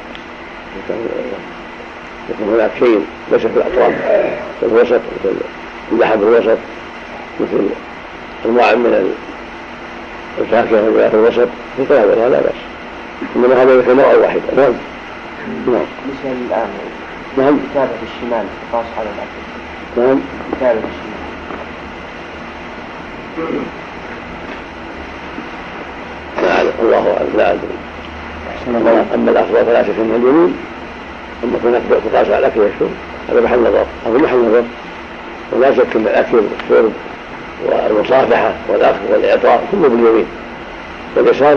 يكون هناك شيء ليس في الأطراف في الوسط، مثل اللحم في الوسط، مثل أنواع من الفاكهة في الوسط يتناولها لا بأس، إنما هذا يكون نوع واحد. نعم. نعم. مثل الآن نعم. كتابة الشمال قاس على الأكل. نعم. كتابة الشمال. لا أعلم، الله أعلم، لا أدري. أما الأفضل فلا شك أنها اليمين، أما هناك تقاس على الأكل والشرب هذا محل نظر، هذا محل نظر، ولا شك أن الأكل والشرب والمصافحة والأخذ والإعطاء كله باليمين، واليسار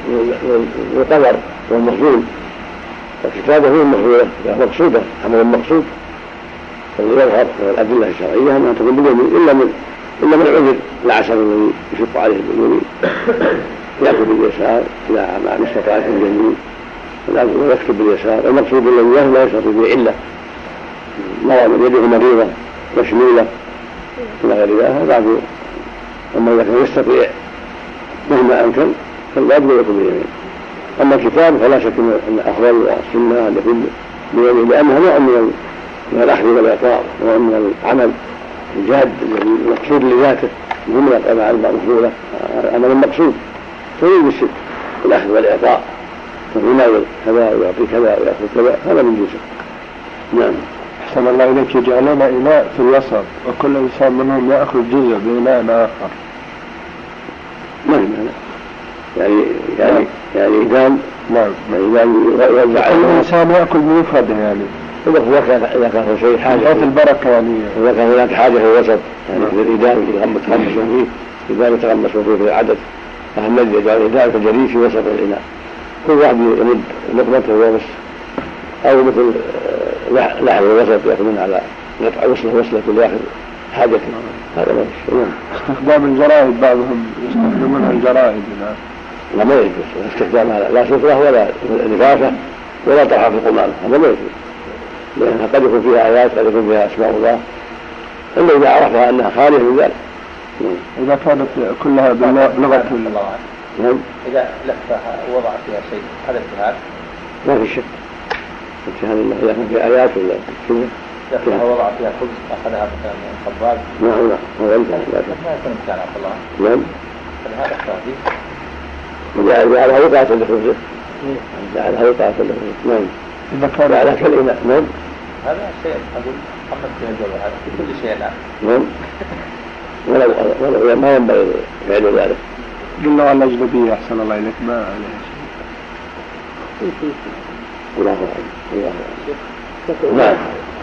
القدر والمخزون، الكتابة هي المخزونة مقصودة، عمل مقصود. فالذي يظهر من الأدلة الشرعية أنها تكون باليمين إلا من إلا من عذر العسل الذي يشق عليه باليمين يأكل باليسار إلى ما استطاع باليمين ويكتب باليسار. المقصود الذي لا يستطيع به علة، مرض من يده مريضة مشمولة إلى غير ذلك بعد. أما إذا كان يستطيع مهما أمكن فلا يجب يكون باليمين. أما الكتاب فلا شك أن أفضل السنة أن يكون باليمين، لأنها نوع من الأخذ والإعطاء ونوع من العمل الجاد المقصود لذاته، من الأمع المقبولة عمل المقصود فيجب الست الأخذ والإعطاء، فيناول كذا ويعطي كذا ويأخذ كذا، هذا من جنسه. نعم. أحسن الله إليك. يجعلون إناء في الوسط وكل إنسان منهم يأخذ جزء بإناء آخر. ما هي معنى يعني يعني يعني إذا نعم يعني يوزع كل إنسان يأكل بمفرده، يعني إذا كان إذا كان شيء حاجة في البركة، يعني إذا كان هناك حاجة في الوسط يعني في الإدام يتغمسون فيه، إذا يتغمسون فيه في العدد، فهم الذي يجعل الإدام كالجليد في وسط الإناء، كل واحد يمد لقمته وبس، أو مثل لحم الوسط يأخذون على قطع وصله وصله كل يأخذ حاجته، هذا ما يشتغلون. استخدام الجرائد، بعضهم يستخدمون الجرائد. لا ما يجوز استخدامها، لا سفرة ولا لفافة ولا طرحة في القمامة، هذا ما يجوز، لأنها قد يكون فيها آيات قد يكون فيها أسماء الله، إلا إذا عرفها أنها خالية من ذلك. إذا كانت كلها بلغة نعم. إذا لفها ووضع فيها شيء هذا اجتهاد؟ ما في شك، اجتهاد الله إذا كان فيها آيات ولا سنة. لفها ووضع فيها خبز أخذها مثلا من الخباز. نعم نعم هذا انتهى. ما يكون امتحان عبد الله. نعم. هذا اختار جعلها وقعة لخبزه، جعلها وقعة لخبزه. نعم. إذا كان جعلها كالإناء. نعم. هذا شيء أقول محمد بن الجواب هذا في كل شيء الآن. نعم. ولو ولو ما ينبغي فعل ذلك. بالله الأجنبية أحسن الله إليك ما عليها شيء. الله أعلم. الله أعلم. نعم.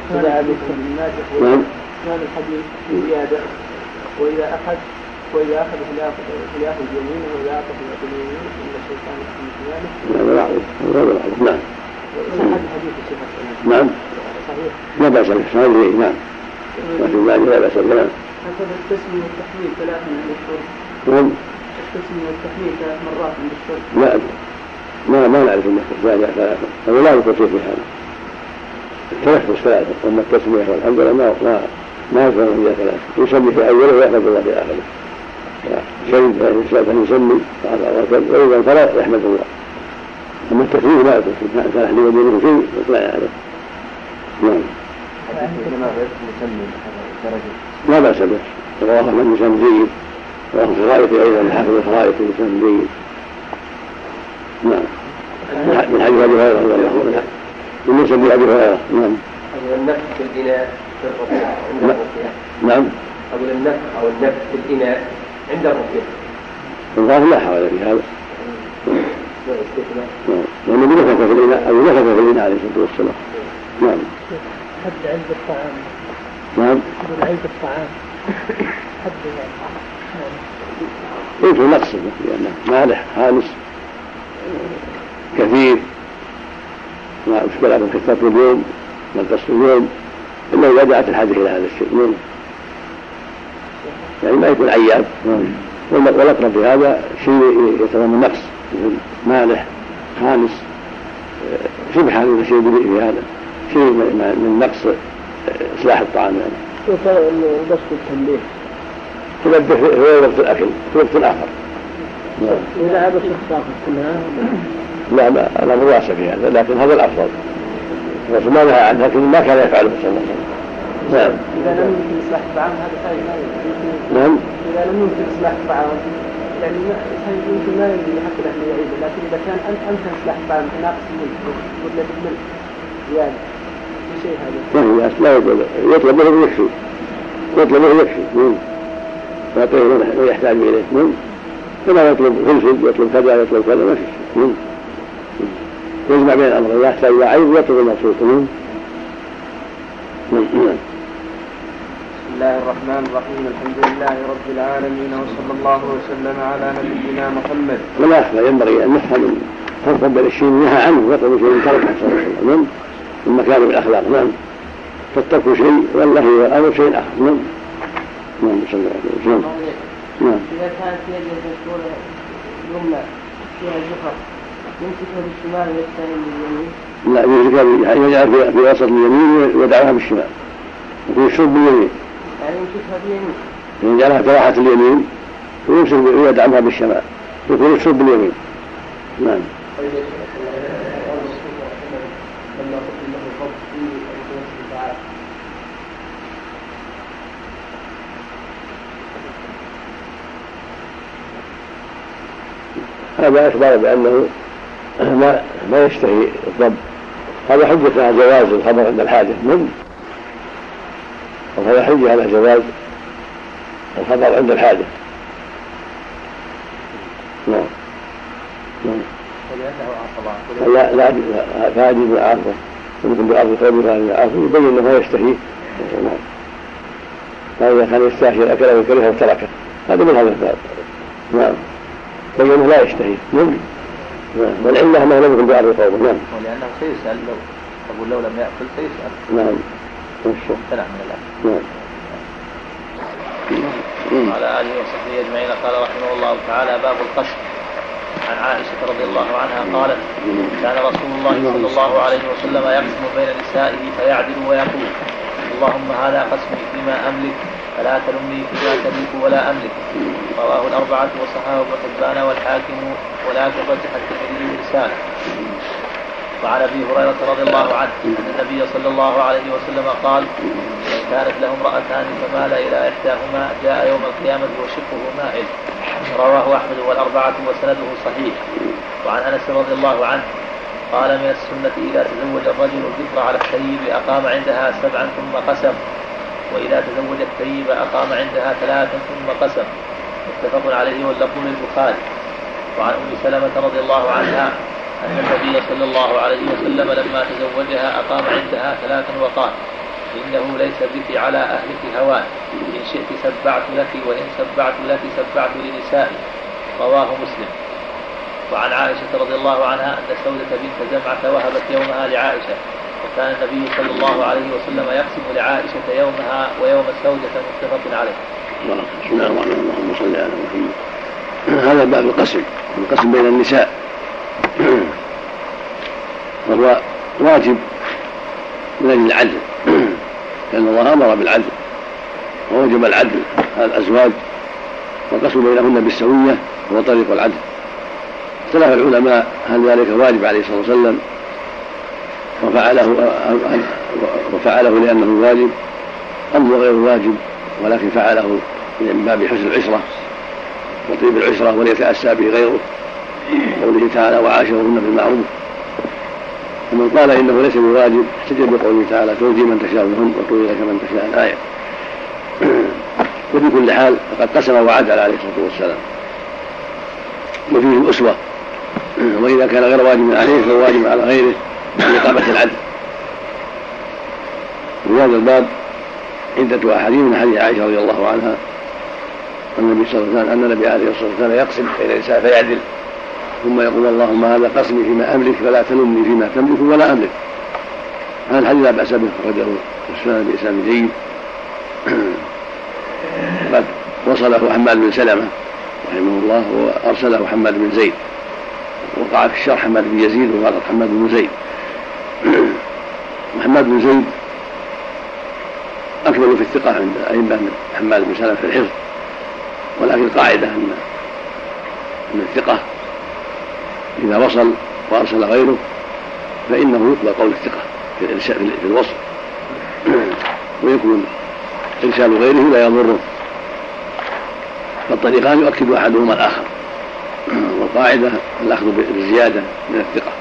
نعم. كان الحديث زيادة، وإذا أخذ وإذا أخذ فليأخذ يمينه وإذا أخذ باليمين إن الشيطان يأخذ بشماله. هذا معروف. هذا معروف. نعم. صحيح الحديث الشيخ. نعم. صحيح. لا بأس به. صحيح. نعم. لكن ما لا بأس به. هكذا التسمية والتحميل ثلاث من عند الشرب. نعم. التسمية والتحميل ثلاث مرات عند الشرب. لا ما ما نعرف أنه ثلاثة ثلاثة، هذا لا يكون فيه في هذا. التنفس ثلاثة، أما التسمية والحمد لله ما ما ما يكون إلا ثلاثة، يسمي في أوله ويحمد الله في آخره. شيء فإن يسمي وإذا انفرد يحمد الله. أما التكبير ما يكون كان أحد يدينه شيء لا يعرف. نعم. لا بأس به، رواه من يسمي جيد، رواه الخرائط أيضا الحافظ الخرائط يسمي جيد. نعم. من حديث أبي هريرة رضي الله عنه من يسمي أبي هريرة. نعم. أقول النفس في الإناء في الرقية عند الرقية. نعم. أقول النفس أو النفس في الإناء عند الرقية. الظاهر لا حول في هذا. لأنه نفث في الإناء أو نفث في الإناء عليه الصلاة والسلام. نعم. حد علبة الطعام. نعم. حد علبة الطعام. حد يمكن نقصه لأنه مالح خالص كثير ما أشكل على كثرة اليوم نقص اليوم إلا إذا جاءت الحاجة إلى هذا الشيء. يعني ما يكون عياب. والأقرب في هذا شيء يتضمن نقص مثل مالح خالص شبه هذا الشيء في هذا شيء من نقص إصلاح الطعام. يعني شوف بس التنبيه تنبه في وقت الأكل في وقت الآخر. إذا عبس الصافة كلها لا لا أنا مواصل في هذا لكن هذا الأفضل الرسول ما نهى عنه لكن ما كان يفعله صلى الله عليه وسلم. نعم. إذا لم يمكن إصلاح الطعام هذا خير. نعم. إذا لم يمكن إصلاح الطعام يعني يمكن ما يمكن حتى نحن يعيده لكن إذا كان أمكن إصلاح الطعام ناقص الملح ولا بالملح يعني في شيء هذا. ما هي لا يقول يطلب منه يكفي يطلب منه يكفي يعطيه ما يحتاج إليه. نعم. كما يطلب فلفل يطلب كذا يطلب كذا ما في شيء. يجمع بين الأمر يحتاج إلى عين ويطلب المقصود. نعم. بسم الله الرحمن الرحيم الحمد لله رب العالمين وصلى الله وسلم على نبينا محمد. ولا أخفى ينبغي أن نفهم فرقا بين الشيء نهى عنه ويطلب شيء تركه صلى الله عليه وسلم من مكارم الأخلاق. نعم. فاتقوا شيء والله هو أمر شيء آخر. نعم. نعم صلى الله عليه وسلم. نعم. إذا كانت يد المشهورة اليمنى فيها زفر يمسكها بالشمال ويستعين باليمين. لا يمسكها يجعل في وسط اليمين ويدعوها بالشمال وفي الشرب باليمين. يعني يمسكها باليمين. يجعلها في راحة اليمين ويمسك ويدعمها بالشمال ويكون الشرب باليمين. نعم. هذا أخبر بأنه ما ما يشتهي الضب. هذا حجة على جواز الخبر عند الحاجة. من وهذا حجة على جواز الخبر عند الحاجة. نعم. لا لا فهذه من عارضة يمكن بأرض خير من عارضة يبين أنه يشتهي. نعم. فإذا كان يستهي الأكل ويكرهه وتركه هذا من هذا الباب. نعم. بينه لا يشتهي. نعم. والعلة ما لم يكن بأرض قومه. نعم. ولأنه سيسأل لو أقول لو لم يأكل سيسأل. نعم. امتنع من الأكل. نعم. وعلى آله وصحبه أجمعين. قال رحمه الله تعالى: باب القشر. عن عائشة رضي الله عنها قالت: كان رسول الله صلى الله عليه وسلم يقسم بين نسائه فيعدل ويقول: اللهم هذا قسمي فيما أملك فلا تلمني فيما تملك ولا أملك. رواه الأربعة وصححه ابن حبان والحاكم ولكن رجح الترمذي برسالة. وعن أبي هريرة رضي الله عنه أن النبي صلى الله عليه وسلم قال: إن كانت له امرأتان فمال إلى إحداهما جاء يوم القيامة وشقه مائل. رواه أحمد والأربعة وسنده صحيح. وعن أنس رضي الله عنه قال: من السنة إذا تزوج الرجل البكر على الثيب أقام عندها سبعا ثم قسم، وإذا تزوج الثيب أقام عندها ثلاثا ثم قسم. متفق عليه واللفظ للبخاري. وعن أم سلمة رضي الله عنها أن النبي صلى الله عليه وسلم لما تزوجها أقام عندها ثلاثا وقال: إنه ليس بك على أهلك هوان، إن شئت سبعت لك وإن سبعت لك سبعت لنسائي. رواه مسلم. وعن عائشة رضي الله عنها أن سودة بنت زمعة وهبت يومها لعائشة، وكان النبي صلى الله عليه وسلم يقسم لعائشة يومها ويوم سودة. متفق عليه. بسم الله الرحمن الرحيم. اللهم صل على محمد. هذا باب القسم، القسم بين النساء، وهو واجب من أجل العدل، لأن الله أمر بالعدل ووجب العدل على الأزواج والقسم بينهن بالسوية هو طريق العدل. اختلف العلماء هل ذلك واجب عليه الصلاة والسلام وفعله, وفعله لأنه واجب أم هو غير واجب ولكن فعله من باب حسن العشرة وطيب العشرة وليتأسى به غيره، قوله تعالى وعاشرهن بالمعروف. ومن قال إنه ليس بواجب احتج بقوله تعالى تؤتي من تشاء منهن وتؤتي لك من تشاء الآية. وفي كل حال فقد قسم وعدل عليه الصلاة والسلام وفيه الأسوة، وإذا كان غير واجب عليه فهو واجب على غيره بإقامة العدل. في هذا الباب عدة أحاديث من حديث عائشة رضي الله عنها أن النبي صلى الله عليه وسلم أن النبي عليه الصلاة والسلام يقسم بين النساء فيعدل ثم يقول اللهم هذا قسمي فيما أملك فلا تلمني فيما تملك ولا أملك. هذا الحديث لا بأس به، أخرجه السنن بإسناد جيد. قد وصله حماد بن سلمة رحمه الله وأرسله حماد بن زيد، وقع في الشرح حماد بن يزيد وغلط حماد بن زيد. محمد بن زيد أكمل في الثقة عند أئمة من حماد بن سلمة في الحفظ، ولكن قاعدة أن الثقة إذا وصل وأرسل غيره فإنه يقبل قول الثقة في الوصل، ويكون إرسال غيره لا يضره، فالطريقان يؤكد أحدهما الآخر، والقاعدة الأخذ بالزيادة من الثقة.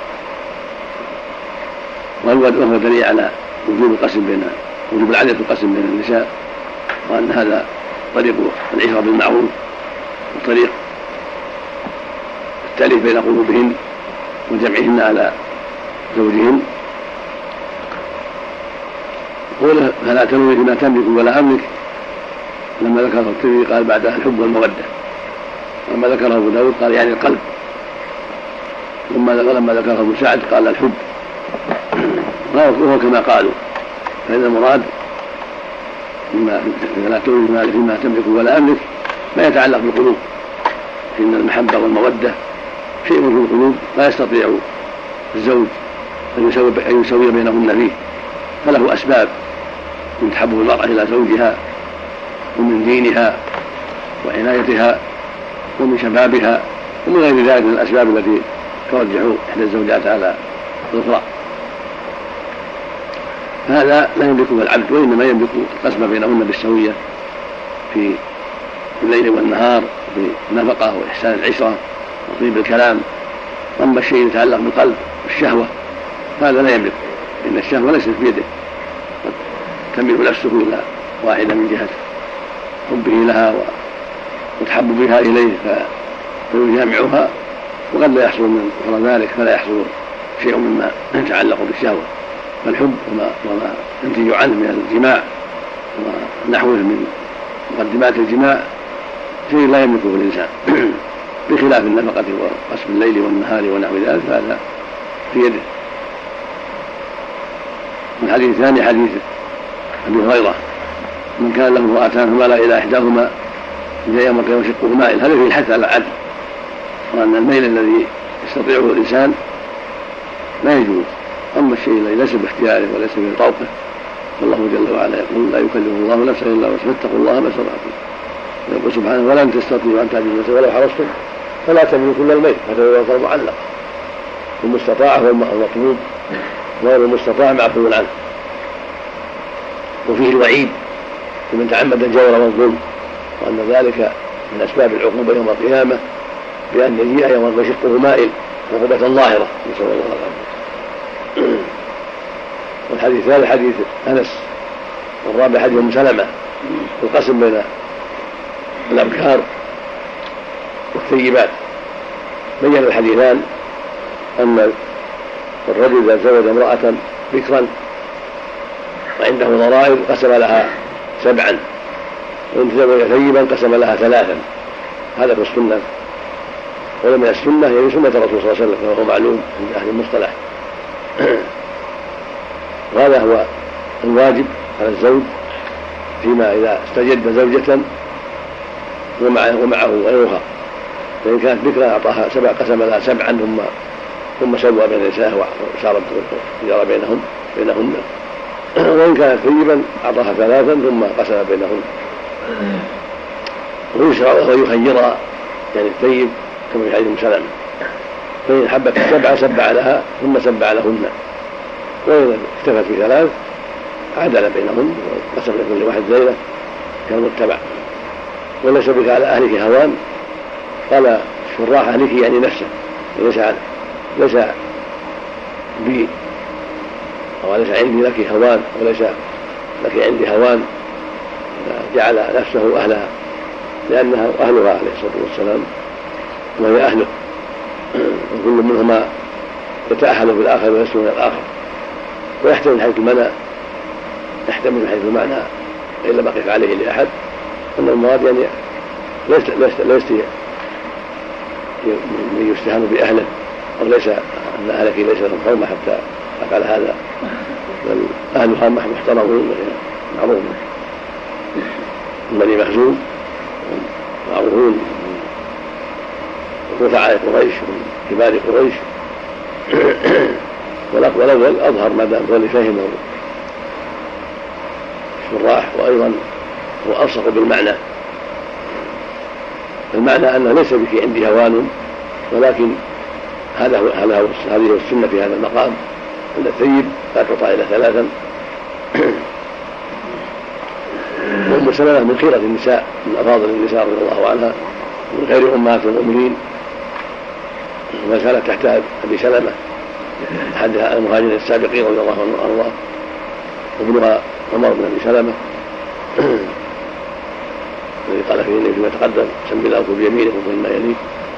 وهو دليل على وجوب القسم بين وجوب العدل في القسم بين النساء، وأن هذا طريق العشرة بالمعروف وطريق التأليف بين قلوبهن وجمعهن على زوجهن. قوله فلا تلوي فيما تملك ولا أملك لما ذكره الترمذي قال بعدها الحب والمودة، لما ذكره أبو داود قال يعني القلب، لما ذكره ابن سعد قال الحب، وهو كما قالوا، فإن المراد فلا تلوي فيما تملك ولا أملك ما يتعلق بالقلوب، فإن المحبة والمودة شيء في القلوب لا يستطيع الزوج أن يسوي بينهن فيه، فله أسباب من تحبب المرأة إلى زوجها ومن دينها وعنايتها ومن شبابها ومن غير ذلك من الأسباب التي ترجح إحدى الزوجات على الأخرى. هذا لا يملكه العبد، وإنما يملك القسم بينهن بالسوية في الليل والنهار، في النفقة وإحسان العشرة وطيب الكلام. أما الشيء يتعلق بالقلب والشهوة هذا لا يملك، إن الشهوة ليست بيده، قد تميل نفسه إلى واحدة من جهة حبه لها وتحببها إليه فيجامعها، وقد لا يحصل من وراء ذلك فلا يحصل شيء مما يتعلق بالشهوة. فالحب وما, وما ينتج عنه من الجماع ونحوه من مقدمات الجماع شيء لا يملكه الإنسان بخلاف النفقة وقسم الليل والنهار ونحو ذلك، فهذا في يده. والحديث الثاني حديث أبي هريرة من كان له امرأتان فمال إلى إحداهما جاء يوم القيامة شقه مائل، هذا فيه الحث على العدل، وأن الميل الذي يستطيعه الإنسان لا يجوز. أما الشيء الذي ليس باختياره وليس بطوقه فالله جل وعلا يقول لا يكلف الله نفسا إلا وسعها، فاتقوا الله ما استطعتم. ويقول سبحانه ولن تستطيعوا أن تعدلوا ولو حرصتم فلا تميلوا كل الميل حتى لو صار معلق. المستطاع هو المطلوب غير المستطاع معفو عنه. وفيه الوعيد لمن تعمد الجور والظلم، وأن ذلك من أسباب العقوبة يوم القيامة بأن يجيء يوم يشقه مائل عقوبة ظاهرة، نسأل الله العافية. والحديث الثالث حديث أنس، والرابع حديث أم سلمة القسم بين الأبكار والثيبات. بين الحديثان أن الرجل إذا زوج امرأة بكرا وعنده ضرائر قسم لها سبعا، وإن تزوج ثيبا قسم لها ثلاثا. هذا في السنة، ومن السنة يعني سنة الرسول صلى الله عليه وسلم وهو معلوم عند أهل المصطلح. وهذا هو الواجب على الزوج فيما إذا استجد زوجة ومعه, ومعه غيرها، فإن كانت بكرة أعطاها سبع قسم لها سبعا ثم ثم سوى بين النساء وصارت تجارة بينهم بينهن، وإن كانت ثيبا أعطاها ثلاثا ثم قسم بينهن ويشرع له يخير يعني الثيب كما في حديث ام سلمة، فإن حبت السبعة سبع لها ثم سبع لهن، وإذا اكتفت بثلاث عدل بينهن وقسم لكل واحد ليلة كان متبع. وليس بك على أهلك هوان، قال شراح أهلك يعني نفسه، ليس ليس بي أو ليس عندي لك هوان وليس لك عندي هوان، جعل نفسه أهلها لأنها أهلها عليه الصلاة والسلام وهي أهله، وكل منهما يتأهل بالآخر ويسلم من الآخر. ويحتمل حيث المعنى يحتمل حيث المعنى إن لم أقف عليه لأحد أن المراد يعني ليست ليست ليست من يستهان بأهله، أو ليس أن أهلك ليس لهم حرمة حتى أفعل هذا، بل أهلها محترمون معروفون من بني مخزوم معروفون رفعاء قريش من كبار قريش. والأول أظهر ما دام هو اللي فهمه الشراح، وأيضا هو ألصق بالمعنى. المعنى أنه ليس بك عندي هوان، ولكن هذا هو هذه السنة في هذا المقام أن الثيب لا تعطى إلى ثلاثا. وأم سلمة من خيرة النساء، من أفاضل النساء رضي الله عنها، من خير أمهات المؤمنين، وما كانت تحت أبي سلمة أحد المهاجرين السابقين رضي الله عنه وأرضاه، وابنها عمر بن أبي سلمة الذي قال فيه فيما تقدم سم الله بيمينه ومما يليه.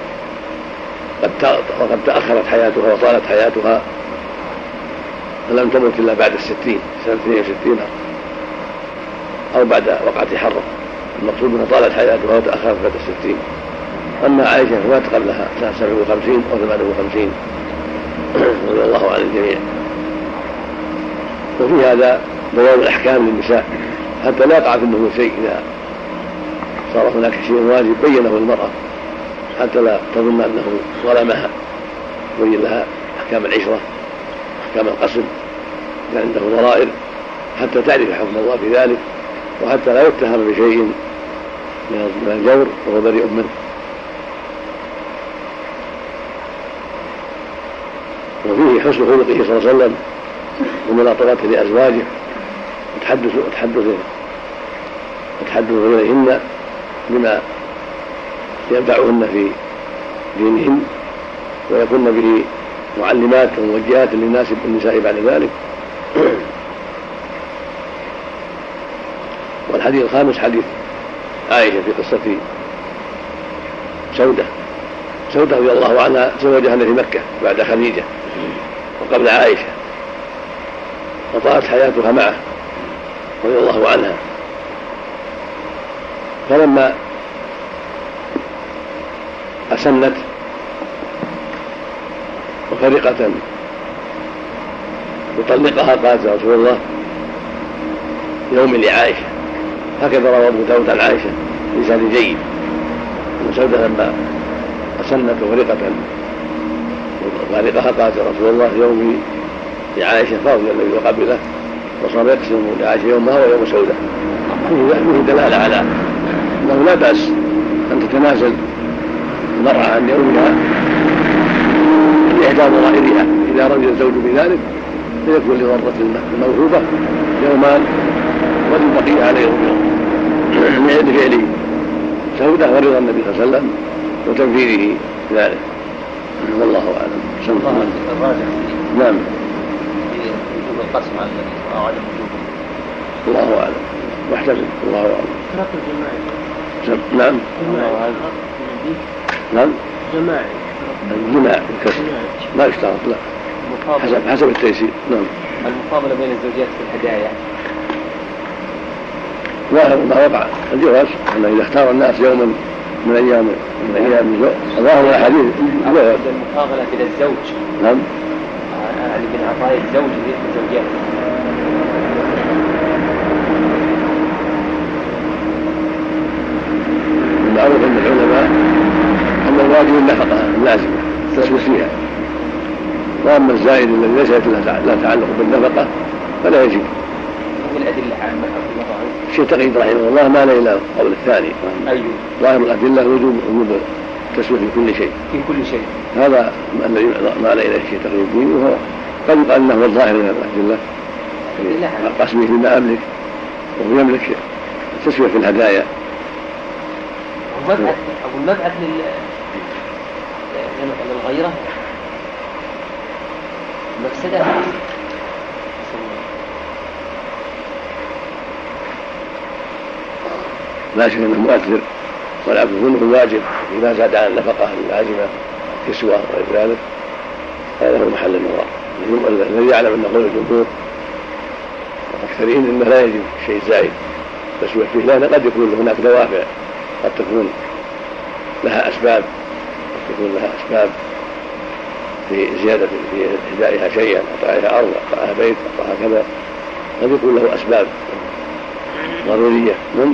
وقد تأخرت حياتها وطالت حياتها، فلم تمت إلا بعد الستين سنة اثنين وستين أو بعد وقعة حرة. المقصود أنها طالت حياتها وتأخرت بعد الستين. أما عائشة فمات قبلها سنة سبع وخمسين أو ثمان وخمسين رضي الله عن الجميع. وفي هذا بيان الأحكام للنساء حتى لا يقع في النفوس شيء إذا صار هناك شيء واجب بينه المرأة، حتى لا تظن أنه ظلمها، بين لها أحكام العشرة أحكام القسم إذا عنده ضرائر، حتى تعرف حكم الله في ذلك، وحتى لا يتهم بشيء من الجور وهو بريء منه. وفيه حسن خلقه صلى الله عليه وسلم وملاطفته لأزواجه وتحدث وتحدث وتحدث إليهن بما ينفعهن في دينهن، ويكون به معلمات وموجهات للناس بالنساء بعد ذلك. والحديث الخامس حديث عائشة في قصة سودة. سودة رضي الله عنها تزوجها في مكة بعد خديجة وقبل عائشة، وطالت حياتها معه رضي الله عنها. فلما أسنت وفرقة يطلقها قالت يا رسول الله يوم لعائشة، هكذا روى أبو داود عن عائشة بإسناد جيد أن سودة لما أسنت وفرقة وفارقها قالت يا رسول الله يومي لعائشة، فاضل النبي وقبله وصار يقسم لعائشة يومها ويوم سودة. فيه دلالة على أنه لا بأس أن تتنازل المرأة عن يومها لإحدى ضرائرها إذا رضي الزوج بذلك، فيكون لضرة الموهوبة يومان وللبقية عليه يوم من عند فعله سودة ورضا النبي صلى الله عليه وسلم وتنفيذه ذلك. والله أعلم. الراجح نعم وجوب القسم على النبي أو عدم وجوبه الله أعلم واحتمل الله أعلم. نعم نعم جماعي الجماع الكسر ما يشترط لا حسب حسب التيسير. نعم المقابلة بين الزوجات في الهدايا ظاهر ما وقع الجواز أنه إذا اختار الناس يوما من أيام من أيام ظاهر الحديث المقابلة إلى الزوج. نعم يعني من عطاء الزوج للزوجات. المعروف عند العلماء أن الواجب النفقة اللازمة تسوس فيها، وأما الزائد الذي ليس لا تعلق بالنفقة فلا يجب. والأدلة عامة الشيخ تقي رحمه الله مال الى القول الثاني ظاهر الادله وجوب وجوب التسويه في كل شيء في كل شيء هذا الذي مال اليه الشيخ تقي الدين وهو قد يقال انه هو الظاهر من الادله في قسمه فيما املك وهو يملك التسويه في الهدايا والمبعث أو المبعث للغيرة مفسدة لا شك انه مؤثر ولا يكون واجب اذا زاد عن النفقه اللازمه كسوه وغير ذلك هذا هو محل النظر الذي يعلم ان قول الجمهور والاكثرين انه لا يجب شيء زائد تسويه فيه لان قد يكون هناك دوافع قد تكون لها اسباب قد تكون لها اسباب في زياده في اهدائها شيئا اعطائها ارض اعطائها بيت اعطائها كذا قد يكون له اسباب ضروريه من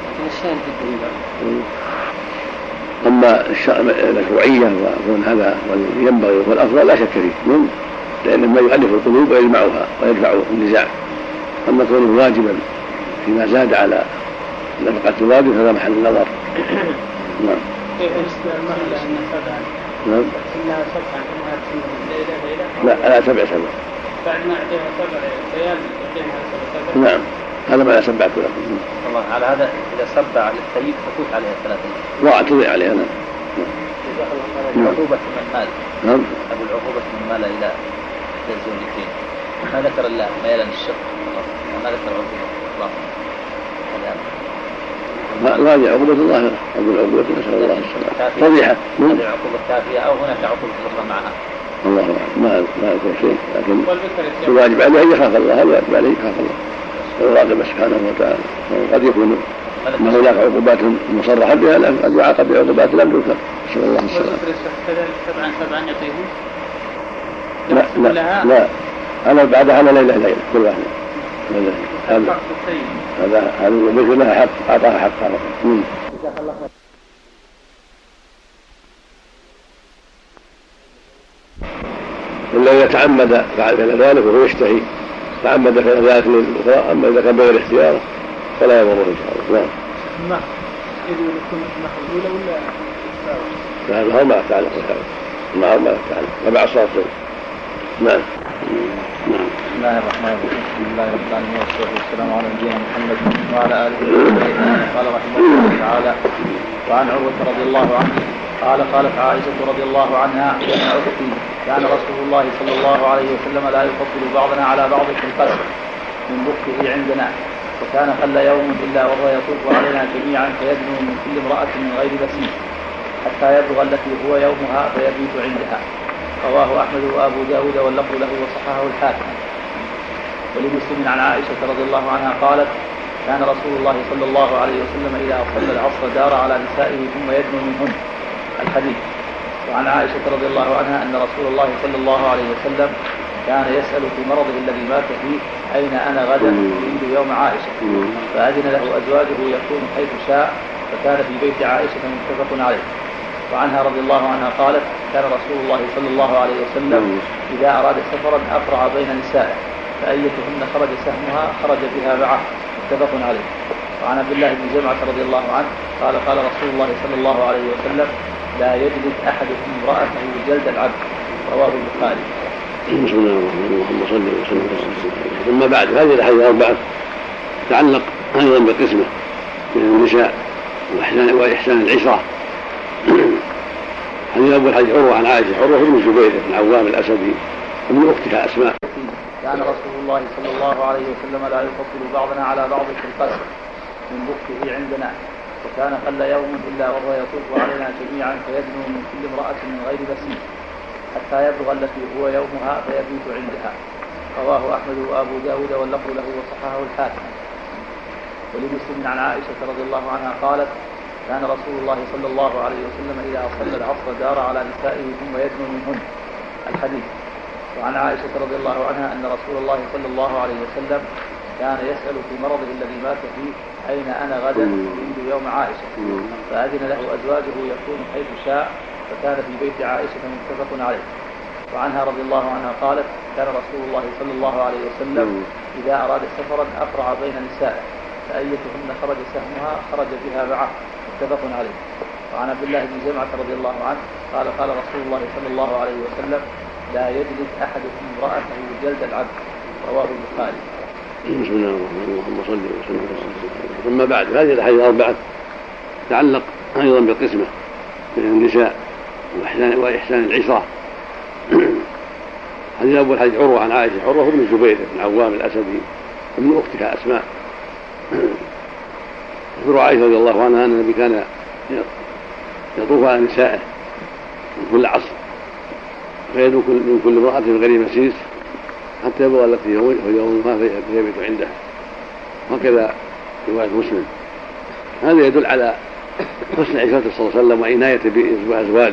اما المشروعيه وكون هذا ينبغي والافضل لا شك فيه لان ما يؤلف القلوب ويجمعها ويدفع النزاع اما كونه واجبا فيما زاد على نفقه الواجب هذا محل النظر. نعم. كيف يستعمل لأنها سبعا؟ نعم. إنها سبعا إنها ليلة ليلة؟ لا لا سبع سبع. بعد ما أعطيها سبع ليال أعطيها سبع سبع. نعم. هذا معنى سبع كلها. الله على هذا إذا سبع للسيد تفوت عليها ثلاثة. لا تضيع عليها نعم. عقوبة من مال. نعم. أقول عقوبة من مال إلى الزوجتين. ما ذكر الله ميلا الشق ما ذكر عقوبة الله. لا لا عقوبة الله أقول عقوبة نسأل الله السلامة فضيحة. هذه العقوبة كافية أو هناك عقوبة أخرى معها؟ الله ما ما يكون شيء لكن الواجب عليه أن يخاف الله الواجب عليه يخاف الله ويراقب سبحانه وتعالى قد يكون أن هناك عقوبات مصرحة بها لكن قد يعاقب بعقوبات لم تذكر نسأل الله السلامة. سبعا سبعا يعطيهم؟ لا لا لا أنا بعدها على ليلة ليلة كل واحدة هذا هذا هذا مثل لها حق أعطاها حقها. إلا إذا تعمد فعل ذلك وهو يشتهي تعمد فعل ذلك للأخرى أما إذا كان بغير اختيار فلا يضره إن شاء الله. نعم. يقول يكون الأولى ولا هذا هو ما تعلق ما هو ما تعلق تبع صوته. نعم. نعم. بسم الله الرحمن الرحيم. بسم الله رب العالمين والصلاة والسلام على نبينا محمد وعلى آله وصحبه. قال رحمه الله تعالى وعن عروة رضي الله عنه قال قالت عائشة رضي الله عنها يا أختي كان رسول الله صلى الله عليه وسلم لا يفضل بعضنا على بعض في القسم من بكه عندنا وكان قل يوم إلا وهو يطوف علينا جميعا فيدنو من كل امرأة من غير بسيط حتى يبلغ التي هو يومها فيبيت عندها. رواه أحمد وأبو داود واللفظ له وصححه الحاكم. ولمسلم عن عائشة رضي الله عنها قالت كان رسول الله صلى الله عليه وسلم إذا صلى العصر دار على نسائه ثم يدنو منهن الحديث. وعن عائشة رضي الله عنها أن رسول الله صلى الله عليه وسلم كان يسأل في مرضه الذي مات فيه أين أنا غدا يريد يوم عائشة فأذن له أزواجه يكون حيث شاء فكان في بيت عائشة متفق عليه. وعنها رضي الله عنها قالت كان رسول الله صلى الله عليه وسلم إذا أراد سفرا أقرع بين نسائه فأيتهن خرج سهمها خرج بها معه متفق عليه. وعن عبد الله بن جمعة رضي الله عنه قال قال رسول الله صلى الله عليه وسلم لا يجلد أحدكم امرأته جلد العبد. رواه البخاري. بسم الله الرحمن الرحيم اللهم صل وسلم. ثم بعد هذه الأحاديث الأربعة تعلق أيضا بالقسمة من النساء وإحسان وإحسان العشرة. حديث أول حديث عروة عن عائشة عروة بن الزبير بن عوام الأسدي ومن أختها أسماء. كان رسول الله صلى الله عليه وسلم لا يفضل بعضنا على بعض في القسم من بكه عندنا وكان قل يوم إلا وهو يطوف علينا جميعا فيدنو من كل امرأة من غير بسيط حتى يبلغ التي هو يومها فيبيت عندها. رواه أحمد وأبو داود واللفظ له وصححه الحاكم. ولمسلم عن عائشة رضي الله عنها قالت كان رسول الله صلى الله عليه وسلم إذا صلى العصر دار على نسائه ثم يدنو منهن الحديث. وعن عائشة رضي الله عنها أن رسول الله صلى الله عليه وسلم كان يسأل في مرضه الذي مات فيه أين أنا غدا يريد يوم عائشة فأذن له أزواجه يكون حيث شاء فكان في بيت عائشة متفق عليه. وعنها رضي الله عنها قالت كان رسول الله صلى الله عليه وسلم إذا أراد سفرا أقرع بين نسائه فأيتهن خرج سهمها خرج بها معه، متفق عليه. وعن عبد الله بن جمعة رضي الله عنه قال قال رسول الله صلى الله عليه وسلم: لا يجلد أحدكم امرأته جلد العبد، رواه البخاري. بسم الله الرحمن الرحيم، اللهم صل وسلم على رسول الله. ثم بعد هذه الاحاديث الاربعه تتعلق ايضا بالقسمه بين النساء واحسان واحسان العشره. حديث اول حديث عروه عن عائشه، عروه بن الزبير بن عوام الاسدي ومن اختها اسماء. تخبر عائشه رضي الله عنها ان النبي كان يطوف على نسائه من كل عصر، فيدعو من كل امراه بغير مسيس حتى يبلغ التي يومها فيبيت عندها. وكذا رواية مسلم. هذا يدل على حسن عشرته صلى الله عليه وسلم وعنايته بأزواجه،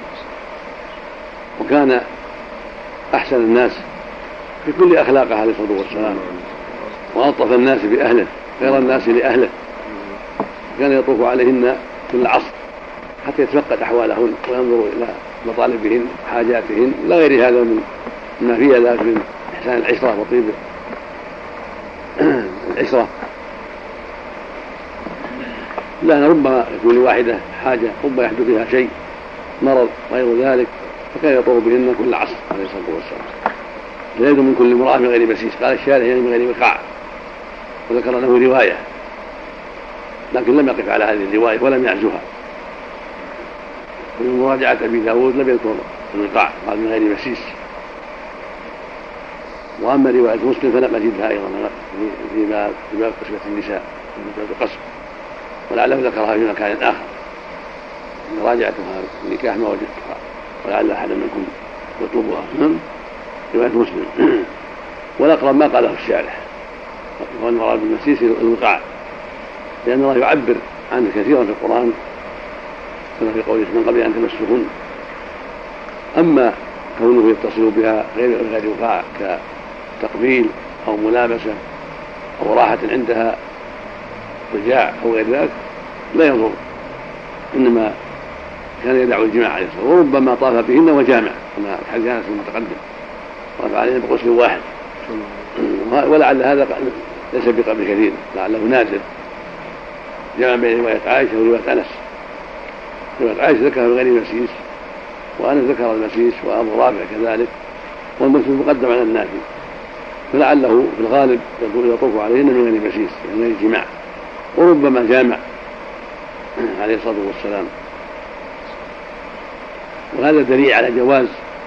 وكان أحسن الناس في كل أخلاقه عليه الصلاة والسلام، وألطف الناس بأهله، خير الناس لأهله. كان يطوف عليهن كل عصر حتى يتفقد أحوالهن وينظر إلى مطالبهن وحاجاتهن، لا غير هذا من ما فيها ذلك من إحسان العشرة وطيب العشرة. لأن ربما يكون لواحدة حاجة، ربما يحدث بها شيء، مرض غير ذلك، فكان يطوف بهن كل عصر عليه الصلاة والسلام. يزيد من كل امرأة من غير مسيس، قال الشارع يعني من غير وقاع، وذكر له رواية لكن لم يقف على هذه الرواية ولم يعزها. ومن مراجعة أبي داود لم يذكر الوقاع، قال من غير مسيس. وأما رواية مسلم فلم أجدها أيضا في باب قسمة النساء في القسم، ولعله ذكرها في مكان آخر. مراجعتها النكاح ما وجدتها، ولعل أحد منكم يطلبها. رواية مسلم. والأقرب ما قاله الشارح، والمراد بالمسيس الوقاع، لأن الله يعبر عنه كثيرا في القرآن كما في قوله من قبل أن تمسهن. أما كونه يتصل بها غير غير وقاع كتقبيل أو ملابسة أو راحة عندها رجاع أو غير ذلك لا يضر، إنما كان يدعو الجماع عليه الصلاة، وربما طاف بهن وجامع كما الحديث أنس المتقدم، طاف عليهن بغسل واحد. ولعل هذا ليس بقبل كثير، لعله نادر، جمع بين رواية عائشة ورواية أنس. رواية عائشة ذكر من غير مسيس، وأنس ذكر المسيس، وأبو رافع كذلك، والمسيس مقدم على النافي، فلعله في الغالب يطوف عليهن من غير مسيس يعني غير جماع، وربما جامع عليه الصلاة والسلام. وهذا دليل على جواز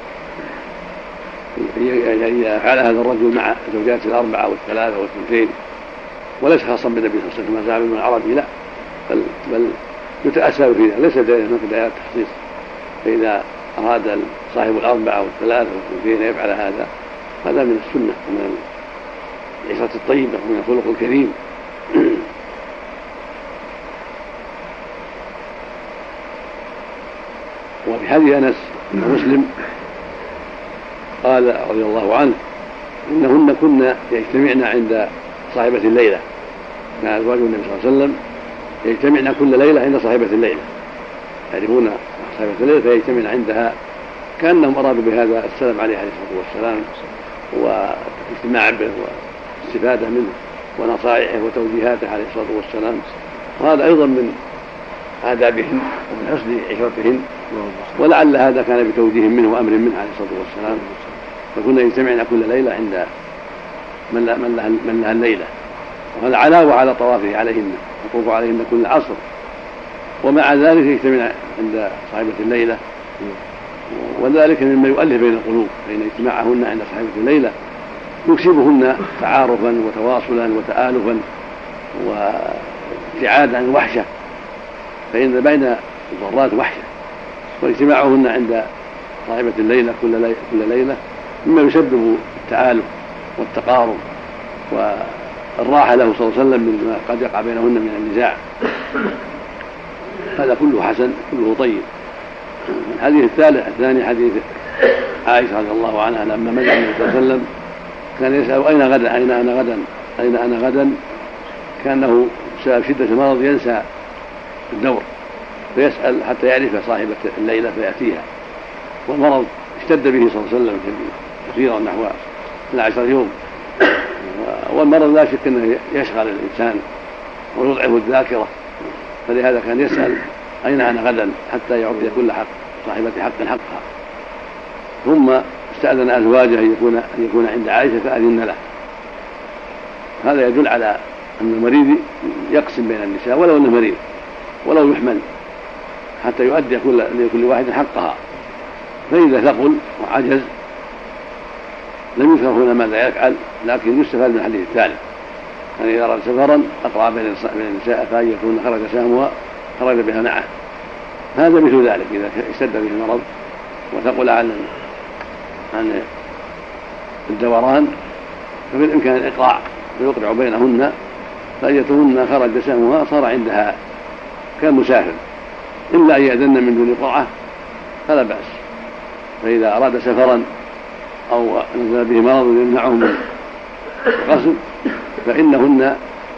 يفعل هذا الرجل مع زوجاته الأربعة والثلاثة والثنتين، وليس خاصا بالنبي صلى الله عليه وسلم كما زعم ابن العربي، لا، بل بل يتأسى فيها، ليس هناك دلالة تخصيص. فإذا أراد صاحب الأربعة والثلاثة والثنتين يفعل هذا، هذا من السنة ومن العشرة الطيبة ومن الخلق الكريم. وفي حديث أنس مسلم قال رضي الله عنه إنهن كنا يجتمعن عند صاحبة الليلة، كان أزواج النبي صلى الله عليه وسلم يجتمعن كل ليلة عند صاحبة الليلة، يعرفون صاحبة الليلة فيجتمعن عندها، كأنهم أرادوا بهذا السلام عليه عليه الصلاة والسلام والاجتماع به والاستفادة منه ونصائحه وتوجيهاته عليه الصلاة والسلام. وهذا أيضا من آدابهن ومن حسن عشرتهن، ولعل هذا كان بتوجيه منه وأمر منه عليه الصلاة والسلام. فكنا يجتمعن كل ليلة عند من لها, من لها, من لها الليلة، وهذا علاوة على طوافه عليهن، يطوف عليهن كل عصر، ومع ذلك يجتمع عند صاحبة الليلة، وذلك مما يؤلف بين القلوب، فإن اجتماعهن عند صاحبة الليلة يكسبهن تعارفا وتواصلا وتآلفا وابتعادا عن الوحشة، فإن بين الضرات وحشة، واجتماعهن عند صاحبة الليلة كل ليلة, كل ليلة مما يسبب التآلف والتقارب والراحة له صلى الله عليه وسلم مما قد يقع بينهن من النزاع. هذا كله حسن، كله طيب. الحديث الثالث الثاني حديث عائشة رضي الله عنها لما مدح النبي صلى الله عليه وسلم كان يسأل أين غدا أين أنا غدا أين أنا غدا كأنه بسبب شدة المرض ينسى الدور، فيسأل حتى يعرف صاحبة الليلة فيأتيها، والمرض اشتد به صلى الله عليه وسلم كثيرا نحو العشر يوم، والمرض لا شك أنه يشغل الإنسان ويضعف الذاكرة، فلهذا كان يسأل أين أنا غدا حتى يعطي كل حق صاحبة حق حقها. ثم استأذن أزواجه أن يكون, أن يكون عند عائشة فأذن له. هذا يدل على أن المريض يقسم بين النساء ولو أنه مريض ولو يحمل حتى يؤدي كل, لكل واحد حقها. فإذا ثقل وعجز لم يذكر هنا ماذا يفعل، لكن يستفاد من الحديث الثالث أن يعني إذا أراد سفرا أقرأ بين النساء فأن يكون خرج سهمها خرج بها معه. هذا مثل ذلك إذا اشتد به المرض وثقل عن عن الدوران فبالإمكان الإقراع فيقرع بينهن فأيتهن خرج سهمها صار عندها كمسافر، إلا أن يأذن من دون قرعة فلا بأس. فإذا أراد سفرا أو نزل به مرض يمنعه من القسم فإنهن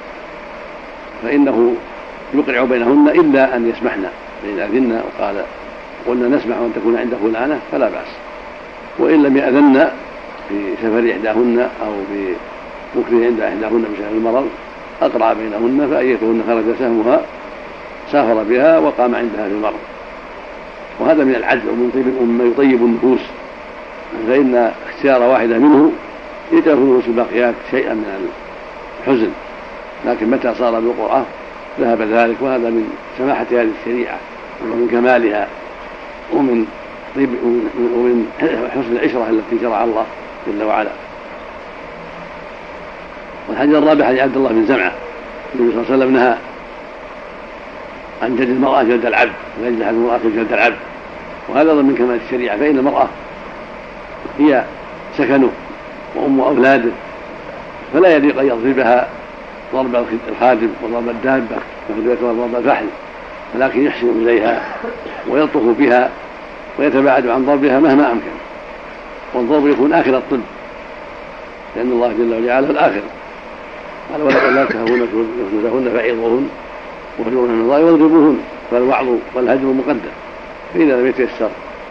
فإنه يقرع بينهن إلا أن يسمحن، فإن أذن وقال قلنا نسمح أن تكون عند فلانة فلا بأس. وإن لم يأذن في سفر إحداهن أو في مكره عند إحداهن بسبب المرض أقرع بينهن فأيتهن خرج سهمها سافر بها وقام عندها في المرض. وهذا من العدل ومن طيب الأمة يطيب النفوس، فإن اختيار واحدة منه يجعل في نفوس الباقيات شيئا من الحزن، لكن متى صار بالقرعة ذهب ذلك. وهذا من سماحة هذه الشريعة ومن كمالها ومن طيب ومن حسن العشرة التي شرع الله جل وعلا. والحديث الرابع حديث عبد الله بن زمعة النبي صلى الله عليه وسلم نهى عن جلد المرأة جلد العبد، لا يجلد أحد المرأة جلد العبد، وهذا من كمال الشريعة. فإن المرأة هي سكنه وأم أولاده فلا يليق أن يضربها ضرب الخادم وضرب الدابة وضرب الفحل، ولكن يحسن إليها ويلطف بها ويتباعد عن ضربها مهما أمكن. والضرب يكون آخر الطب، لأن الله جل وعلا الآخر قال ولا تهون نفوسهن فعظوهن واهجروهن من الله واضربوهن، فالوعظ والهجر مقدم. فإذا لم يتيسر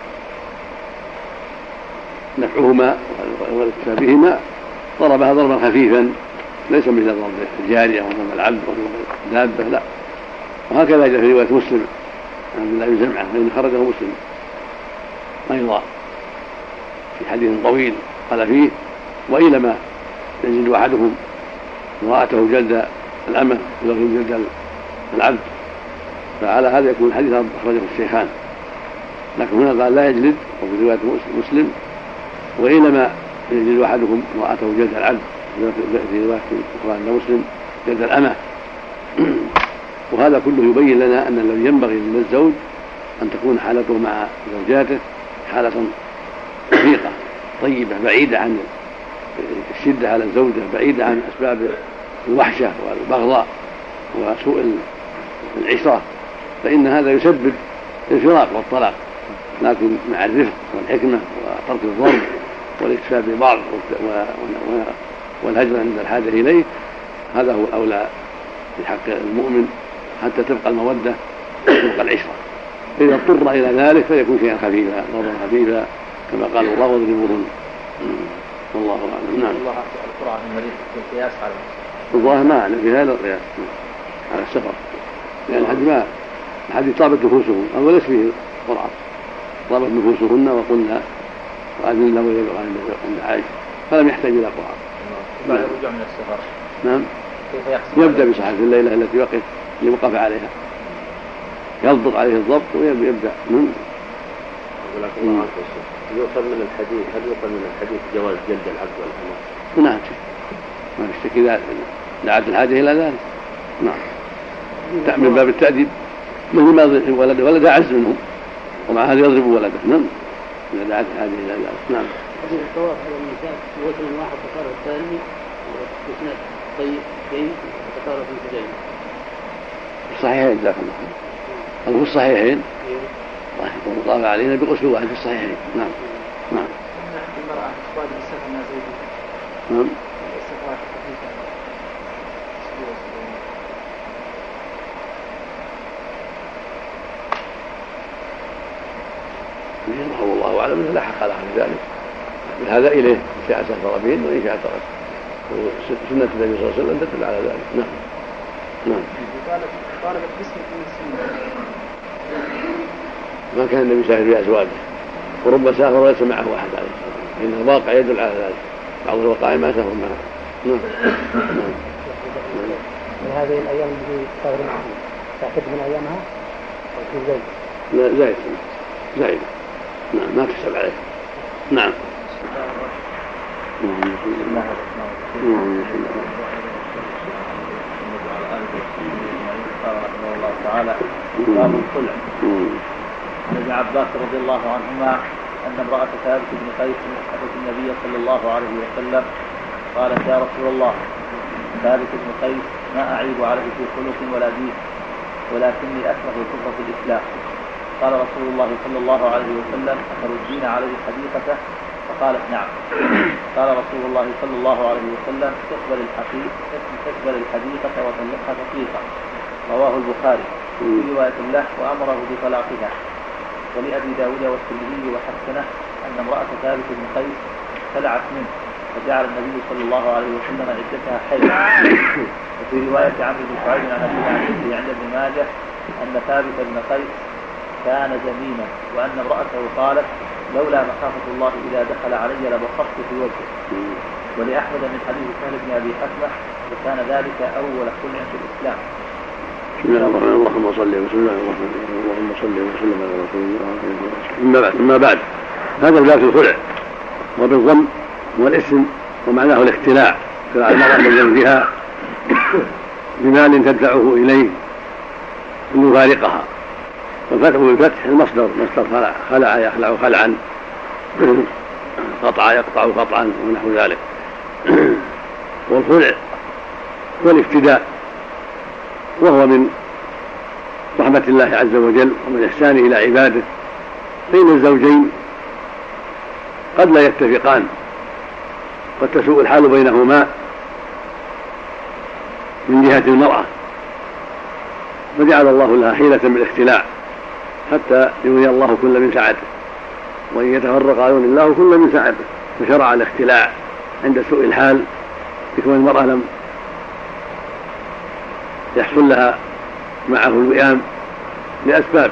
نفعهما والاكتفاء بهما ضربها ضربا خفيفا ليس مثل ضرب الجارية وضرب العبد وضرب الدابة، لا. وهكذا جاء في رواية مسلم عن عبد الله بن زمعة فإن خرجه مسلم أيضا في حديث طويل قال فيه وإلما يجد أحدهم امرأته جلد الأمة ولو جلد العبد، فعلى هذا يكون الحديث أخرجه الشيخان. لكن هنا قال لا يجلد، وفي رواية مسلم وإنما يجلد أحدكم امرأته جلد العبد، في رواية أخرى عند مسلم جلد الأمة. وهذا كله يبين لنا أن الذي ينبغي للزوج أن تكون حالته مع زوجاته حالة رفيقة طيبة بعيدة عن الشدة على الزوجة، بعيدة عن أسباب الوحشة والبغضاء وسوء العشرة، فإن هذا يسبب الفراق والطلاق. لكن مع الرفق والحكمة وترك الضرب والاكتفاء ببعض والهجر عند الحاجة إليه هذا هو الأولى في حق المؤمن حتى تبقى المودة وتبقى العشرة. إذا اضطر إلى ذلك فيكون شيئا خفيفا ضربا خفيفا كما قال الله واضربوهن. والله أعلم. نعم. الله القرآن المريض في القياس على الظاهر ما أعلم في هذا القياس على السفر، لأن حد ما حد طابت نفوسهم أو ليس فيه قرعة، طابت نفوسهن وقلنا وأذن له يبقى عند عائشة فلم يحتاج إلى قرعة. بعد الرجوع من السفر نعم يبدأ بصحة الليلة التي وقف لوقف عليها، يضبط عليه الضبط ويبدأ من يؤخذ من الحديث هل يؤخذ من الحديث جواز جلد العبد والأمة؟ نعم ما يشتكي إذا دعت الحاجة إلى ذلك. نعم من باب التأديب مثل ما ولد ولد أعز منهم ومع هذا يضرب ولده. نعم إذا دعت الحاجة إلى ذلك. نعم. هذه الطواف على النساء وجه واحد تكرر الثاني واثنين طيب كيف تكرر في الجيد. الصحيحين جزاك الله خير. أو في الصحيحين ومطابع علينا بغسل واحد في الصحيحين. نعم نعم. نعم. رحمه الله أعلم لا حق على ذلك، هذا إليه إن شاء سافر بهم وإن شاء ترك، سنة النبي صلى الله عليه وسلم تدل على ذلك. نعم. نعم. طالبت باسم السنة. ما كان النبي يسافر في أزواجه، ورب سافر وليس معه أحد عليه الصلاة والسلام، إن الواقع يدل على ذلك، بعض الوقائع ما سافر معه. نعم. نعم. من هذه الأيام التي تسافر معه تعتد من أيامها أو زايد؟ لا زايد زايد. نعم ما تحسب عليه. نعم. رحمه الله تعالى باب الخلع. عن ابن عباس رضي الله عنهما أن امرأة ثابت بن قيس أتت النبي صلى الله عليه وسلم قالت يا رسول الله ثابت بن قيس ما أعيب عليه في خلق ولا دين ولكني أكره الكفر في الإسلام. قال رسول الله صلى الله عليه وسلم أتردين عليه حديقته؟ فقالت نعم. قال رسول الله صلى الله عليه وسلم اقبل الحقيقة اقبل الحديقة وطلقها تطليقا. رواه البخاري في رواية له وأمره بطلاقها. ولأبي داود والترمذي وحسنه أن امرأة ثابت بن قيس خلعت منه فجعل النبي صلى الله عليه وسلم عدتها حيض. وفي رواية عمرو بن شعيب عن أبي عن عند ابن ماجه أن ثابت بن قيس كان زميما وأن امرأته قالت لولا مخافة الله إذا دخل علي لبصقت في وجهه. ولأحمد من حديث سهل بن أبي حكمة وكان ذلك أول خلع في الإسلام. بسم الله الرحمن الرحيم. اللهم صل وسلم اللهم صل وسلم على رسول الله. أما بعد أما بعد هذا الباب في الخلع وبالضم والاسم ومعناه الاختلاع خلع المرأة من زوجها بمال تدفعه إليه ليفارقها. والفتح بالفتح المصدر مصدر خلع خلع يخلع خلعا قطع يقطع قطعا ونحو ذلك. والخلع هو الافتداء وهو من رحمة الله عز وجل ومن إحسانه إلى عباده، بين الزوجين قد لا يتفقان قد تسوء الحال بينهما من جهة المرأة فجعل الله لها حيلة بالاختلاع حتى يغني الله كل من سعته، وإن يتفرق يغني الله كل من سعته. فشرع الاختلاع عند سوء الحال بكون المرأة لم يحصل لها معه الوئام لأسباب،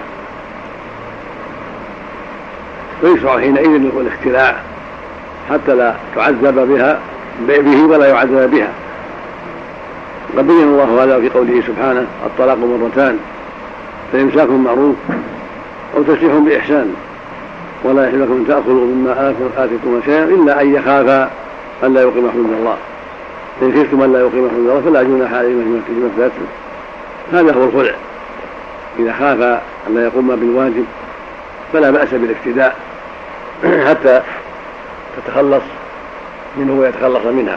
فيشرع حينئذ الاختلاع حتى لا تعذب بها به ولا يعذب بها. قد بين الله هذا في قوله سبحانه الطلاق مرتان فإمساك معروف أو تسريح بإحسان ولا يحل لكم أن تأخذوا مما آتيتم شيئا إلا أن يخافا أن لا يقيم حدود الله، فإن خفتم أن لا يقيم حدود الله فلا جناح عليهما فيما افتدتم. هذا هو الخلع، إذا خاف أن لا يقوم بالواجب فلا بأس بالافتداء حتى تتخلص منه ويتخلص منها.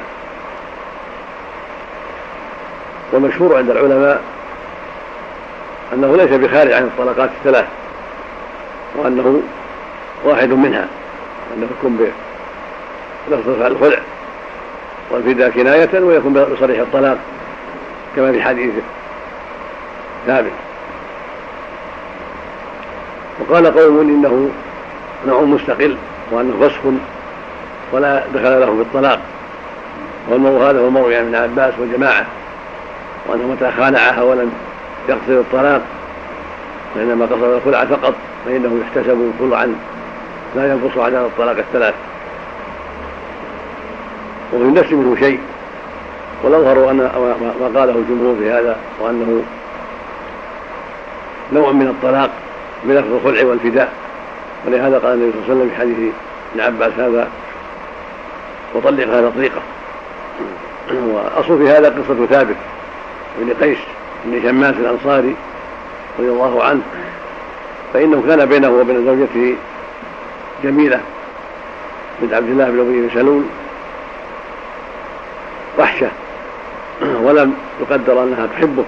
والمشهور عند العلماء أنه ليس بخارج عن الطلقات الثلاث، وأنه واحد منها، أنه يكون بلفظ الخلع والفداء كناية ويكون بصريح الطلاق كما في حديث ثابت. وقال قوم إنه نوع مستقل وأنه فسخ ولا دخل له بالطلاق، والموضوع هذا هو موضوع ابن عباس وجماعة، وأنه متى خالعها ولم يقصد الطلاق وإنما قصد الخلع فقط فإنه يحتسب خلعا لا ينقص عدد الطلاق الثلاث، وفي النفس منه شيء. والأظهر أن ما قاله الجمهور في هذا وأنه نوع من الطلاق بلفظ الخلع والفداء، ولهذا قال النبي صلى الله عليه وسلم في حديث ابن عباس هذا وطلقها تطليقه. وأصل في هذا قصة ثابت بن قيس بن شماس الأنصاري رضي الله عنه، فإنه كان بينه وبين زوجته جميلة بنت عبد الله بن أبي بن سلول وحشة ولم يقدر أنها تحبه،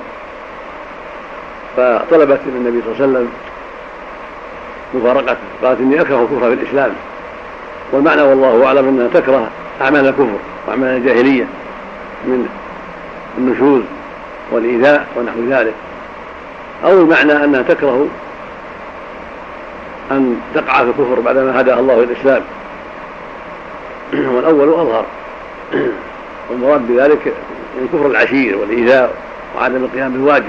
فطلبت من النبي صلى الله عليه وسلم مفارقته، قالت إني أكره الكفر في الإسلام. والمعنى والله أعلم أنها تكره أعمال الكفر وأعمال الجاهلية من النشوذ والإيذاء ونحو ذلك، أو المعنى أنها تكره أن تقع في الكفر بعدما هداها الله الإسلام، والأول أظهر. والمراد بذلك الكفر العشير والإيذاء وعدم القيام بالواجب.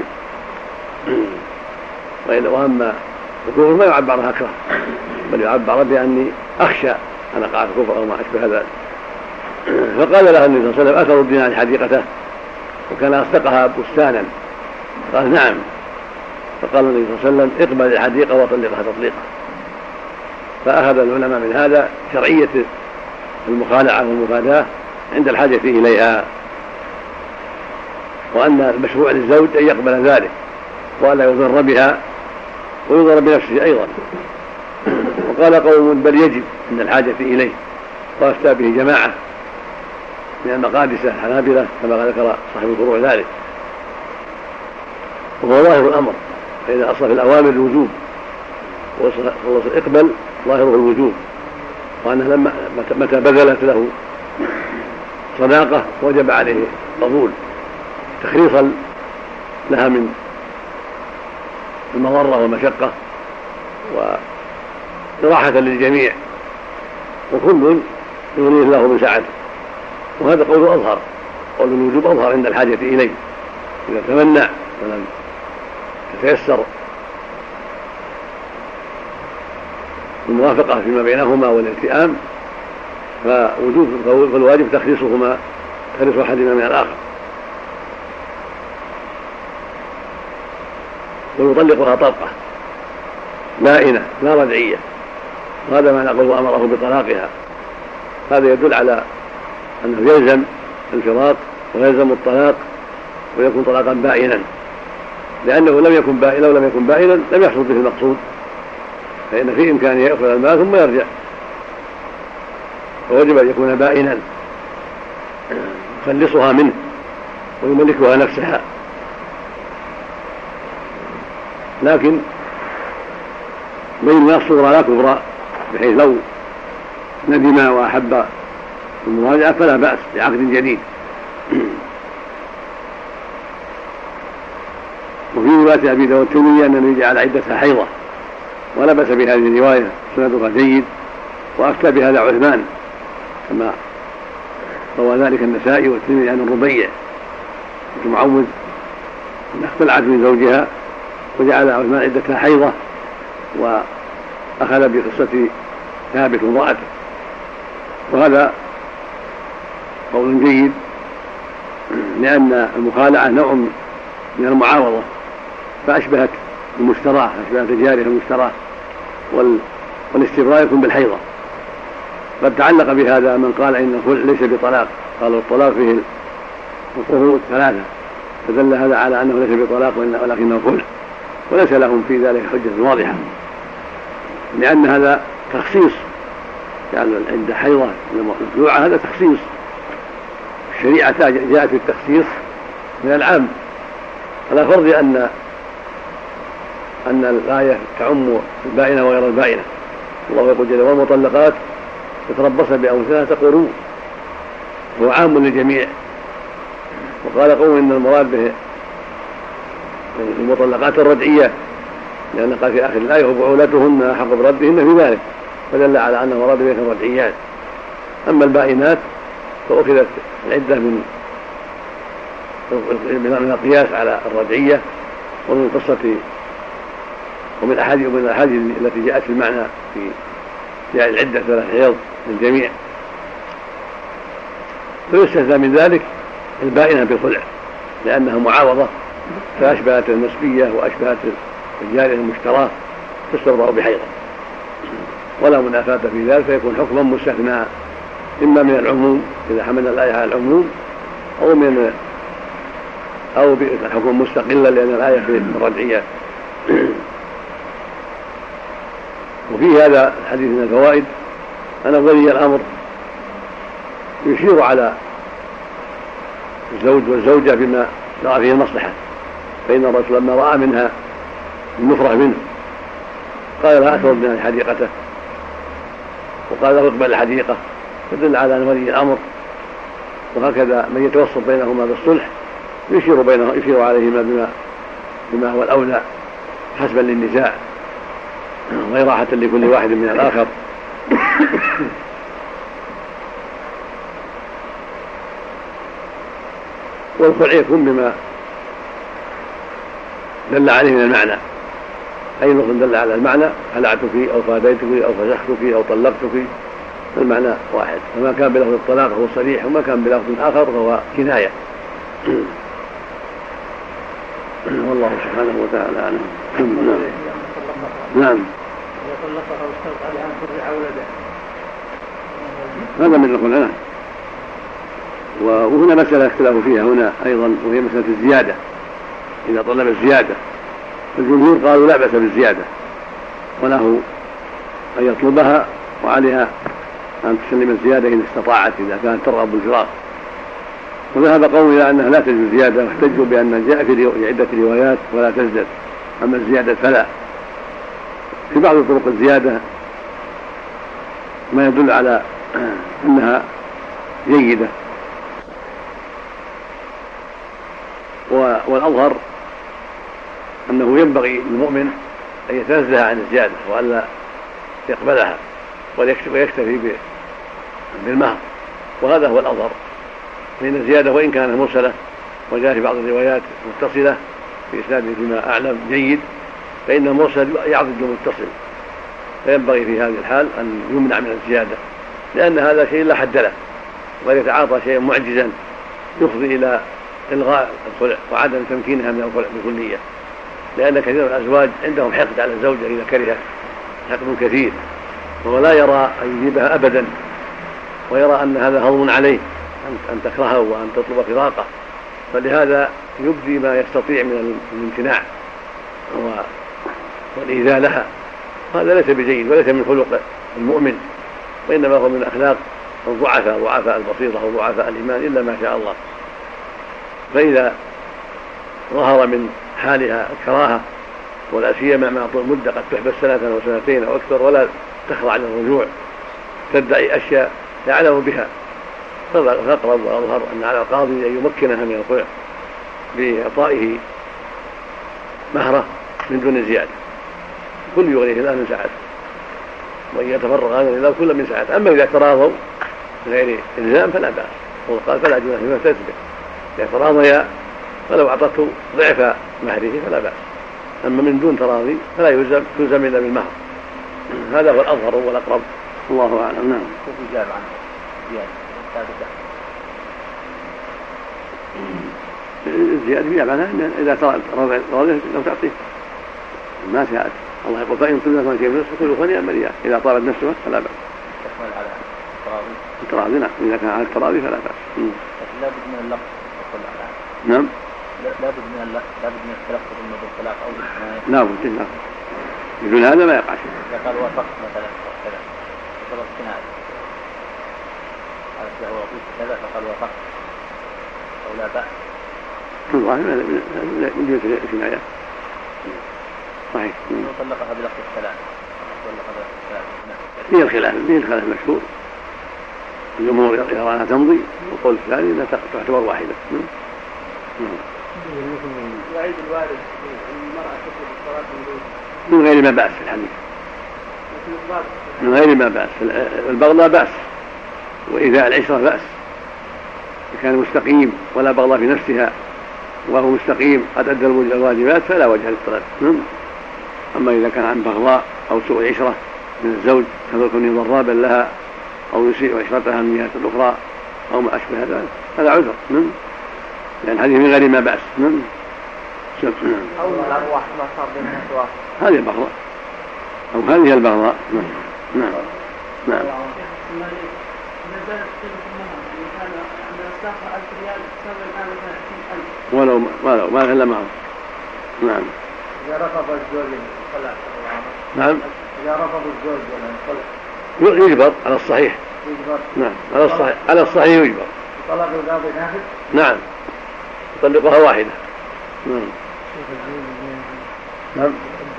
وأما الكفر ما يعبر عنها كره، بل يعبر بأني أخشى أن أقع في الكفر أو ما أشبه ذلك. فقال لها النبي صلى الله عليه وسلم: أتردين عن حديقته؟ وكان أصدقها بستانا. قال: نعم. فقال النبي صلى الله عليه وسلم: اقبل الحديقة وطلقها تطليقا. فأخذ العلماء من هذا شرعية المخالعة والمفاداة عند الحاجة إليها، وأن المشروع للزوج أن يقبل ذلك وألا يضر بها ويضر بنفسه أيضا. وقال قوم: بل يجب عند الحاجة إليه، وأفتى به جماعة من المقادسة الحنابلة كما ذكر صاحب الفروع ذلك. وهو ظاهر الأمر، فإذا أصل في الأوامر الوجوب وصل الإقبال ظاهره الوجوب، وأنه لما متى بذلت له صداقة وجب عليه قبول تخليصا لها من المضرة والمشقة وراحة للجميع، وكل يغنيه الله من سعته. وهذا قول أظهر، قول الوجوب أظهر عند الحاجة إليه. إذا تمنع ولم تتيسر الموافقة فيما بينهما والالتئام فوجوب فالواجب تخليصهما تخليص أحدهما من الآخر. ويطلقها طلقة بائنة لا رجعية، وهذا ما نقول أمره بطلاقها. هذا يدل على أنه يلزم الفراق ويلزم الطلاق ويكون طلاقا بائنا، لأنه لم يكن بائنا لو لم يكن بائنا لم يحصل به المقصود، فإن في إمكانه يأخذ المال ثم يرجع، ووجب أن يكون بائنا يخلصها منه ويملكها نفسها. لكن بين الصغرى لا كبرى، بحيث لو ندم وأحب المراجعة فلا بأس بعقد جديد. وفي رواية أبي داود الترمذي أن النبي جعل عدتها حيضة، ولا بأس بهذه الرواية، سندها جيد، وأفتى بهذا عثمان كما روى ذلك النسائي والترمذي عن الربيع بنت معوذ أن اختلعت من زوجها وجعل عثمان عدتها حيضة، وأخذ بقصة ثابت امرأته. وهذا قول جيد، لأن المخالعة نوع من المعاوضة، فأشبهت المشتراه، أشبهت الجارية المشتراه، والاستبراء يكون بالحيضة. قد تعلق بهذا من قال إن الخلع ليس بطلاق، قالوا الطلاق فيه القروء ثلاثة، فدل هذا على أنه ليس بطلاق ولكنه خلع، وليس لهم في ذلك حجة واضحة، لأن هذا تخصيص، يعني عند حيضة مخلوعة هذا تخصيص. الشريعة جاءت بالتخصيص من العام، على فرض أن أن الآية تعم البائنة وغير البائنة. الله يقول جل وعلا: والمطلقات يتربصن بأنفسهن قروء، هو عام للجميع. وقال قوم إن المراد به المطلقات الرجعية، لأن قال في آخر الآية: وبعولتهن أحق بردهن في ذلك، فدل على أن المراد به الرجعيات. أما البائنات فأخذت العدة من من القياس على الرجعية، ومن قصة ومن الأحاديث ومن الأحاديث التي جاءت في المعنى في جاء العدة ثلاث حيض للجميع. فيستثنى من ذلك البائنة بالخلع، لأنها معاوضة، فأشبهت النسبية وأشبهت الجارية المشتراه، تستبرأ بحيضة ولا منافاة في ذلك، فيكون حكما مستثنى إما من العموم إذا حملنا الآية على العموم، أو من أو حكم مستقلا لأن الآية في الرجعية. وفي هذا الحديث من الفوائد أن ولي الأمر يشير على الزوج والزوجة بما يرى فيه المصلحة، فإن الرسول لما رأى منها النفرة منه قال: لا أترد من حديقته، وقال له: اقبل الحديقة، فدل على أن ولي الأمر وهكذا من يتوسط بينهما بالصلح يشير بينه يشير عليهما بما بما هو الأولى حسبا للنزاع غير راحة لكل واحد من الآخر. والخلع يكون بما دل عليه من المعنى، أي لفظ دل على المعنى خلعتك أو فاديتك أو فسختك أو طلقتك المعنى واحد، وما كان بلفظ الطلاق هو صريح، وما كان بلفظ آخر فهو كناية. والله سبحانه وتعالى أعلم. نعم نعم هذا من الخلعنة. وهنا مسألة اختلافوا فيها هنا أيضا، وهي مسألة الزيادة. إذا طلب الزيادة الجمهور قالوا لا بأس بالزيادة، وله أن يطلبها وعليها أن تسلم الزيادة إن استطاعت إذا كانت ترغب بالفراق. وذهب قوم إلى أنها لا تجوز زيادة، واحتجوا بأن جاء في عدة روايات ولا تزدد، أما الزيادة فلا. في بعض طرق الزيادة ما يدل على أنها جيدة، والأظهر أنه ينبغي للمؤمن أن يتنزه عن الزيادة وألا يقبلها ويكتفي بالمهر، وهذا هو الأظهر. فإن الزيادة وإن كانت مرسلة وجاء في بعض الروايات متصلة في إسناده فيما أعلم جيد، فإن المرسل يعضد المتصل، فينبغي في هذه الحال أن يمنع من الزيادة، لأن هذا شيء لا حد له، وأن يتعاطى شيئا معجزا يفضي إلى إلغاء الخلع وعدم تمكينها من الخلع بكلية، لأن كثير من الأزواج عندهم حقد على الزوجة إذا كره، حقد كثير، وهو لا يرى أن يجيبها أبدا، ويرى أن هذا هضم عليه أن تكرهه وأن تطلب فراقه، فلهذا يبدي ما يستطيع من الامتناع والإيذاء لها. هذا ليس بجيد وليس من خلق المؤمن، وإنما هو من أخلاق الضعفاء ضعفاء البسيطة وضعفاء الإيمان إلا ما شاء الله. فإذا ظهر من حالها الكراهة، ولا سيما مع طول مدة قد تحبس سنة أو سنتين أو أكثر ولا تخضع للرجوع، تدعي أشياء يعلم بها، فالأقرب وأظهر أن على القاضي أن يمكنها من الخلع بإعطائه مهره من دون زيادة، كل يغنيه الله من سعته، وإن يتفرغ هذا لله كل من سعته. أما إذا تراضوا من غير إلزام فلا بأس، وقال فلا جناح فيما تثبت، إذا تراضيا فلو أعطته ضعف مهره فلا بأس، أما من دون تراضي فلا يلزم تلزم إلا بالمهر. هذا هو الأظهر والأقرب، الله أعلم. نعم. إجابة عن زيادة ثابتة. الزيادة فيها معناها إن إذا تراضي لو تعطيه ما ساءت، الله يقول فإن كل ما كيف نفسه كل خنيا مريا، إذا طالت نفسه فلا بأس. تحمل على التراضي. التراضي نعم، إذا كان على التراضي فلا بأس. لا بد من اللفظ يقول على. نعم. لا بد من اللفظ، لا بد من التلفظ من الطلاق أو الكناية. لا بد لا. بدون هذا ما يقع شيء. إذا قال وافقت مثلا كذا، خلاص كناية. قالت له وافقت كذا فقال وافقت أو لا بأس. والله من جهة الكناية. صحيح. طلقها بلفظ السلام. طلقها بلفظ السلام. هي الخلاف، هي الخلاف المشهور. الجمهور يرى أنها تمضي، والقول الثاني أنها تعتبر واحدة. يعيد الوالد المرأة تطلب الصلاة من دون من غير ما بأس في الحديث، من غير ما بأس. البغضاء بأس، وإذا العشرة بأس، إذا كان مستقيم ولا بغضاء في نفسها وهو مستقيم قد أدى الواجبات فلا وجه للطلاق. أما إذا كان عن بغضاء أو سوء عشرة من الزوج كونه ضرابا لها أو يسيء عشرتها من جهة الأخرى أو ما أشبه ذلك هذا عذر، لأن هذه من غير ما بأس. أو الأرواح ما صار بينها سواء، هذه البغضاء أو هذه البغضاء. نعم نعم. ولو ولو ما خلى معه. نعم. إذا رفض الزوج الخلع. نعم. إذا رفض الزوج الخلع. يجبر على الصحيح. يجبر. نعم على الصحيح، على الصحيح يجبر. طلب القاضي نافذ. نعم. يطلقها واحدة. نعم. نعم.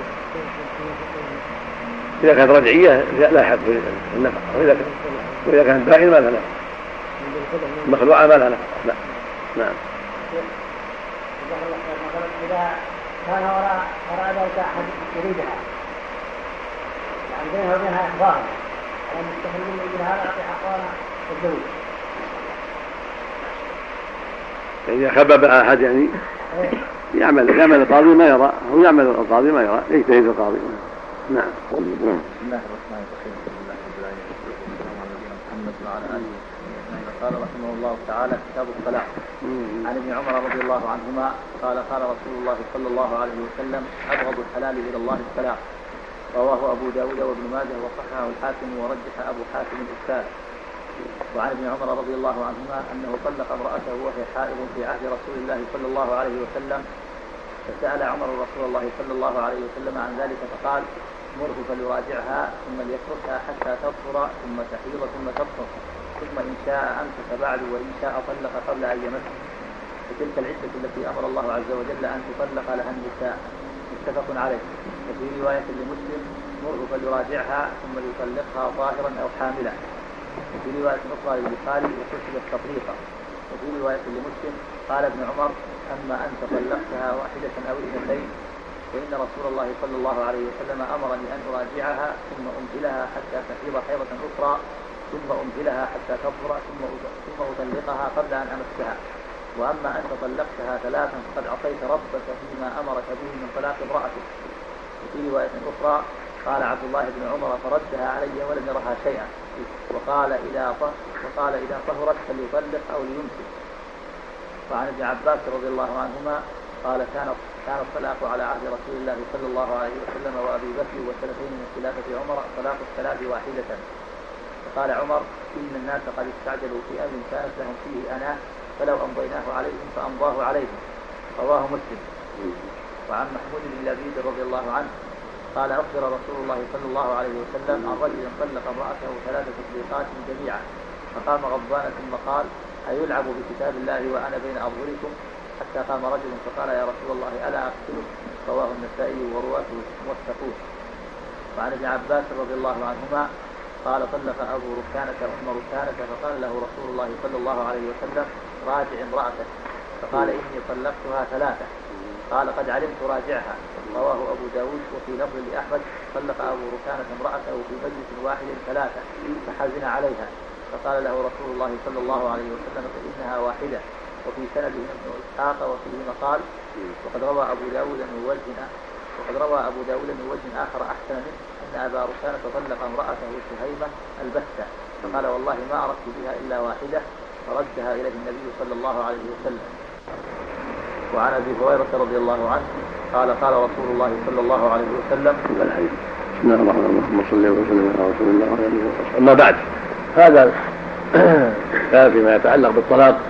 إذا كانت رجعية لا يحق في النفقة، وإذا وإذا كانت باقية ما لها نفقة، مخلوعة ما لها نفقة. لا. نعم. إذا كان وراء وراء ذلك أحد يريدها، يعني بينها وبينها إخبار، يعني مستحيل يجيها لا يعطي حقها الزوج. إذا خبب أحد يعني يعمل يعمل القاضي ما يرى، هو يعمل القاضي ما يرى، يجتهد القاضي. نعم. بسم الله الرحمن الرحيم. بسم الله محمد وعلى آله وصحبه. قال رحمه الله تعالى: كتاب الطلاق. عن ابن عمر رضي الله عنهما قال: قال رسول الله صلى الله عليه وسلم: أبغض الحلال إلى الله الطلاق. رواه أبو داود وابن ماجه وصححه الحاكم ورجح أبو حاتم الإشكال. وعن ابن عمر رضي الله عنهما أنه طلق امرأته وهي حائض في عهد رسول الله صلى الله عليه وسلم، فسأل عمر رسول الله صلى الله عليه وسلم عن ذلك فقال: مره فليراجعها ثم ليتركها حتى تطهر ثم تحيض ثم تطهر ثم إن شاء أمسك بعد وإن شاء طلق قبل أن يمس. وتلك العدة التي أمر الله عز وجل أن تطلق لها النساء. متفق عليه. وفي رواية لمسلم: مره فليراجعها ثم ليطلقها طاهرا أو حاملا. وفي رواية أخرى للبخاري: وكتبت تطليقا. وفي رواية لمسلم قال ابن عمر: أما أنت طلقتها واحدة أو اثنتين وإن رسول الله صلى الله عليه وسلم أمرني أن أراجعها ثم أمهلها حتى تحيض حيضة أخرى ثم أمهلها حتى تطهر ثم ثم أطلقها قبل أن أمسها. وأما أنت طلقتها ثلاثا فقد عصيت ربك فيما أمرك به من طلاق امرأتك. وفي رواية أخرى قال عبد الله بن عمر: فردها علي ولم يرها شيئا، وقال إذا وقال إذا طهرت فليطلق أو ليمسك. وعن ابن عباس رضي الله عنهما قال: كان كان الطلاق على عهد رسول الله صلى الله عليه وسلم وأبي بكر وسنتين من خلافة عمر طلاق الثلاث واحدة. فقال عمر: إن الناس قد استعجلوا في أمر كانت لهم فيه أنا فلو أمضيناه عليهم فأمضاه عليهم. رواه مسلم. وعن محمود بن لبيد رضي الله عنه قال: أخبر رسول الله صلى الله عليه وسلم عن رجل طلق امرأته ثلاث تطليقات جميعا، فقام غضبان ثم قال: أيلعب بكتاب الله وأنا بين أظهركم؟ حتى قام رجل فقال: يا رسول الله ألا أقتله؟ رواه النسائي ورواته موثقون. وعن ابن عباس رضي الله عنهما قال: طلق أبو ركانة أم ركانة فقال له رسول الله صلى الله عليه وسلم: راجع امرأتك. فقال: إني طلقتها ثلاثة. قال: قد علمت راجعها. رواه أبو داود. وفي لفظ لأحمد: طلق أبو ركانة امرأته في مجلس واحد ثلاثة فحزن عليها، فقال له رسول الله صلى الله عليه وسلم: فإنها واحدة. وفي سنده ابن إسحاق وفيه مقال. وقد روى أبو داود من وجه وقد روى أبو داود من وجه آخر أحسن منه أن أبا ركانة طلق امرأته سهيمة البتة، فقال: والله ما أردت بها إلا واحدة، فردها إليه النبي صلى الله عليه وسلم. وعن أبي هريرة رضي الله عنه قال: قال رسول الله صلى الله عليه وسلم: بسم الله الرحمن الرحيم، صلى الله وسلم على رسول الله وعلى اله وصحبه. أما بعد، هذا كان فيما يتعلق بالطلاق.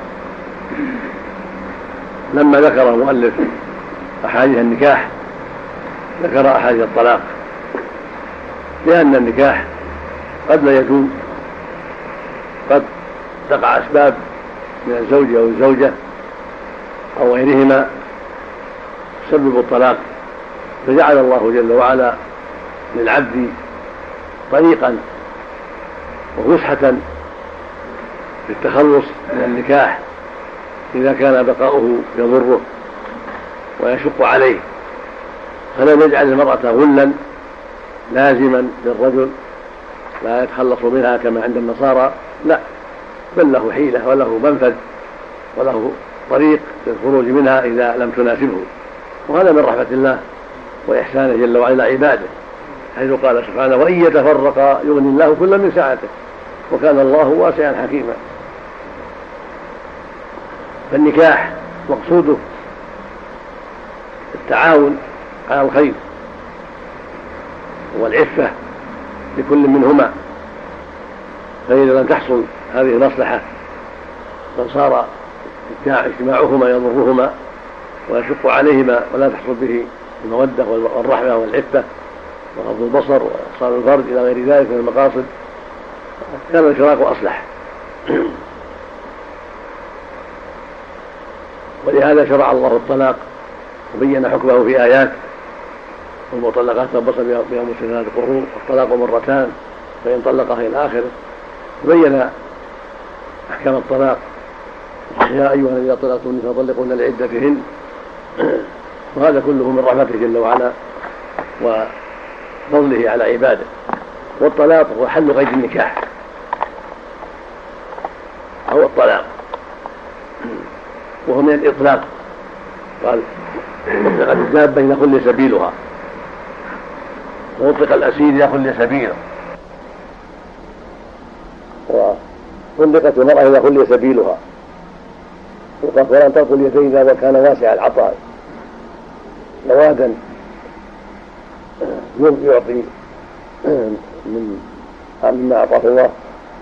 لما ذكر المؤلف أحاديث النكاح ذكر أحاديث الطلاق، لأن النكاح قد لا يكون، قد تقع أسباب من الزوج أو الزوجة أو غيرهما تسبب الطلاق، فجعل الله جل وعلا للعبد طريقا وفسحة في التخلص من النكاح إذا كان بقاؤه يضره ويشق عليه، فلم يجعل المرأة غلا لازما للرجل لا يتخلص منها كما عند النصارى، لا، بل له حيلة وله منفذ وله طريق للخروج منها إذا لم تناسبه. وهذا من رحمة الله وإحسانه جل وعلا عباده، حيث قال سبحانه: وإن يتفرقا يغني الله كل من سعته، وكان الله واسعا حكيما. فالنكاح مقصوده التعاون على الخير والعفة لكل منهما، فإذا لم تحصل هذه المصلحة بل صار اجتماعهما يضرهما ويشق عليهما ولا تحصل به المودة والرحمة والعفة وغض البصر وإحصان الفرج إلى غير ذلك من المقاصد، كان الفراق أصلح. ولهذا شرع الله الطلاق وبين حكمه في آيات: والمطلقات تربصن بأنفسهن ثلاث قروء، والطلاق مرتان فإن طلقها إلى آخره. بين أحكام الطلاق: يا أيها الذين طلقتم النساء فطلقوهن لعدتهن. وهذا كله من رحمته جل وعلا وفضله على عباده. والطلاق هو حل قيد النكاح، هو الطلاق، وهو من الإطلاق. قال أطلقت الدابة إذا خلي سبيلها، وأطلق الأسير إذا خلي سبيله، وطلقت المرأة إذا خلي سبيلها. وقال فلان تلقوا اليدين إذا كان واسع العطاء نوادا يعطي من مما أعطاه الله.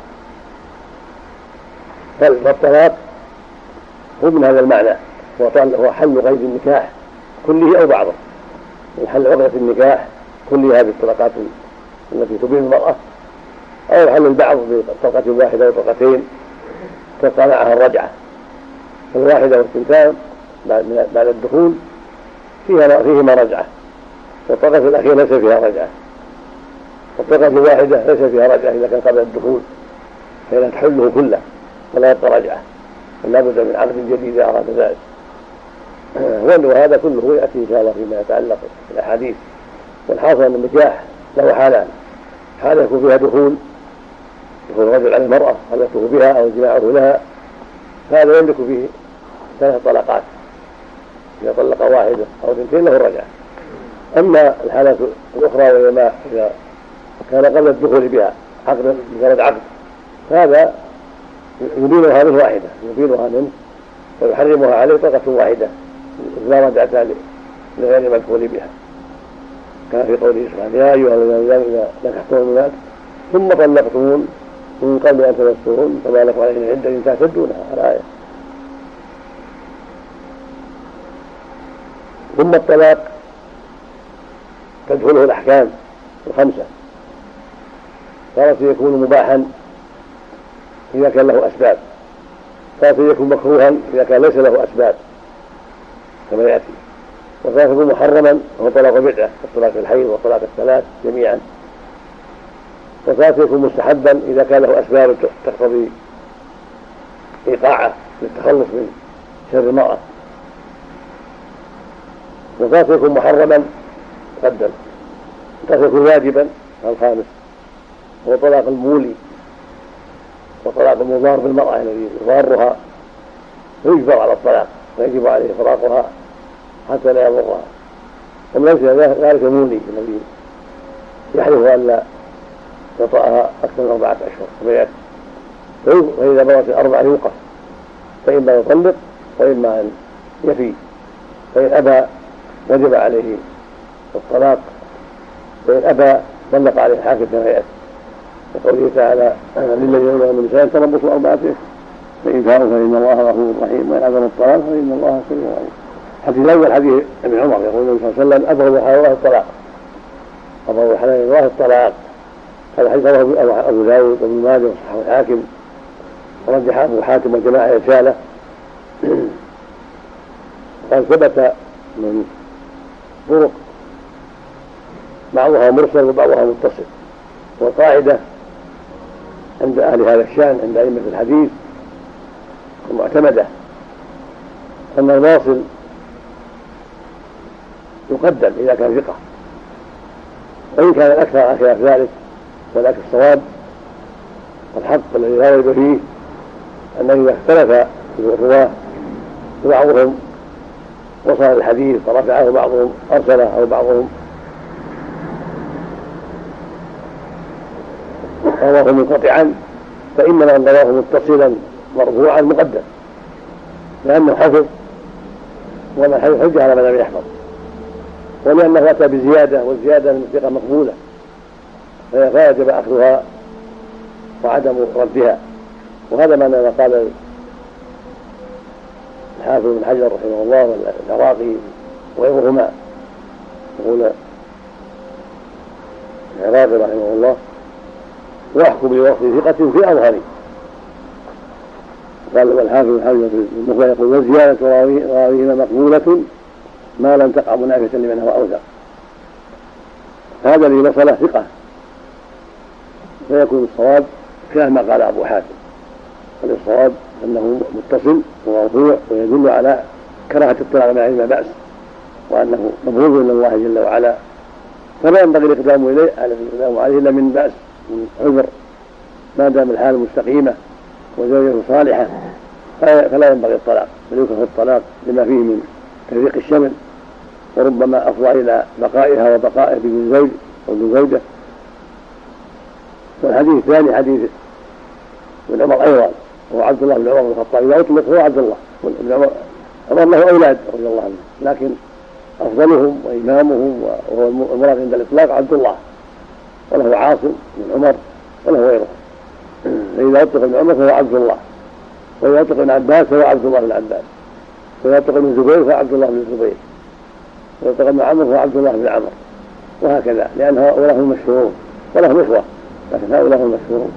فالطلاق هو من هذا المعنى، هو حل قيد النكاح كله أو بعضه، وحل عقدة النكاح كلها بالطلقات التي تبين المرأة، أو حل البعض بطلقة واحدة وطلقتين تبقى معها الرجعة. فالواحدة والثنتان بعد الدخول فيها فيهما رجعة، والطلقة الأخيرة ليس فيها رجعة، والطلقة الواحدة ليس فيها رجعة إذا كان قبل الدخول، فإنها تحله كله ولا يبقى رجعة، ولا بد من عقد جديد إذا أراد ذلك. وهذا كله يأتي إن شاء الله فيما يتعلق بالأحاديث. والحاصل أن النكاح له حالان: حالة يكون فيها دخول، دخول الرجل على المرأة خلته بها أو جماعه لها، هذا يملك فيه ثلاث طلقات، إذا طلق واحدة أو اثنتين له الرجعة. أما الحالة الأخرى وهي ما إذا كان قبل الدخول بها عقد مجرد عقد، هذا يبينها منه واحدة، يبينها منه ويحرمها عليه طلقة واحدة لا رجعة لغير مدخول بها، كان في قوله سبحانه: يا أيها الذين آمنوا إذا نكحتم المؤمنات ثم طلقتموهن من قبل أن تمسوهن فما لكم عليهن عدة تعتدونها، الآية. ثم الطلاق تدخله الأحكام الخمسة. ثالث يكون مباحا إذا كان له أسباب، ثالث يكون مكروها إذا كان ليس له أسباب كما يأتي، وثالث يكون محرما وهو طلاق بدعة كالطلاق الحيض والطلاق الثلاث جميعا، وثالث يكون مستحبا إذا كان له أسباب تقتضي إيقاعه للتخلص من شر المرأة، وثالث يكون محرما قدم، وثالث يكون واجبا. الخامس هو طلاق المولي وطلاق المضار بالمرأة الذي يضارها ويجبر على الطلاق ويجب عليه فراقها حتى لا يضرها، ومن أمثلة ذلك المولي الذي يحلف أن لا يطأها أكثر من أربعة أشهر، فإذا بلغت الأربعة يوقف، فإما يطلق وإما أن يفي، فإن أبى وجب عليه الطلاق، فإن أبى طلق عليه الحاكم كما يأتي، وقوله تعالى: للذين يؤمنون من النساء تربصوا أربعة أشهر فإن فاءوا فإن الله غفور رحيم، وإن عزم الطلاق فإن الله سميع عليم. الحديث الأول حديث ابن عمر يقول النبي صلى الله عليه وسلم: أبغض حلال الله الطلاق، أبغض حلال الله الطلاق. هذا حديث رواه أبو داود وابن ماجه وصححه الحاكم، ورجح أبو حاتم وجماعة رسالة. قال ثبت من طرق بعضها مرسل وبعضها متصل، والقاعدة عند أهل هذا الشأن عند أئمة الحديث المعتمدة أن الواصل يقدم إذا كان ثقة، وإن كان الأكثر على خلاف ذلك، ولكن الصواب والحق الذي لا ريب فيه أنه إذا اختلف الرواة وبعضهم وصل الحديث فرفعه بعضهم أرسله أو بعضهم رواه منقطعا، فإنما من رواه متصلا مرفوعا مقدم، لأنه حفظ ومن حفظ حجة على من لم يحفظ، ولأنه أتى بزيادة، والزيادة من الثقة مقبولة فيجب أخذها وعدم ردها. وهذا ما قال الحافظ بن حجر رحمه الله والعراقي وغيرهما، يقول العراقي رحمه الله: واحكم بوصف ثقة في أظهري. قال والحافظ بن حجر في المخبر يقول: وزيادة راويهما مقبولة ما لم تقع منافسا لمن هو أوثق. هذا الذي وصل ثقة، فيكون الصواب خلاف ما قال أبو حاتم، الصواب أنه متصل وموضوع ويدل على كراهة الاطلاع مع علم بأس، وأنه مبغوض من الله جل وعلا، فلا ينبغي الإقدام إليه الإقدام عليه إلا من بأس، من عذر، ما دام الحال مستقيمة وزوجته صالحة فلا ينبغي الطلاق، بل يكره الطلاق لما فيه من تفريق الشمل وربما أفضى إلى بقائها وبقائه بدون زوج أو بدون زوجة. والحديث الثاني حديث ابن عمر أيضا، هو عبد الله بن عمر بن الخطاب، إذا أطلق هو عبد الله. ابن عمر عمر له أولاد رضي الله عنه، لكن أفضلهم وإمامهم وهو المراد عند الإطلاق عبد الله، وله عاصم بن عمر وله غيره. فإذا أطلق ابن عمر فهو عبد الله، وإذا أطلق ابن عباس فهو عبد الله بن عباس، وإذا أطلق ابن زبير فهو عبد الله بن زبير، وإذا أطلق ابن عمر فهو عبد الله بن عمر، وهكذا، لأن هؤلاء هم المشهورون ولهم إخوة، لكن هؤلاء هم المشهورون.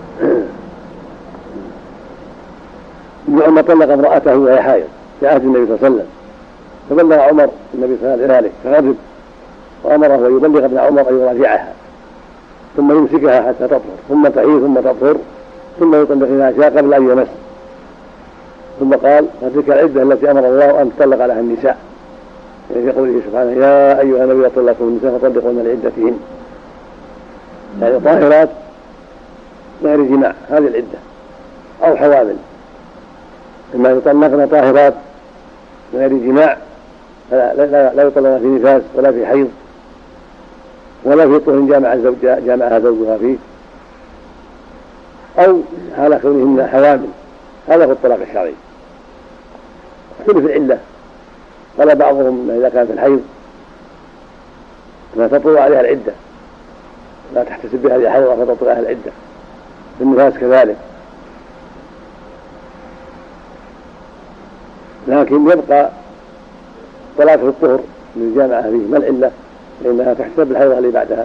ابن عمر طلق امرأته وهي حائض في عهد النبي صلى الله عليه وسلم، فبلغ عمر النبي صلى الله عليه وسلم ذلك فغضب وأمره أن يبلغ ابن عمر أن يراجعها ثم يمسكها حتى تطهر، ثم تحيض ثم تطهر، ثم يطلق إذا شاء قبل أن يمس. ثم قال: فتلك العدة التي أمر الله أن تطلق عليها النساء، في قوله سبحانه: يا أيها النبي طلقوا النساء فطلقوهن لعدتهن، يعني طاهرات غير جماع، هذه العدة، أو حوامل، إما يطلقن طاهرات غير جماع لا, لا, لا يطلقن في نفاس ولا في حيض ولا في طهر جامع جامعها زوجها فيه، أو حال كونهن حوامل، هذا هو الطلاق الشرعي. اختلف العلة، قال بعضهم إذا كانت الحيض لا تطول عليها العدة، لا تحتسب بها هذه حيضة فتطول عليها العدة، في النفاس كذلك، لكن يبقى طلاق في الطهر من جامعها فيه، ما العلة؟ لأنها تحسب الحيضة اللي بعدها،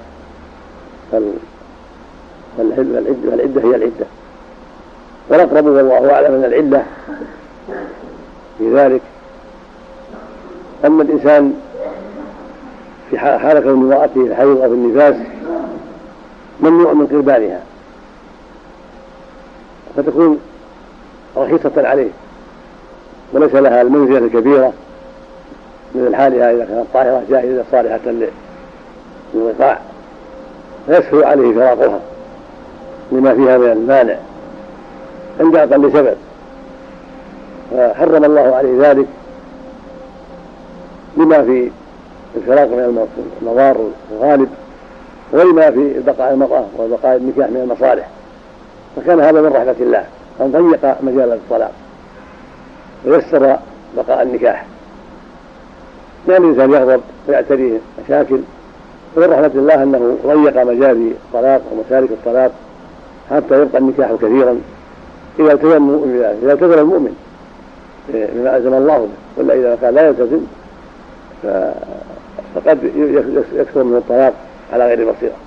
فالعدة هي العدة. والأقرب والله أعلم أن العلة في ذلك أن الإنسان في حال كون امرأته الحيض أو النفاس ممنوع من قربانها، فتكون رخيصة عليه وليس لها المنزلة الكبيرة من حالها إذا كانت طاهرة جاهزة صالحة للوقاع، فيسهل عليه فراقها لما فيها من المانع عند أقل سبب، فحرم الله عليه ذلك لما في الفراق من المضار الغالب ولما في بقاء المرأة وبقاء النكاح من المصالح، فكان هذا من رحمة الله أن ضيق مجال الطلاق ويسر بقاء النكاح، لأن الإنسان يغضب ويعتريه مشاكل، ومن رحمة الله أنه ضيق مجال الطلاق ومسالك الطلاق حتى يبقى النكاح كثيرا إذا التزم المؤمن بما ألزم الله به، ولا إذا كان لا يلتزم فقد يكثر من الطلاق على غير بصيرة.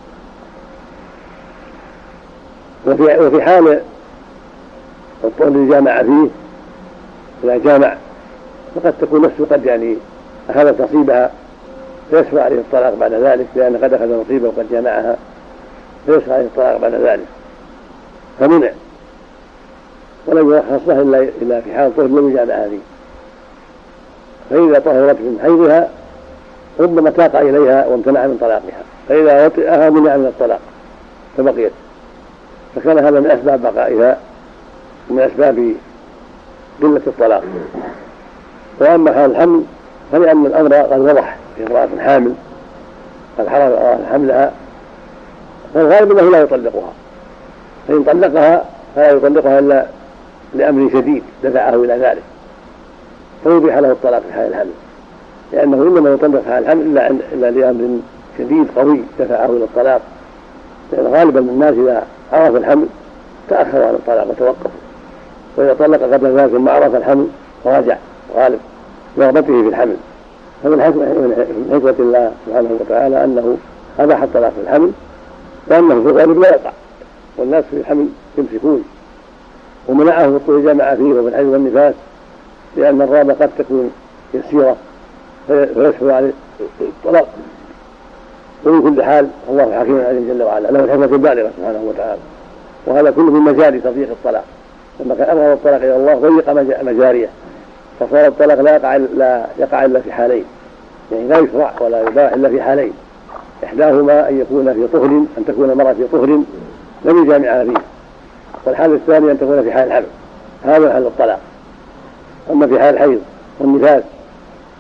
وفي, وفي حال الطهر اللي جامع فيه إذا جامع فقد تكون نفسه قد يعني أخذت نصيبها فيسمع عليه الطلاق بعد ذلك، لأن قد أخذ نصيبه وقد جامعها فيسمع عليه الطلاق بعد ذلك، فمنع ولم يرخص له إلا في حال الطهر الذي جامعها فيه. فإذا طهرت من حيضها ربما تاق إليها وامتنع من طلاقها، فإذا وطئها منع من الطلاق فبقيت، فكان هذا من أسباب بقائها، من أسباب قلة الطلاق. وأما حال الحمل فلأن الأمر قد وضح في امرأة حامل قد حرم حملها، فالغالب أنه لا يطلقها، فإن طلقها فلا يطلقها إلا لأمر شديد دفعه إلى ذلك، فيبيح له الطلاق في حال الحمل، لأنه إنما يطلق في حال الحمل إلا, إلا لأمر شديد قوي دفعه إلى الطلاق، لأن غالبا الناس إذا عرف الحمل تأخروا عن الطلاق وتوقفوا، وإذا طلق قبل ذلك ثم عرف الحمل فرجع غالب رغبته في الحمل. فمن حكمة الله سبحانه وتعالى أنه أباح الطلاق في الحمل، لأنه في الغالب لا يقع والناس في الحمل يمسكون، ومنعه في الطهر جامع فيه وفي الحيض والنفاس، لأن الرابة قد تكون يسيرة فيسهل عليه الطلاق. ومن كل حال الله حكيم عليم جل وعلا، له الحكمة البالغة سبحانه وتعالى، وهذا كله من مجال تضييق الطلاق. لما كان أبغض الطلاق إلى الله ضيق مجاريه، فصار الطلاق لا يقع, لا يقع إلا في حالين، يعني لا يشرع ولا يباح إلا في حالين، إحداهما أن يكون في طهر، أن تكون المرأة في طهر لم يجامعها فيه، والحال الثاني أن تكون في حال الحمل، هذا حال الطلاق. أما في حال الحيض والنفاس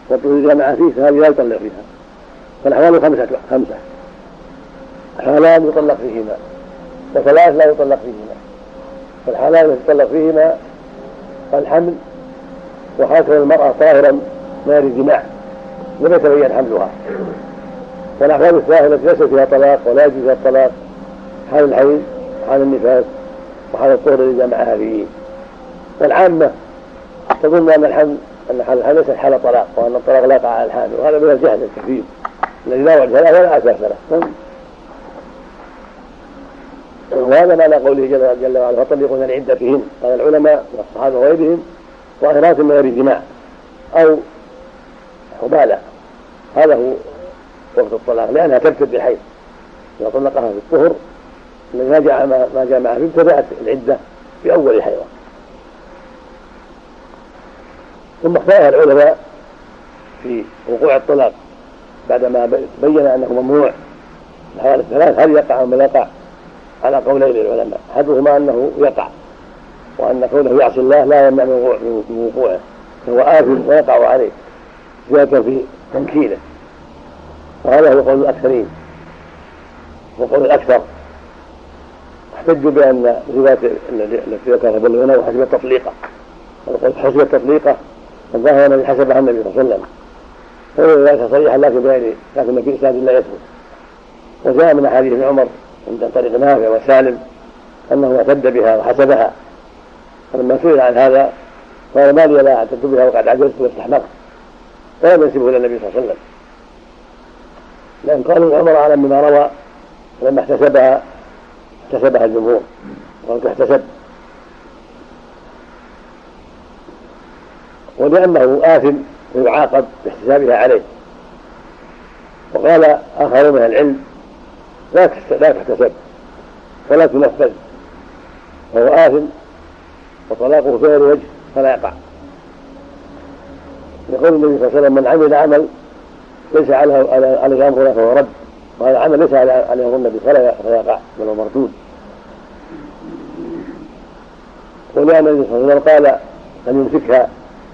والطهور جامع فيه فهذه لا يطلق فيها. فالأحوال خمسة خمسة حالان يطلق فيهما وثلاث لا يطلق فيهما. فالحالان يطلق فيهما الحمل وحاكم المرأة طاهرا ما يريد جماع لم يتبين حملها. والأحوال الثلاثة التي ليس فيها طلاق ولا يجوز فيها الطلاق حال الحيض وحال النفاس وحال الطهر الذي جمعها فيه. والعامة تظن أن الحمل أن حال الحمل ليس حال طلاق وأن الطلاق لا يقع على الحامل، وهذا من الجهل الكثير الذي لا وجه له ولا أساس له. وهذا معنى قوله جل, جل وعلا فطلقوهن لعدتهن. قال العلماء والصحابة وغيرهم ظاهرات من غير جماع أو حبالة، هذا هو وقت الطلاق، لأنها تبتدئ بالحيض. إذا طلقها في الطهر الذي ما جاء ما جاء معها ابتدأت العدة في أول حيضة. ثم اختارها العلماء في وقوع الطلاق بعدما بين أنه ممنوع الحوالي الثلاث، هل يقع أو ما يقع؟ على قولين للعلماء، أحدهما أنه يقع، وأن كونه يعصي الله لا يمنع من وقوعه، فهو آثم ويقع عليه زيادة في تنكيله، وهذا هو قول الأكثرين. وقول الأكثر احتجوا بأن رواية التي ذكرها بالغنى وحسب التطليقة، وقال حسب التطليقة الظاهر الذي حسبها النبي صلى الله عليه وسلم، فهو ذلك صريحا لكن بغير لكن في إسناد لا يثبت. وجاء من أحاديث ابن عمر عند طريق نافع وسالم أنه اعتد بها وحسبها، فلما سئل عن هذا قال ما لي لا اعتدت بها وقد عجزت واستحمقت، ولم ينسبه إلى النبي صلى الله عليه وسلم، لأن قالوا عمر أعلم بما روى، ولما احتسبها احتسبها الجمهور وقال احتسب، ولأنه آثم ويعاقب باحتسابها عليه. وقال آخرون من العلم لا تحتسب ولا تنفذ، وهو آثم وطلاقه في غير وجه فلا يقع. يقول النبي صلى الله عليه وسلم من عمل عمل ليس عليه أمرنا فهو رد، وهذا عمل ليس عليه أمر النبي فلا يقع بل هو مردود. ولأن النبي صلى الله عليه وسلم قال أن يمسكها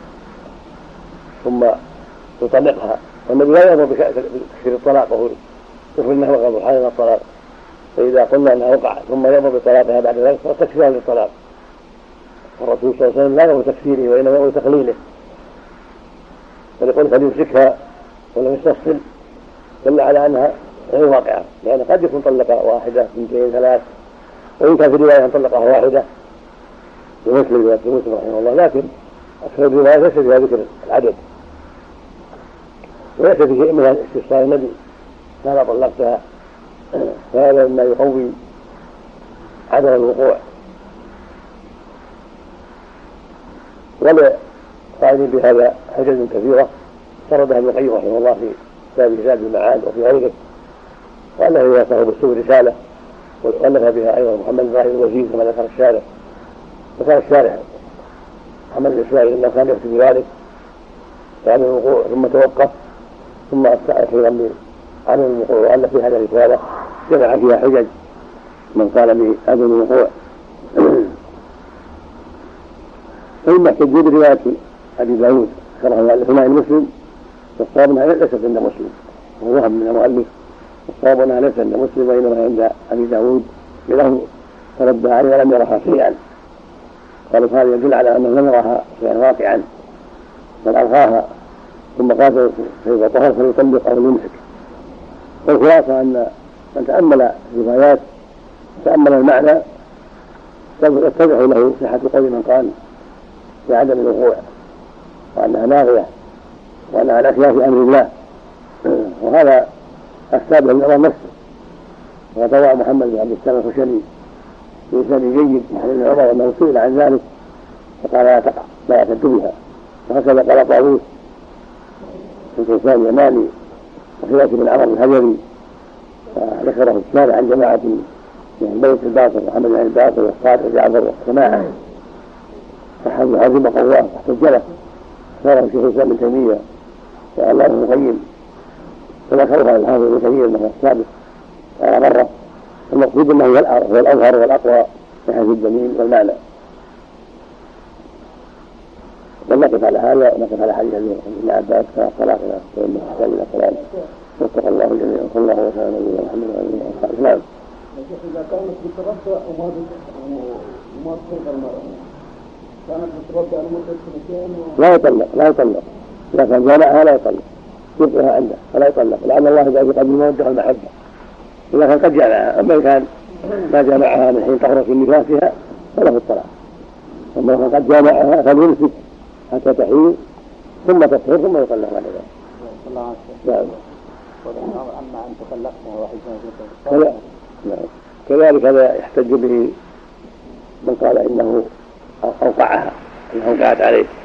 ثم يطلقها، والنبي لا يأمر بتكسير الطلاق وهو يخبر أنه وقع حالنا الطلاق، فإذا قلنا أنها وقع ثم يأمر بطلاقها بعد ذلك فتكسيرها للطلاق. والرسول صلى الله عليه وسلم لا يأمر بتكسيره وإنما يأمر بتقليله، فليقول فليمسكها ولم يستفصل دل على أنها غير واقعة، لأن قد يكون طلق واحدة اثنتين ثلاث، وإن كان في رواية طلقها واحدة بمسلم مسلم رحمه الله، لكن أكثر الروايات ليس فيها ذكر العدد، وليس في شيء من استفسار النبي ما طلقتها، فهذا مما يقوي عدم الوقوع. ولقائل بهذا حجج كثيرة سردها ابن القيم رحمه الله في كتاب زاد المعاد وفي غيره، وألف بها صاحب السور رسالة، وألف بها أيضا محمد بن الوزير كما ذكر الشارح. وكان الشارح محمد الإسماعيل إنه كان يكتب ذلك بعدم الوقوع ثم توقف ثم أفتأ خيرا بعدم الوقوع، وألف في هذه الرسالة جمع فيها حجج من قال بعدم الوقوع. ثم احتجوا برواية أبي داود ذكرها المؤلف مع المسلم، والصواب أنها ليست عند مسلم، وهو وهم من المؤلف، والصواب أنها ليست عند مسلم وإنما عند أبي داود له فرد عليه ولم يرها شيئا. قالوا هذا يدل على أنه لم يرها شيئا واقعا بل ألغاها ثم قال فإذا طهر فليطلق أو يمسك. والخلاصة أن من تأمل الروايات تأمل المعنى يتضح له صحة قول من قال بعدم الوقوع وأنها لاغية وأنها على خلاف أمر الله، وهذا أكتابه النظر نفسه. وروى محمد بن عبد السلام الخشني في إسناد جيد عن ابن عمر أنه سئل عن ذلك فقال لا تقع لا يعتد بها، وهكذا قال طاووس في كيسان اليماني وخلاف بن عمر الهجري، وذكره الشارع عن جماعة من بيت الباطل محمد بن الباطل والصادق جعفر والسماعة فحد عظيم قواه واحتج له. صار شيخ الإسلام ابن تيمية الله ابن القيم فذكرها الحافظ ابن تيمية أنه السابق قال مرة، المقصود أنه هو الأظهر والأقوى من حيث الدليل والمعنى. بل نقف على هذا ونقف على حديث ابن عباس كصلاتنا وإنه تحتاج إلى كلام. واتقى الله جميعا صلى الله وسلم على نبينا محمد وعلى آله وصحبه. نعم. إذا كانت بالتربع وما وما تفرق المرأة كانت بالتربع لمدة سنتين لا يطلق لا يطلق إذا كان جامعها لا يطلق يبقيها عنده فلا يطلق لأن الله جاء في قلب المودة والمحبة إذا كان قد جامعها. أما إن كان ما جامعها من حين طهرت من نفاسها فله الطلاق. أما إن كان قد جامعها فليمسك حتى تحيض ثم تطهر ثم يطلق بعد ذلك. نعم. أما أن تطلقها واحد نعم. كذلك هذا يحتج به من قال إنه أوقعها أنها وقعت عليه